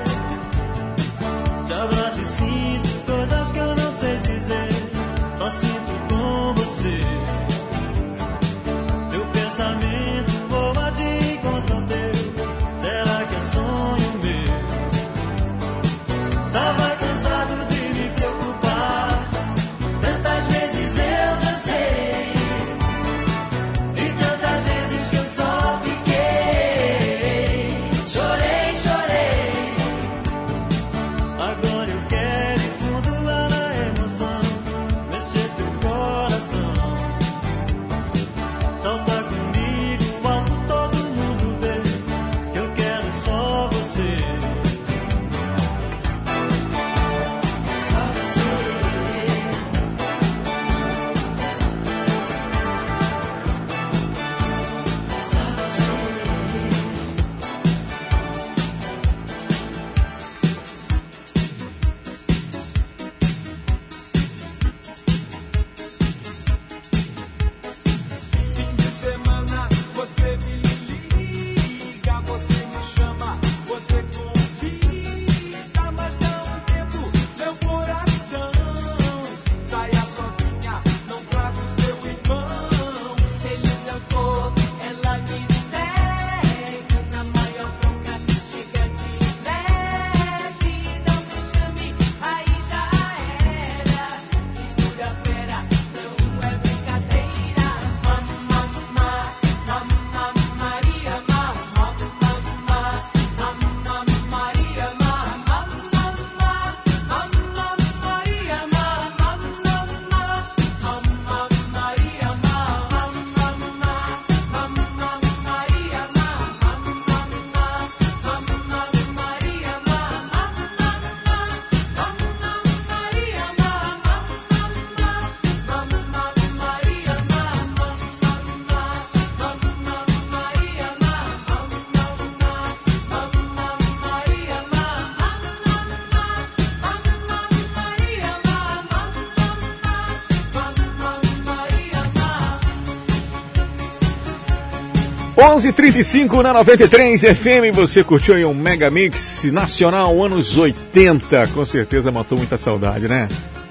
Te abraço e sinto coisas que eu não sei dizer. Só sinto com você. Meu pensamento voa de encontro ao teu. Será que é sonho meu? Tava cansado de me preocupar. Tantas vezes eu dancei e tantas vezes que eu só fiquei. Chorei, chorei. Agora eu quero ir fundo lá na emoção, mexer teu coração. Solta comigo, alto todo mundo vê que eu quero só você. Só você. Só você. Fim de semana, você me liga, você me chama, você convida, mas dá um tempo, meu coração. Saia sozinha, não traga o seu irmão. Se ele não for, ela me segue. Na maior bronca, chega de leve. Não me chame, aí já era. Segunda-feira, não é brincadeira. Mamma Maria, mamma Maria, mamma Maria, Onze h 35 na 93 FM, você curtiu aí um Mega Mix nacional anos 80, com certeza matou muita saudade, né?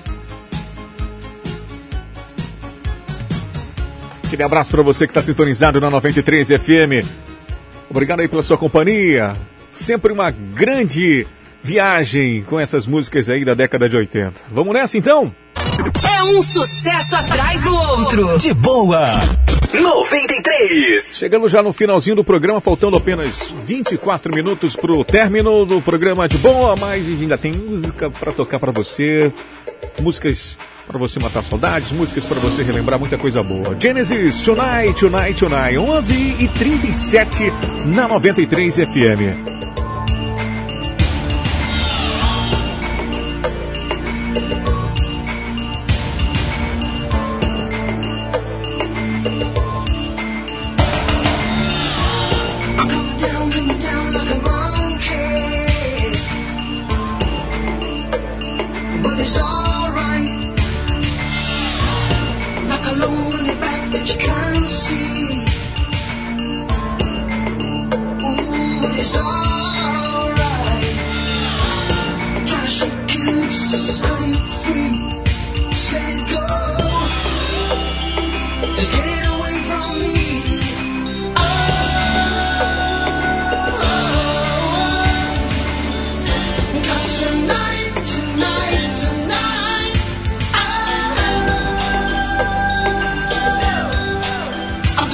Aquele abraço para você que está sintonizado na 93 FM. Obrigado aí pela sua companhia. Sempre uma grande viagem com essas músicas aí da década de 80. Vamos nessa então? É um sucesso atrás do outro. De boa. 93. Chegando já no finalzinho do programa, faltando apenas 24 minutos pro término do programa De Boa, mas ainda tem música para tocar para você, músicas para você matar saudades, músicas para você relembrar muita coisa boa. Genesis, Tonight, Tonight, Tonight, 11h37 na 93 FM. I'm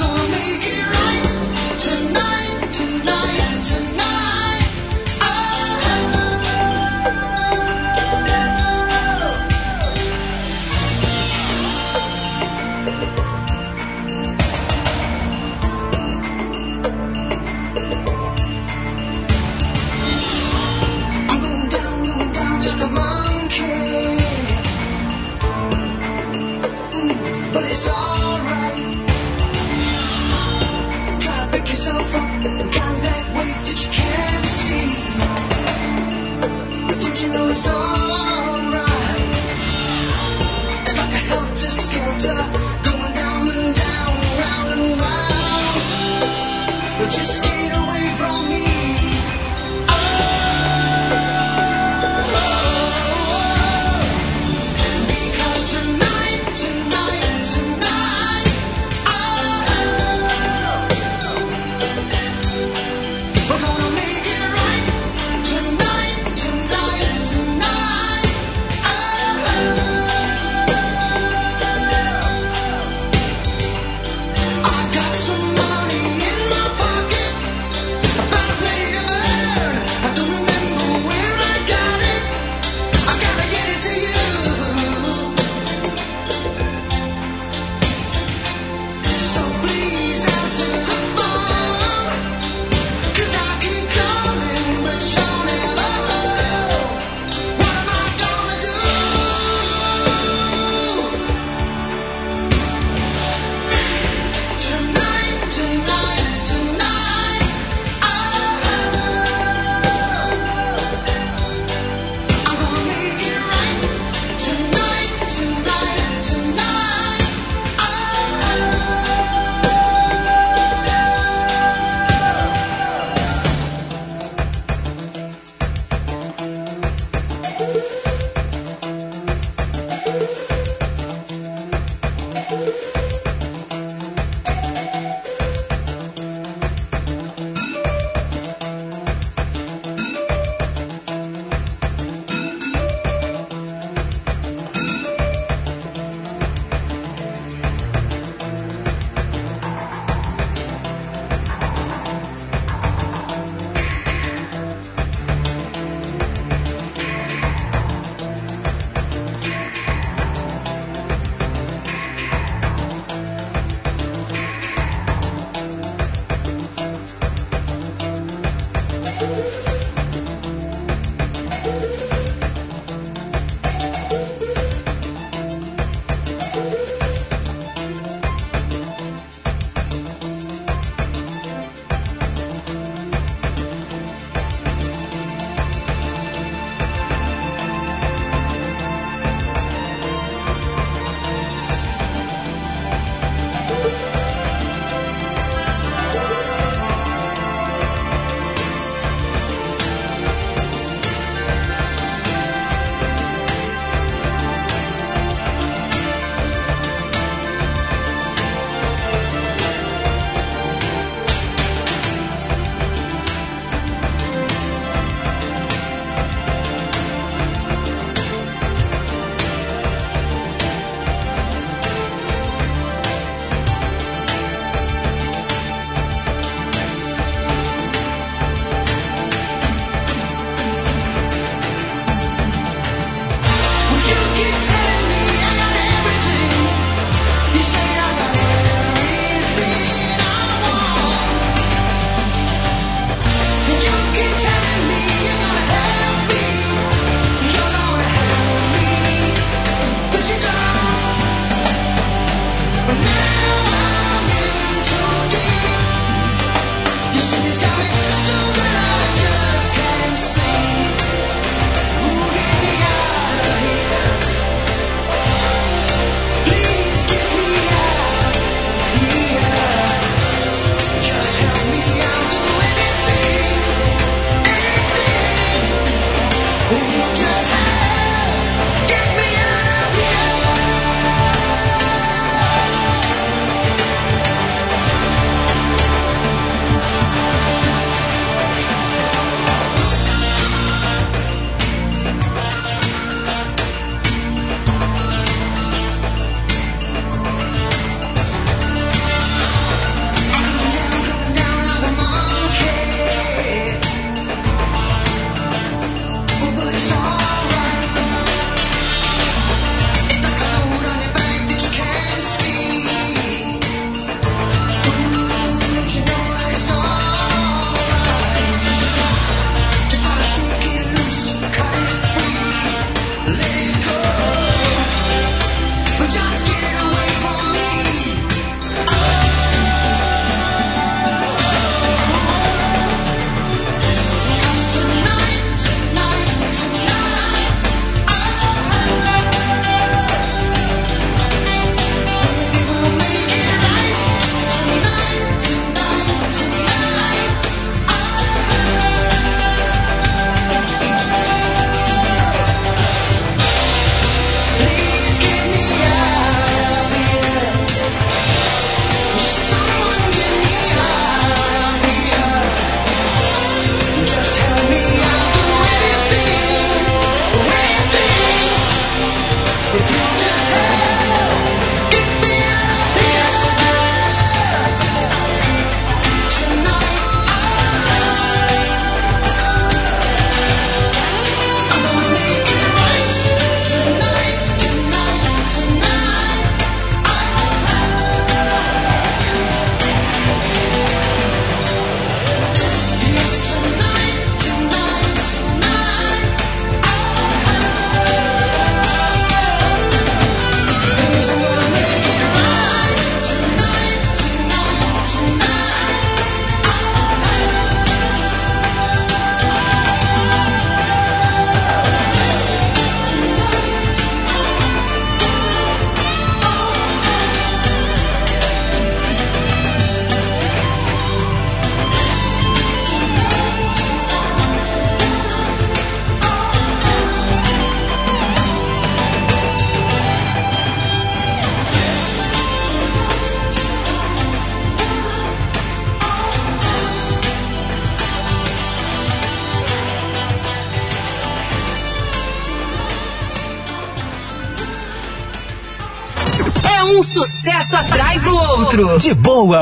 sucesso atrás do outro. De boa.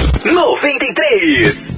93.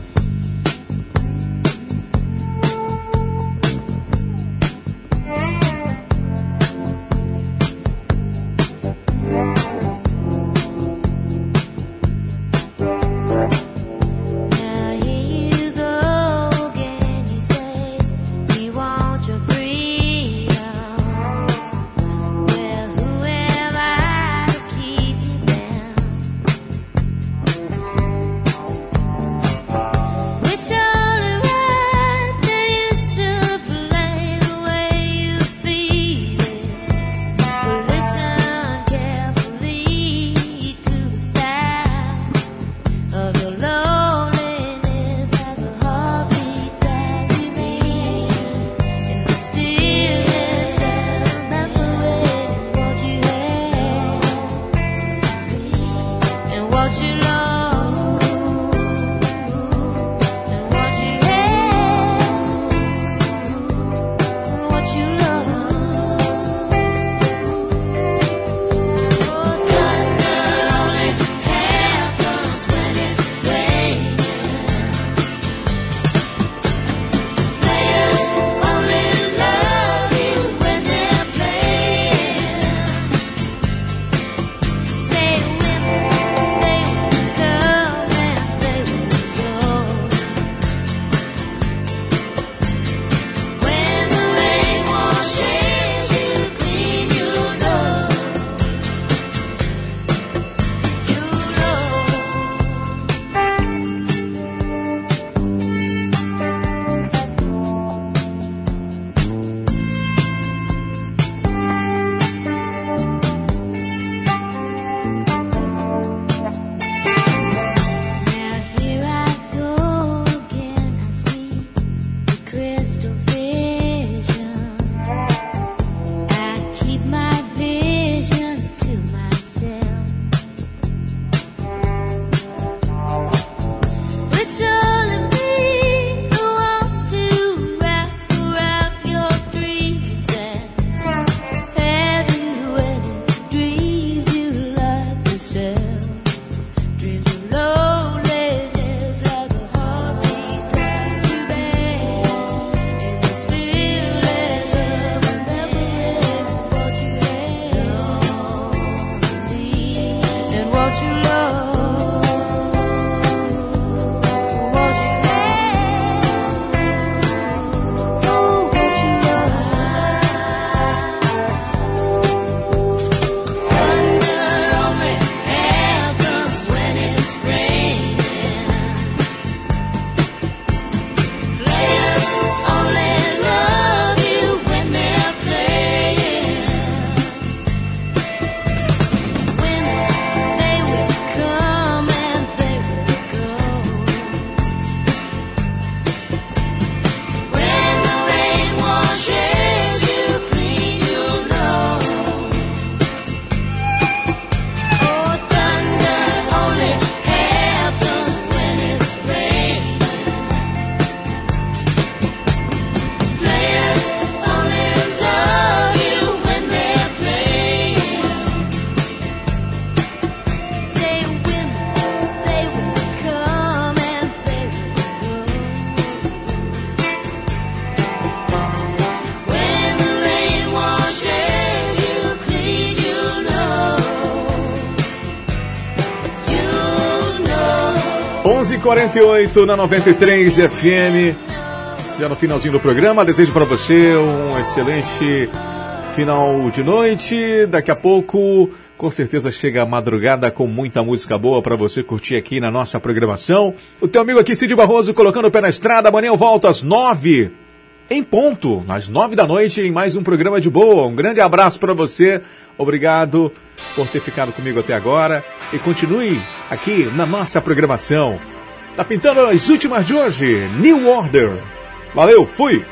e 48 na 93 FM. Já no finalzinho do programa, desejo para você um excelente final de noite. Daqui a pouco, com certeza, chega a madrugada com muita música boa para você curtir aqui na nossa programação. O teu amigo aqui, Cid Barroso, colocando o pé na estrada. Amanhã eu volto às 9 em ponto, às 9 da noite, em mais um programa de boa. Um grande abraço para você. Obrigado por ter ficado comigo até agora. E continue aqui na nossa programação. Tá pintando as últimas de hoje. New Order. Valeu, fui!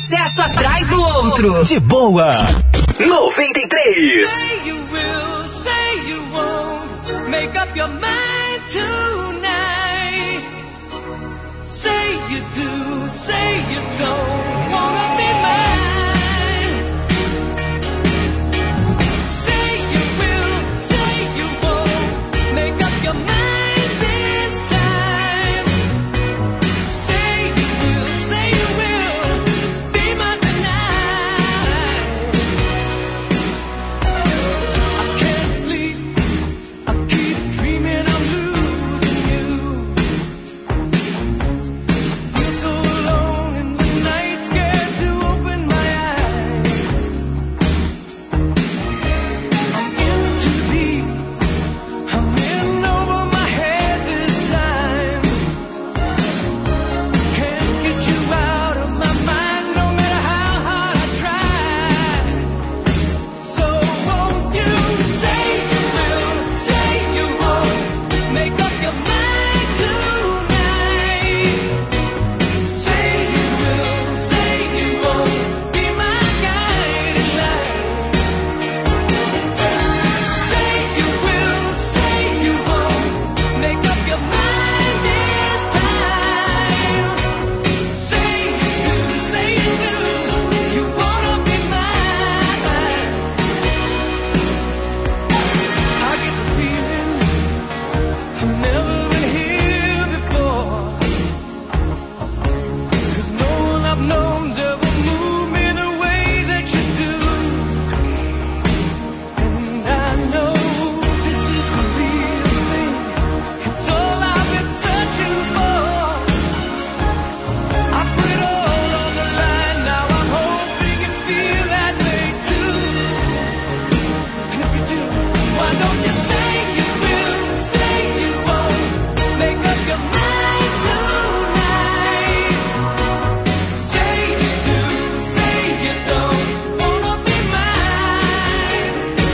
sucesso atrás do outro. De boa. 93. Say you will, say you won't. Make up your mind tonight. Say you do, say you don't. Wanna be mine. Say you will, say you won't. Make up your mind this time. Say you will be mine tonight. I can't sleep. I keep dreaming I'm losing you. Feel so alone in the night, scared to open my eyes. I'm in too deep. I'm in over my head this time. Can't get you out of my mind, no matter how hard I try. So won't you say you will, say you won't. Make up your mind tonight. Say you will, say you won't. Be my guiding light. Say you will, say you won't. Make up your mind this time. Say you do, say you do. You wanna be mine. I get the feeling I've never been here before. 'Cause no one I've known's ever moved me the way that you do. And I know this is the real thing. It's all I've been searching for. I put it all on the line. Now I'm hoping you feel that way too. And if you do, why don't you say you will, say you won't. Make up your mind tonight. Say you do, say you don't. Wanna be mine.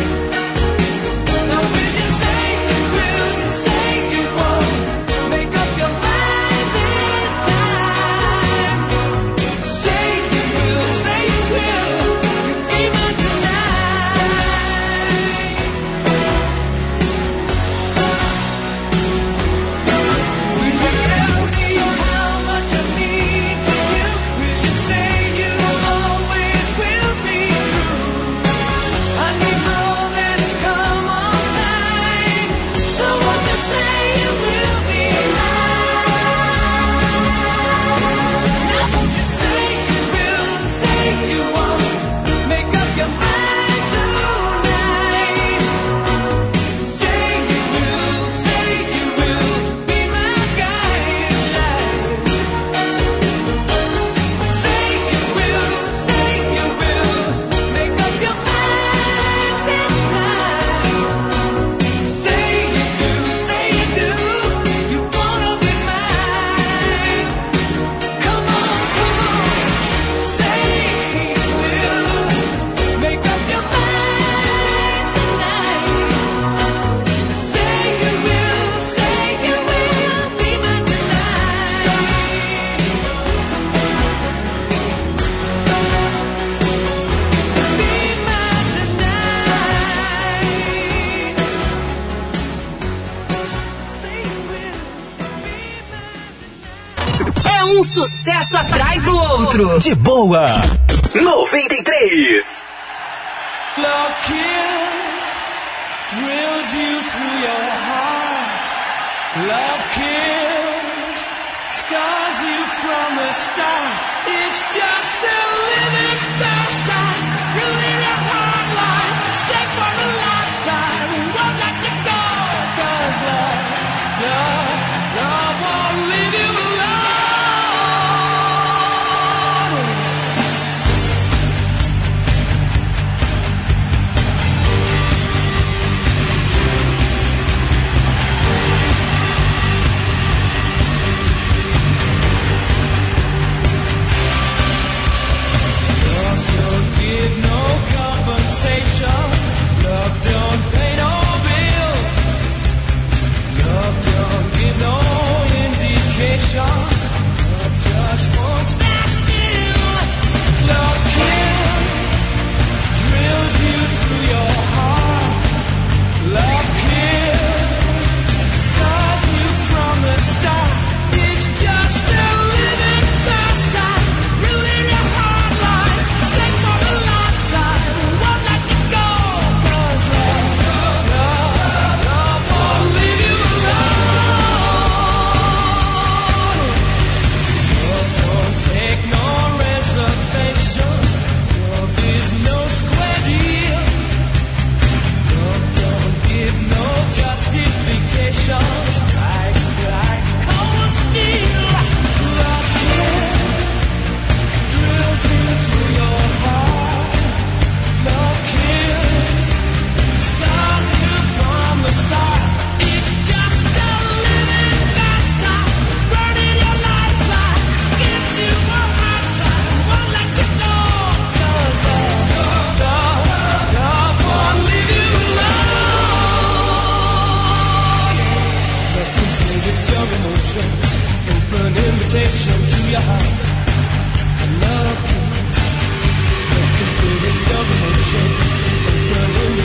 Now will you say you will, you say you won't. Make up your mind this time. Say you will, say you will. You be mine tonight. Will you tell me how much I need for you? Will you say you always will be true? I need more than come on time. So won't you say you will be mine? Now won't you say you will, say you won't. Make up your mind tonight. Say you will, say you will. Be my guiding light. Say you will, say you will. Make up your mind this time. Say you do, say you do. You wanna be mine. Come on, come on. Say you will. Make up your mind tonight. Say you will, say you will. Be mine tonight. É um sucesso atrás do outro. De boa. 93. Love kills, drills you through your heart. Love kills, scars you from the start. It's just a living faster. You live your hard life, stay for a lifetime. Won't let you go, 'cause love won't leave you alone.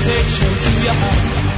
invitation to your home.